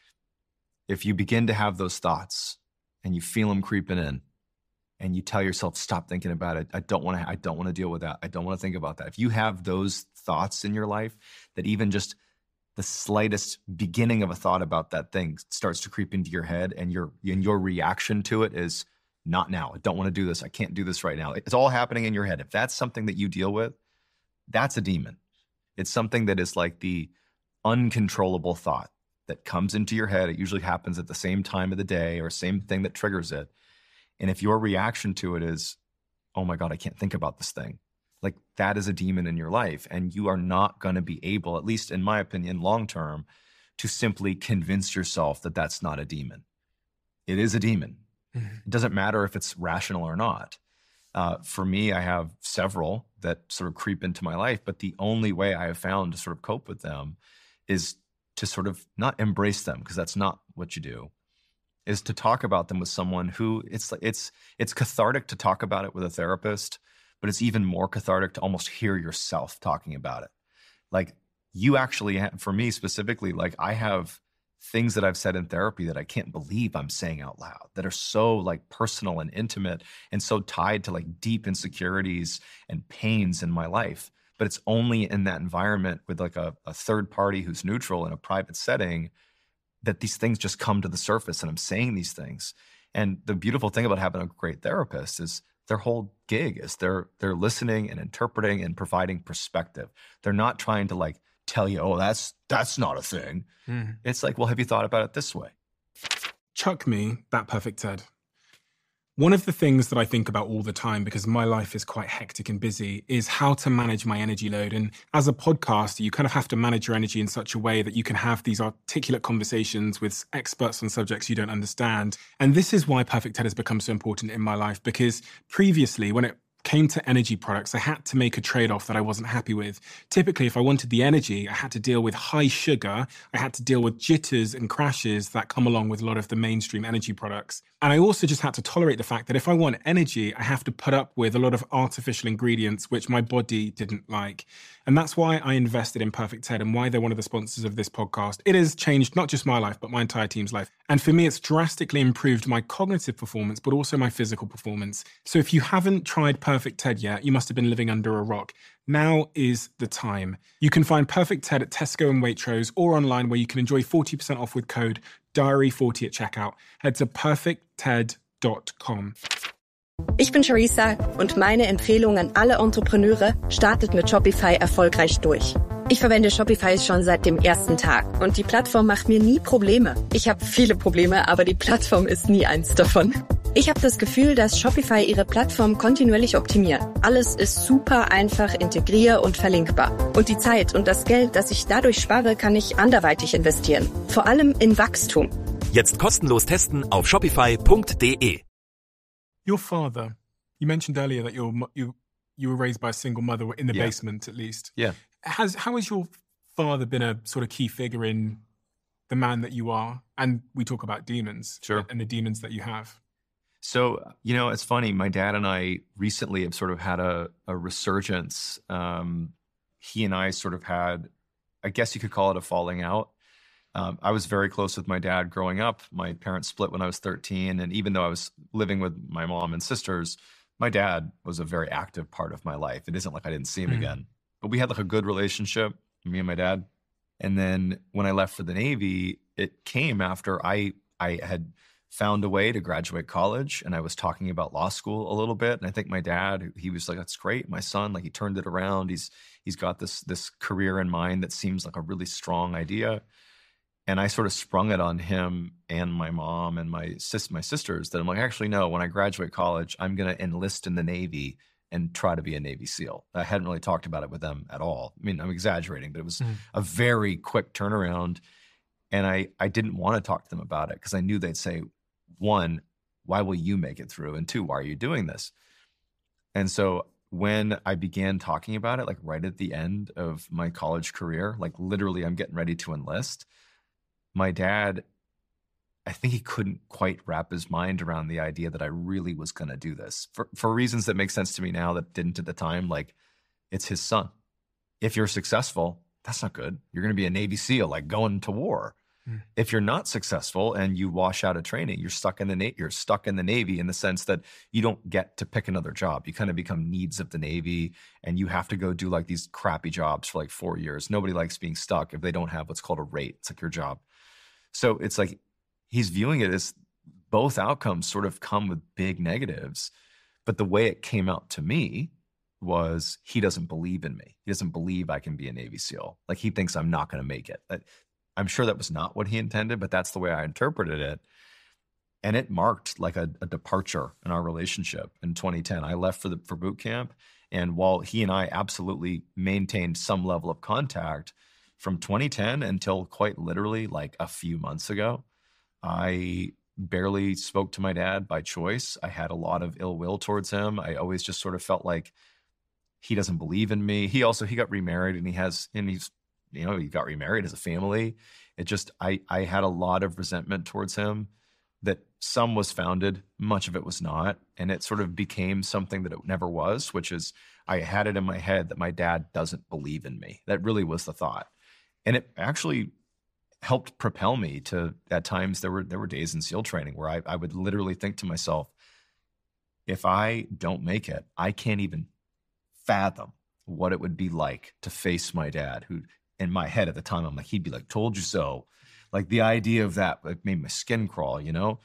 if you begin to have those thoughts and you feel them creeping in, and you tell yourself, stop thinking about it. I don't want to. I don't want to deal with that. I don't want to think about that. If you have those thoughts in your life, that even just the slightest beginning of a thought about that thing starts to creep into your head, and your and your reaction to it is not now. I don't want to do this. I can't do this right now. It's all happening in your head. If that's something that you deal with, that's a demon. It's something that is like the uncontrollable thought that comes into your head. It usually happens at the same time of the day or same thing that triggers it. And if your reaction to it is, oh my God, I can't think about this thing, like that is a demon in your life. And you are not going to be able, at least in my opinion, long-term, to simply convince yourself that that's not a demon. It is a demon. Mm-hmm. It doesn't matter if it's rational or not. Uh, for me, I have several that sort of creep into my life, but the only way I have found to sort of cope with them is to sort of not embrace them, because that's not what you do, is to talk about them with someone who it's it's it's cathartic to talk about it with a therapist, but it's even more cathartic to almost hear yourself talking about it. Like you actually have, for me specifically, like I have things that I've said in therapy that I can't believe I'm saying out loud, that are so like personal and intimate and so tied to like deep insecurities and pains in my life. But it's only in that environment with like a, a third party who's neutral in a private setting that these things just come to the surface and I'm saying these things. And the beautiful thing about having a great therapist is their whole gig is they're they're listening and interpreting and providing perspective. They're not trying to like tell you, oh, that's that's not a thing. Mm. It's like, well, have you thought about it this way? Chuck me that perfect Ted. One of the things that I think about all the time, because my life is quite hectic and busy, is how to manage my energy load. And as a podcaster, you kind of have to manage your energy in such a way that you can have these articulate conversations with experts on subjects you don't understand. And this is why Perfect Ted has become so important in my life, because previously, when it came to energy products, I had to make a trade-off that I wasn't happy with. Typically, if I wanted the energy, I had to deal with high sugar. I had to deal with jitters and crashes that come along with a lot of the mainstream energy products. And I also just had to tolerate the fact that if I want energy, I have to put up with a lot of artificial ingredients, which my body didn't like. And that's why I invested in Perfect Ted and why they're one of the sponsors of this podcast. It has changed not just my life, but my entire team's life. And for me, it's drastically improved my cognitive performance, but also my physical performance. So if you haven't tried Perfect Ted yet, you must have been living under a rock. Now is the time. You can find Perfect Ted at Tesco and Waitrose or online, where you can enjoy forty percent off with code diary forty at checkout. Head to perfect ted dot com. Ich bin Charissa und meine Empfehlung an alle Entrepreneure: startet mit Shopify erfolgreich durch. Ich verwende Shopify schon seit dem ersten Tag und die Plattform macht mir nie Probleme. Ich habe viele Probleme, aber die Plattform ist nie eins davon. Ich habe das Gefühl, dass Shopify ihre Plattform kontinuierlich optimiert. Alles ist super einfach, integrier- und verlinkbar. Und die Zeit und das Geld, das ich dadurch spare, kann ich anderweitig investieren. Vor allem in Wachstum. Jetzt kostenlos testen auf shopify punkt de. Your father, you mentioned earlier that you're, you you were raised by a single mother in the Yeah. basement, at least. Yeah. Has how has your father been a sort of key figure in the man that you are? And we talk about demons, Sure. and the demons that you have. So, you know, it's funny. My dad and I recently have sort of had a, a resurgence. Um, he and I sort of had, I guess you could call it a falling out. Um, I was very close with my dad growing up. My parents split when I was thirteen. And even though I was living with my mom and sisters, my dad was a very active part of my life. It isn't like I didn't see him mm-hmm. again. But we had like a good relationship, me and my dad. And then when I left for the Navy, it came after I I had found a way to graduate college, and I was talking about law school a little bit. And I think my dad, he was like, that's great. My son, like he turned it around. He's he's got this this career in mind that seems like a really strong idea. And I sort of sprung it on him and my mom and my sis, my sisters that I'm like, actually, no, when I graduate college, I'm going to enlist in the Navy and try to be a Navy SEAL. I hadn't really talked about it with them at all. I mean, I'm exaggerating, but it was mm. a very quick turnaround. And I, I didn't want to talk to them about it because I knew they'd say, one, why will you make it through? And two, why are you doing this? And so when I began talking about it, like right at the end of my college career, like literally I'm getting ready to enlist, my dad, I think he couldn't quite wrap his mind around the idea that I really was going to do this for, for reasons that make sense to me now that didn't at the time. Like, it's his son. If you're successful, that's not good. You're going to be a Navy SEAL, like going to war. Mm. If you're not successful and you wash out of training, you're stuck in the Na- you're stuck in the Navy in the sense that you don't get to pick another job. You kind of become needs of the Navy, and you have to go do like these crappy jobs for like four years. Nobody likes being stuck if they don't have what's called a rate. It's like your job. So it's like, he's viewing it as both outcomes sort of come with big negatives. But the way it came out to me was he doesn't believe in me. He doesn't believe I can be a Navy SEAL. Like, he thinks I'm not going to make it. I'm sure that was not what he intended, but that's the way I interpreted it. And it marked like a, a departure in our relationship in twenty ten. I left for the for boot camp. And while he and I absolutely maintained some level of contact from twenty ten until quite literally like a few months ago, I barely spoke to my dad by choice. I had a lot of ill will towards him. I always just sort of felt like he doesn't believe in me. He also, he got remarried and he has, and he's, you know, he got remarried as a family. It just, I, I had a lot of resentment towards him that some was founded, much of it was not. And it sort of became something that it never was, which is I had it in my head that my dad doesn't believe in me. That really was the thought. And it actually helped propel me to, at times there were there were days in SEAL training where I, I would literally think to myself, if I don't make it, I can't even fathom what it would be like to face my dad, who in my head at the time, I'm like, he'd be like, told you so. Like, the idea of that like made my skin crawl, you know?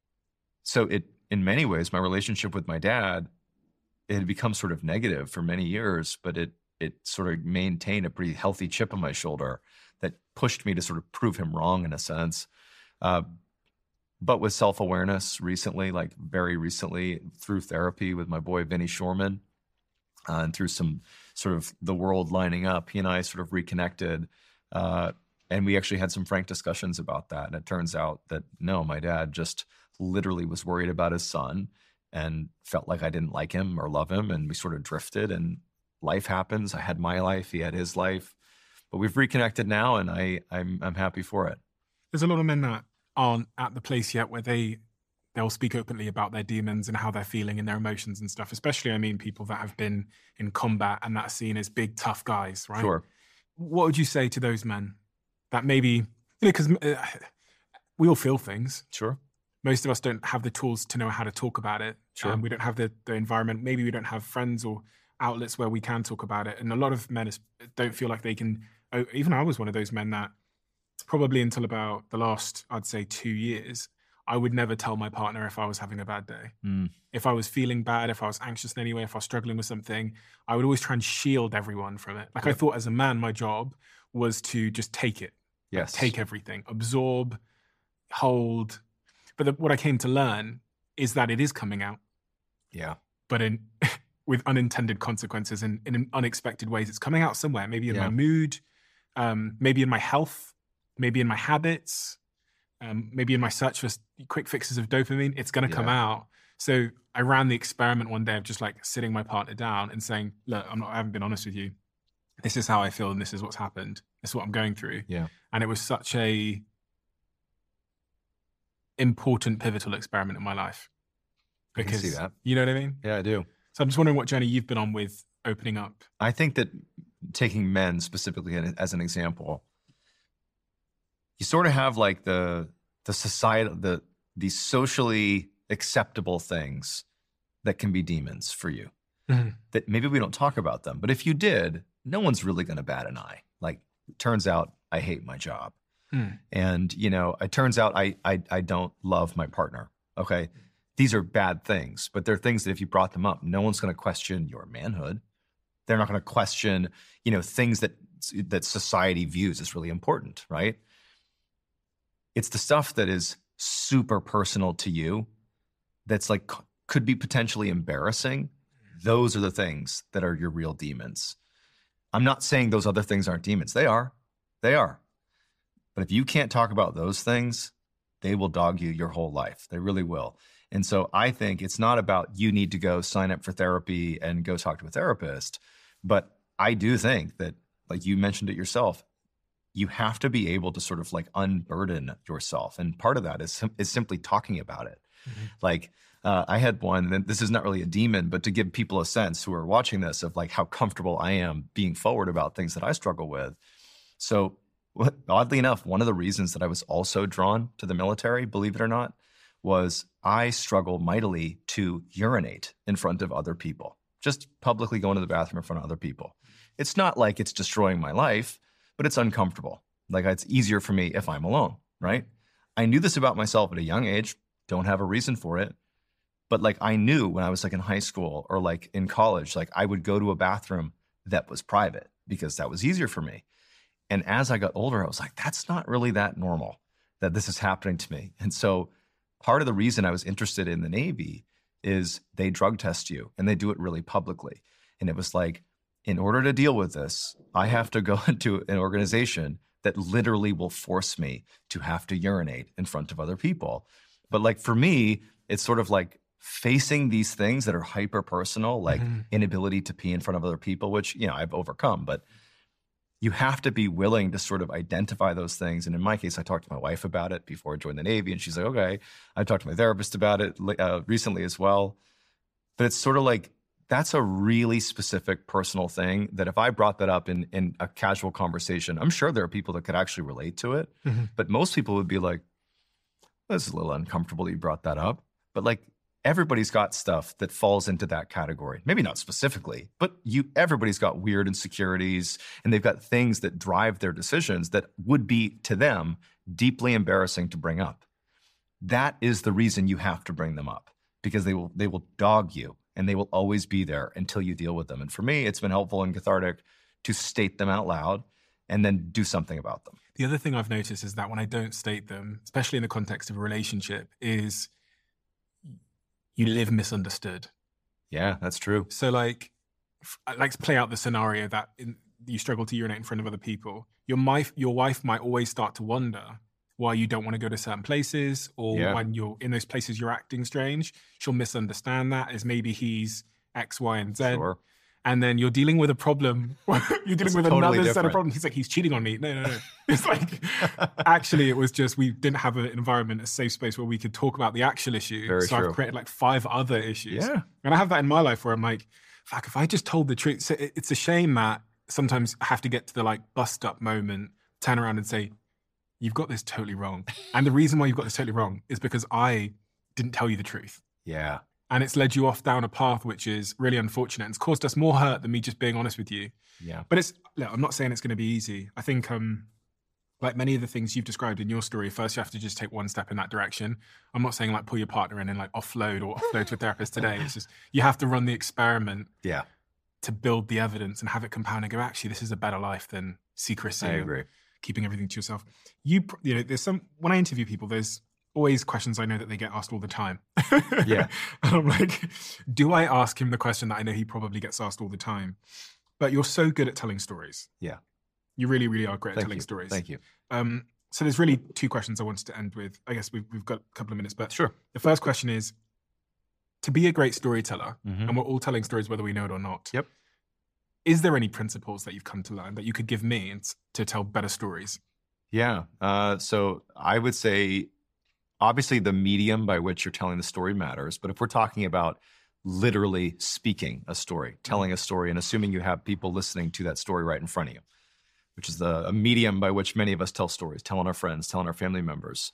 So it, in many ways, my relationship with my dad, it had become sort of negative for many years, but it it sort of maintained a pretty healthy chip on my shoulder that pushed me to sort of prove him wrong in a sense. Uh, but with self-awareness recently, like very recently through therapy with my boy, Vinny Shorman, uh, and through some sort of the world lining up, he and I sort of reconnected. Uh, and we actually had some frank discussions about that. And it turns out that no, my dad just literally was worried about his son and felt like I didn't like him or love him. And we sort of drifted, and life happens. I had my life, he had his life. But we've reconnected now, and I, I'm I'm happy for it. There's a lot of men that aren't at the place yet where they, they'll speak openly about their demons and how they're feeling and their emotions and stuff. Especially, I mean, people that have been in combat and that's seen as big, tough guys, right? Sure. What would you say to those men that maybe, you know, because uh, we all feel things. Sure. Most of us don't have the tools to know how to talk about it. Sure. Um, we don't have the, the environment. Maybe we don't have friends or outlets where we can talk about it. And a lot of men is, don't feel like they can. Even I was one of those men that probably until about the last, I'd say two years, I would never tell my partner if I was having a bad day. Mm. If I was feeling bad, if I was anxious in any way, if I was struggling with something, I would always try and shield everyone from it. Like, yep. I thought as a man, my job was to just take it. Yes. Like, take everything, absorb, hold. But the, what I came to learn is that it is coming out. Yeah. But in with unintended consequences and in unexpected ways. It's coming out somewhere, maybe in yeah. my mood, um, maybe in my health, maybe in my habits, um, maybe in my search for quick fixes of dopamine. It's going to yeah. come out. So I ran the experiment one day of just like sitting my partner down and saying, look, I'm not, I haven't been honest with you. This is how I feel and this is what's happened. This is what I'm going through. Yeah. And it was such a important, pivotal experiment in my life. Because, I can see that. You know what I mean? Yeah, I do. So I'm just wondering what journey you've been on with opening up. I think that taking men specifically as an example, you sort of have like the the society, the the socially acceptable things that can be demons for you. Mm-hmm. That maybe we don't talk about them, but if you did, no one's really going to bat an eye. Like, it turns out I hate my job, mm. and you know, it turns out I I I don't love my partner. Okay. These are bad things, but they're things that if you brought them up, no one's going to question your manhood. They're not going to question, you know, things that that society views as really important, right? It's the stuff that is super personal to you that's like could be potentially embarrassing those are the things that are your real demons. I'm not saying those other things aren't demons. They are. They are. But if you can't talk about those things, they will dog you your whole life. They really will. And so I think it's not about you need to go sign up for therapy and go talk to a therapist. But I do think that, like you mentioned it yourself, you have to be able to sort of like unburden yourself. And part of that is, is simply talking about it. Mm-hmm. Like uh, I had one, and this is not really a demon, but to give people a sense who are watching this of like how comfortable I am being forward about things that I struggle with. So oddly enough, one of the reasons that I was also drawn to the military, believe it or not, was I struggle mightily to urinate in front of other people, just publicly going to the bathroom in front of other people. It's not like it's destroying my life, but it's uncomfortable. Like it's easier for me if I'm alone, right? I knew this about myself at a young age, don't have a reason for it. But like I knew when I was like in high school or like in college, like I would go to a bathroom that was private because that was easier for me. And as I got older, I was like, that's not really that normal that this is happening to me. And so part of the reason I was interested in the Navy is they drug test you and they do it really publicly. And it was like, in order to deal with this, I have to go into an organization that literally will force me to have to urinate in front of other people. But like for me, it's sort of like facing these things that are hyper personal, like mm-hmm. inability to pee in front of other people, which, you know, I've overcome, but you have to be willing to sort of identify those things. And in my case, I talked to my wife about it before I joined the Navy, and she's like, okay. I talked to my therapist about it uh, recently as well. But it's sort of like, that's a really specific personal thing that if I brought that up in, in a casual conversation, I'm sure there are people that could actually relate to it. Mm-hmm. But most people would be like, this is a little uncomfortable that you brought that up. But like, everybody's got stuff that falls into that category. Maybe not specifically, but you everybody's got weird insecurities, and they've got things that drive their decisions that would be, to them, deeply embarrassing to bring up. That is the reason you have to bring them up, because they will they will dog you, and they will always be there until you deal with them. And for me, it's been helpful and cathartic to state them out loud and then do something about them. The other thing I've noticed is that when I don't state them, especially in the context of a relationship, is you live misunderstood. Yeah, that's true. So like, I like to play out the scenario that in, you struggle to urinate in front of other people. Your wife, your wife might always start to wonder why you don't want to go to certain places, or yeah. when you're in those places, you're acting strange. She'll misunderstand that as maybe he's X, Y, and Z. Sure. And then you're dealing with a problem. You're dealing it's with totally another different. set of problems. He's like, he's cheating on me. No, no, no. It's like, actually, it was just, we didn't have an environment, a safe space where we could talk about the actual issue. Very so true. I've created like five other issues. Yeah. And I have that in my life where I'm like, fuck, if I just told the truth. So it's a shame that sometimes I have to get to the like bust up moment, turn around and say, you've got this totally wrong. And the reason why you've got this totally wrong is because I didn't tell you the truth. Yeah. And it's led you off down a path which is really unfortunate, and it's caused us more hurt than me just being honest with you. Yeah. But it's, look, I'm not saying it's going to be easy. I think um, like many of the things you've described in your story, first you have to just take one step in that direction. I'm not saying like pull your partner in and like offload or offload to a therapist today. It's just, you have to run the experiment yeah. to build the evidence and have it compound and go, actually, this is a better life than secrecy. I agree. Keeping everything to yourself. You, you know, there's some, when I interview people, there's always questions I know that they get asked all the time. Yeah. And I'm like, do I ask him the question that I know he probably gets asked all the time? But you're so good at telling stories. Yeah. You really, really are great at Thank telling you. stories. Thank you. Um, so there's really two questions I wanted to end with. I guess we've, we've got a couple of minutes, but sure. The first question is, to be a great storyteller, mm-hmm. and we're all telling stories whether we know it or not. Yep. Is there any principles that you've come to learn that you could give me to tell better stories? Yeah. Uh, so I would say, obviously, the medium by which you're telling the story matters. But if we're talking about literally speaking a story, telling a story, and assuming you have people listening to that story right in front of you, which is the a medium by which many of us tell stories, telling our friends, telling our family members.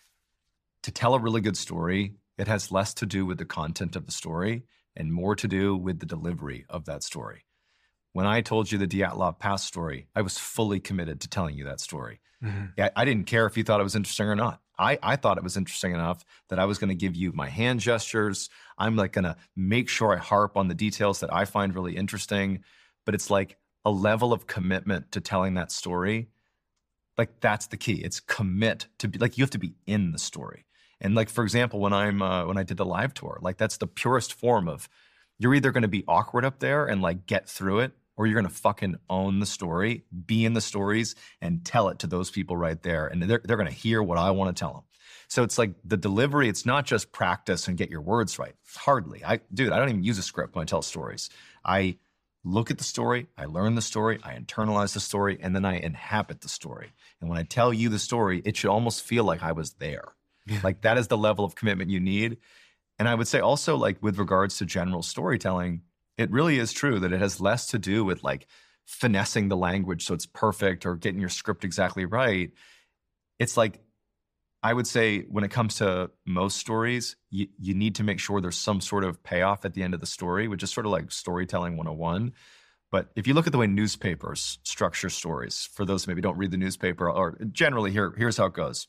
To tell a really good story, it has less to do with the content of the story and more to do with the delivery of that story. When I told you the Dyatlov Pass story, I was fully committed to telling you that story. Mm-hmm. I, I didn't care if you thought it was interesting or not. I, I thought it was interesting enough that I was going to give you my hand gestures. I'm like going to make sure I harp on the details that I find really interesting. But it's like a level of commitment to telling that story. Like that's the key. It's commit to be like, you have to be in the story. And like, for example, when I'm, uh, when I did the live tour, like that's the purest form of You're either going to be awkward up there and like get through it, or you're going to fucking own the story, be in the stories, and tell it to those people right there. And they're, they're going to hear what I want to tell them. So it's like the delivery, it's not just practice and get your words right. Hardly. I, dude, I don't even use a script when I tell stories. I look at the story, I learn the story, I internalize the story, and then I inhabit the story. And when I tell you the story, it should almost feel like I was there. Yeah. Like that is the level of commitment you need. And I would say also, like with regards to general storytelling, it really is true that it has less to do with like finessing the language so it's perfect or getting your script exactly right. It's like, I would say when it comes to most stories, you, you need to make sure there's some sort of payoff at the end of the story, which is sort of like storytelling one oh one. But if you look at the way newspapers structure stories, for those who maybe don't read the newspaper, or generally here, here's how it goes.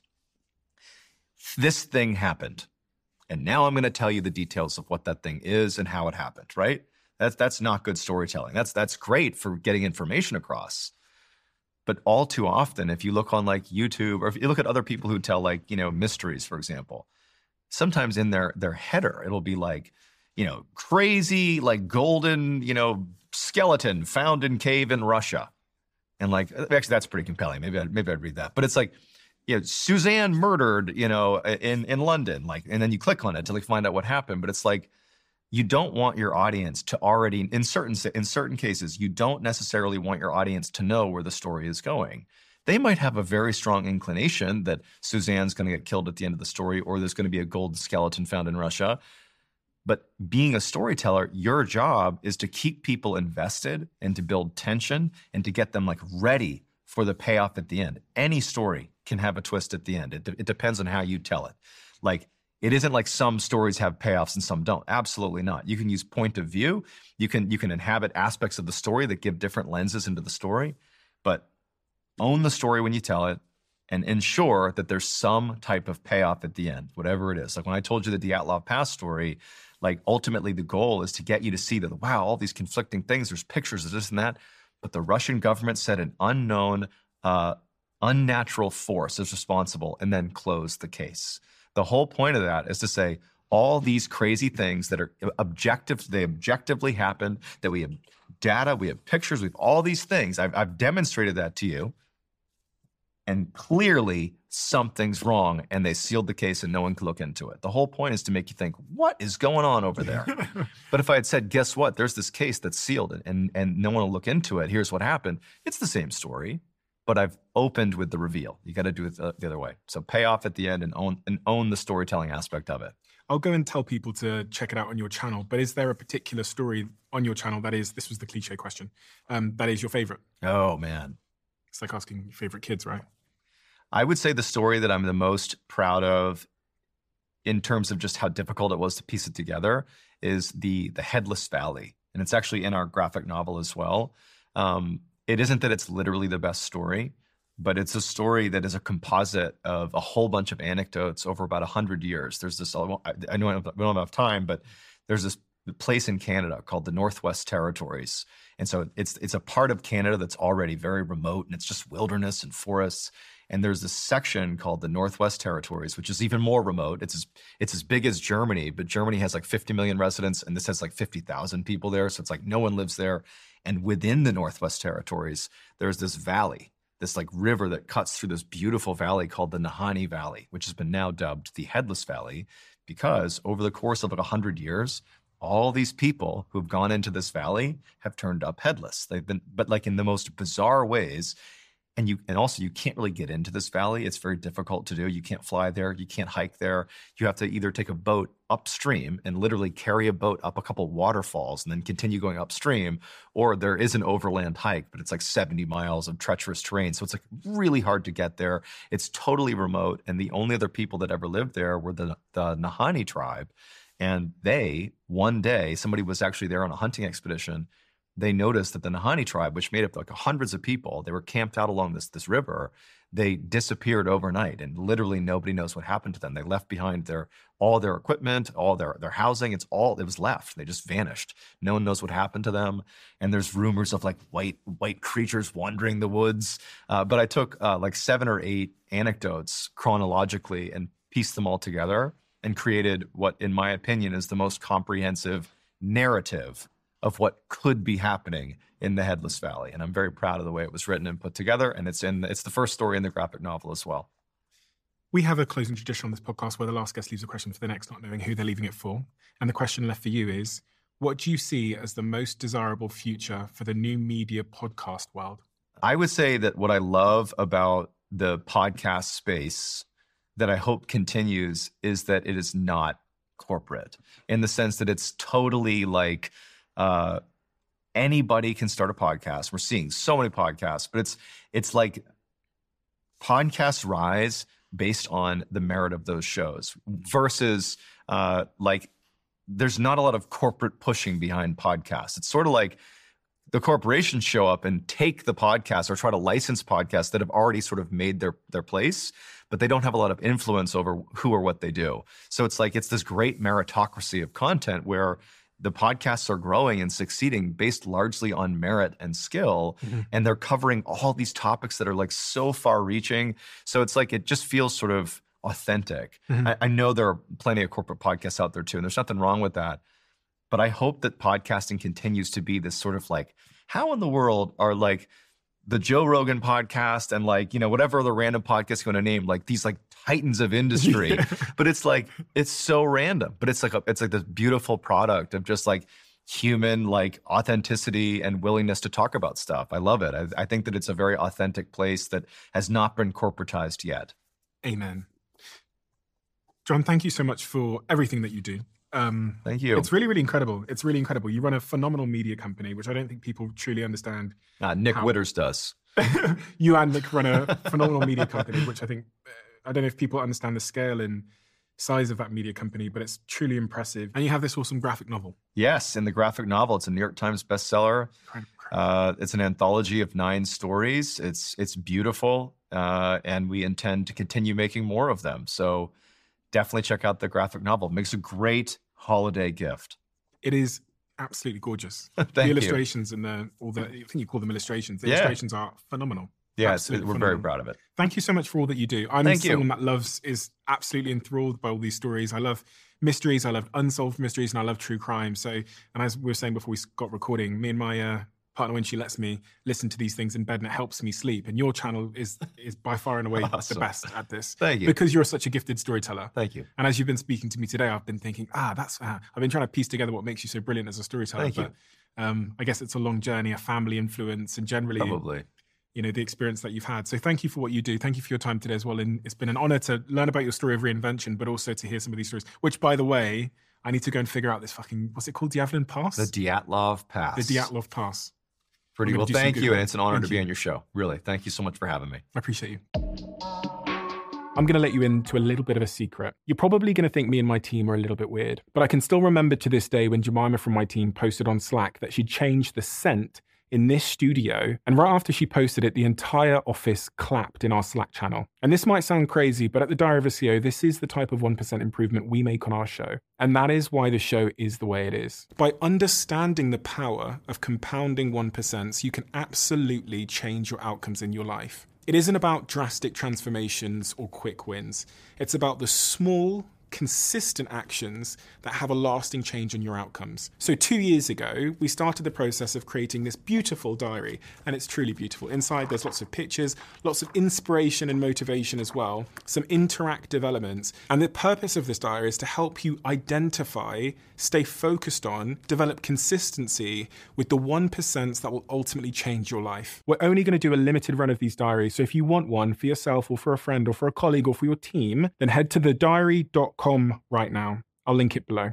This thing happened, and now I'm going to tell you the details of what that thing is and how it happened, right? That's, that's not good storytelling. That's, that's great for getting information across. But all too often, if you look on like YouTube, or if you look at other people who tell like, you know, mysteries, for example, sometimes in their their header, it'll be like, you know, crazy, like golden, you know, skeleton found in cave in Russia. And like, actually, that's pretty compelling. Maybe I'd, maybe I'd read that. But it's like, you know, Suzanne murdered, you know, in, in London, like, and then you click on it to like find out what happened. But it's like, you don't want your audience to already, in certain in certain cases, you don't necessarily want your audience to know where the story is going. They might have a very strong inclination that Suzanne's going to get killed at the end of the story, or there's going to be a golden skeleton found in Russia. But being a storyteller, your job is to keep people invested and to build tension and to get them like ready for the payoff at the end. Any story can have a twist at the end. It, it depends on how you tell it. Like, it isn't like some stories have payoffs and some don't. Absolutely not. You can use point of view. You can you can inhabit aspects of the story that give different lenses into the story, but own the story when you tell it and ensure that there's some type of payoff at the end, whatever it is. Like when I told you the Dyatlov Pass story, like ultimately the goal is to get you to see that, wow, all these conflicting things, there's pictures of this and that, but the Russian government said an unknown, uh, unnatural force is responsible, and then close the case. The whole point of that is to say all these crazy things that are objective, they objectively happened, that we have data, we have pictures, we have all these things. I've, I've demonstrated that to you. And clearly something's wrong, and they sealed the case and no one could look into it. The whole point is to make you think, what is going on over there? But if I had said, guess what? There's this case that's sealed and, and no one will look into it. Here's what happened. It's the same story. But I've opened with the reveal. You got to do it the, the other way. So pay off at the end and own and own the storytelling aspect of it. I'll go and tell people to check it out on your channel. But is there a particular story on your channel that is, this was the cliche question, um, that is your favorite? Oh, man. It's like asking your favorite kids, right? I would say the story that I'm the most proud of in terms of just how difficult it was to piece it together is the, the Headless Valley. And it's actually in our graphic novel as well. Um, It isn't that it's literally the best story, but it's a story that is a composite of a whole bunch of anecdotes over about one hundred years. There's this, I know we don't have enough time, but there's this place in Canada called the Northwest Territories. And so it's it's a part of Canada that's already very remote, and it's just wilderness and forests. And there's this section called the Northwest Territories, which is even more remote. It's as, it's as big as Germany, but Germany has like fifty million residents, and this has like fifty thousand people there. So it's like no one lives there. And within the Northwest Territories, there's this valley, this like river that cuts through this beautiful valley called the Nahanni Valley, which has been now dubbed the Headless Valley, because over the course of like one hundred years, all these people who've gone into this valley have turned up headless. They've been, but like in the most bizarre ways. And you, and also you can't really get into this valley. It's very difficult to do. You can't fly there. You can't hike there. You have to either take a boat upstream and literally carry a boat up a couple waterfalls and then continue going upstream, or there is an overland hike, but it's like seventy miles of treacherous terrain. So it's like really hard to get there. It's totally remote. And the only other people that ever lived there were the, the Nahanni tribe. And they, one day, somebody was actually there on a hunting expedition. They noticed that the Nahanni tribe, which made up like hundreds of people, they were camped out along this, this river. They disappeared overnight, and literally nobody knows what happened to them. They left behind their all their equipment, all their, their housing. It's all, it was left. They just vanished. No one knows what happened to them. And there's rumors of like white white creatures wandering the woods. Uh, but I took uh, like seven or eight anecdotes chronologically and pieced them all together and created what, in my opinion, is the most comprehensive narrative of what could be happening in the Headless Valley. And I'm very proud of the way it was written and put together. And it's in it's the first story in the graphic novel as well. We have a closing tradition on this podcast where the last guest leaves a question for the next, not knowing who they're leaving it for. And the question left for you is, what do you see as the most desirable future for the new media podcast world? I would say that what I love about the podcast space that I hope continues is that it is not corporate, in the sense that it's totally like uh, anybody can start a podcast. We're seeing so many podcasts, but it's it's like podcasts rise based on the merit of those shows versus uh, like there's not a lot of corporate pushing behind podcasts. It's sort of like the corporations show up and take the podcast or try to license podcasts that have already sort of made their their place, but they don't have a lot of influence over who or what they do. So it's like it's this great meritocracy of content where the podcasts are growing and succeeding based largely on merit and skill, mm-hmm. and they're covering all these topics that are like so far-reaching. So it's like it just feels sort of authentic. Mm-hmm. I, I know there are plenty of corporate podcasts out there too, and there's nothing wrong with that. But I hope that podcasting continues to be this sort of like, how in the world are like the Joe Rogan podcast and like, you know, whatever other random podcast you want to name, like these like titans of industry. Yeah. But it's like, it's so random, but it's like, a, it's like this beautiful product of just like human, like authenticity and willingness to talk about stuff. I love it. I, I think that it's a very authentic place that has not been corporatized yet. Amen. John, thank you so much for everything that you do. Um, Thank you. It's really, really incredible. It's really incredible. You run a phenomenal media company, which I don't think people truly understand. Uh, Nick how... Witters does. You and Nick run a phenomenal media company, which I think, I don't know if people understand the scale and size of that media company, but it's truly impressive. And you have this awesome graphic novel. Yes, in the graphic novel. It's a New York Times bestseller. Uh, it's an anthology of nine stories. It's, it's beautiful, uh, and we intend to continue making more of them. So definitely check out the graphic novel. It makes a great holiday gift. It is absolutely gorgeous. Thank the you. illustrations and the, all the, I think you call them illustrations. The yeah. illustrations are phenomenal. Yeah, it's, we're phenomenal. Very proud of it. Thank you so much for all that you do. I'm Thank someone you. that loves, is absolutely enthralled by all these stories. I love mysteries, I love unsolved mysteries, and I love true crime. So, and as we were saying before we got recording, me and my uh, partner, when she lets me listen to these things in bed and it helps me sleep. And your channel is is by far and away awesome. the best at this. Thank you. Because you're such a gifted storyteller. Thank you. And as you've been speaking to me today, I've been thinking, ah, that's, uh, I've been trying to piece together what makes you so brilliant as a storyteller. Thank but, you. Um, I guess it's a long journey, a family influence, and generally, Probably. you know, the experience that you've had. So thank you for what you do. Thank you for your time today as well. And it's been an honor to learn about your story of reinvention, but also to hear some of these stories, which, by the way, I need to go and figure out this fucking, what's it called? Dyatlov Pass? The Dyatlov Pass. The Dyatlov Pass. Pretty well. Thank you. And it's an honor thank to be you. on your show. Really. Thank you so much for having me. I appreciate you. I'm going to let you into a little bit of a secret. You're probably going to think me and my team are a little bit weird, but I can still remember to this day when Jemima from my team posted on Slack that she'd changed the scent in this studio, and right after she posted it, the entire office clapped in our Slack channel. And this might sound crazy, but at the Diary of a C E O, this is the type of one percent improvement we make on our show. And that is why the show is the way it is. By understanding the power of compounding one percent, you can absolutely change your outcomes in your life. It isn't about drastic transformations or quick wins. It's about the small, consistent actions that have a lasting change on your outcomes. So two years ago, we started the process of creating this beautiful diary, and it's truly beautiful. Inside, there's lots of pictures, lots of inspiration and motivation as well, some interactive elements. And the purpose of this diary is to help you identify, stay focused on, develop consistency with the one percent that will ultimately change your life. We're only going to do a limited run of these diaries, so if you want one for yourself or for a friend or for a colleague or for your team, then head to the diary dot com right now. I'll link it below.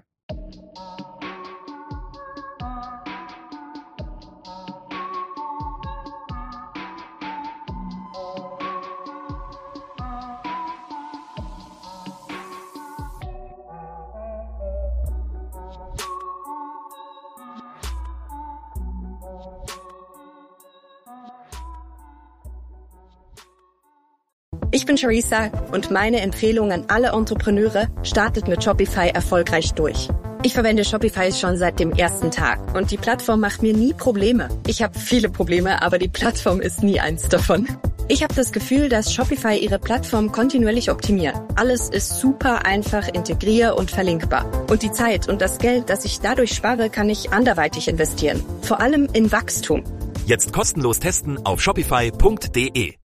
Ich bin Charissa und meine Empfehlung an alle Entrepreneure, startet mit Shopify erfolgreich durch. Ich verwende Shopify schon seit dem ersten Tag und die Plattform macht mir nie Probleme. Ich habe viele Probleme, aber die Plattform ist nie eins davon. Ich habe das Gefühl, dass Shopify ihre Plattform kontinuierlich optimiert. Alles ist super einfach, integrier- und verlinkbar. Und die Zeit und das Geld, das ich dadurch spare, kann ich anderweitig investieren. Vor allem in Wachstum. Jetzt kostenlos testen auf shopify punkt de.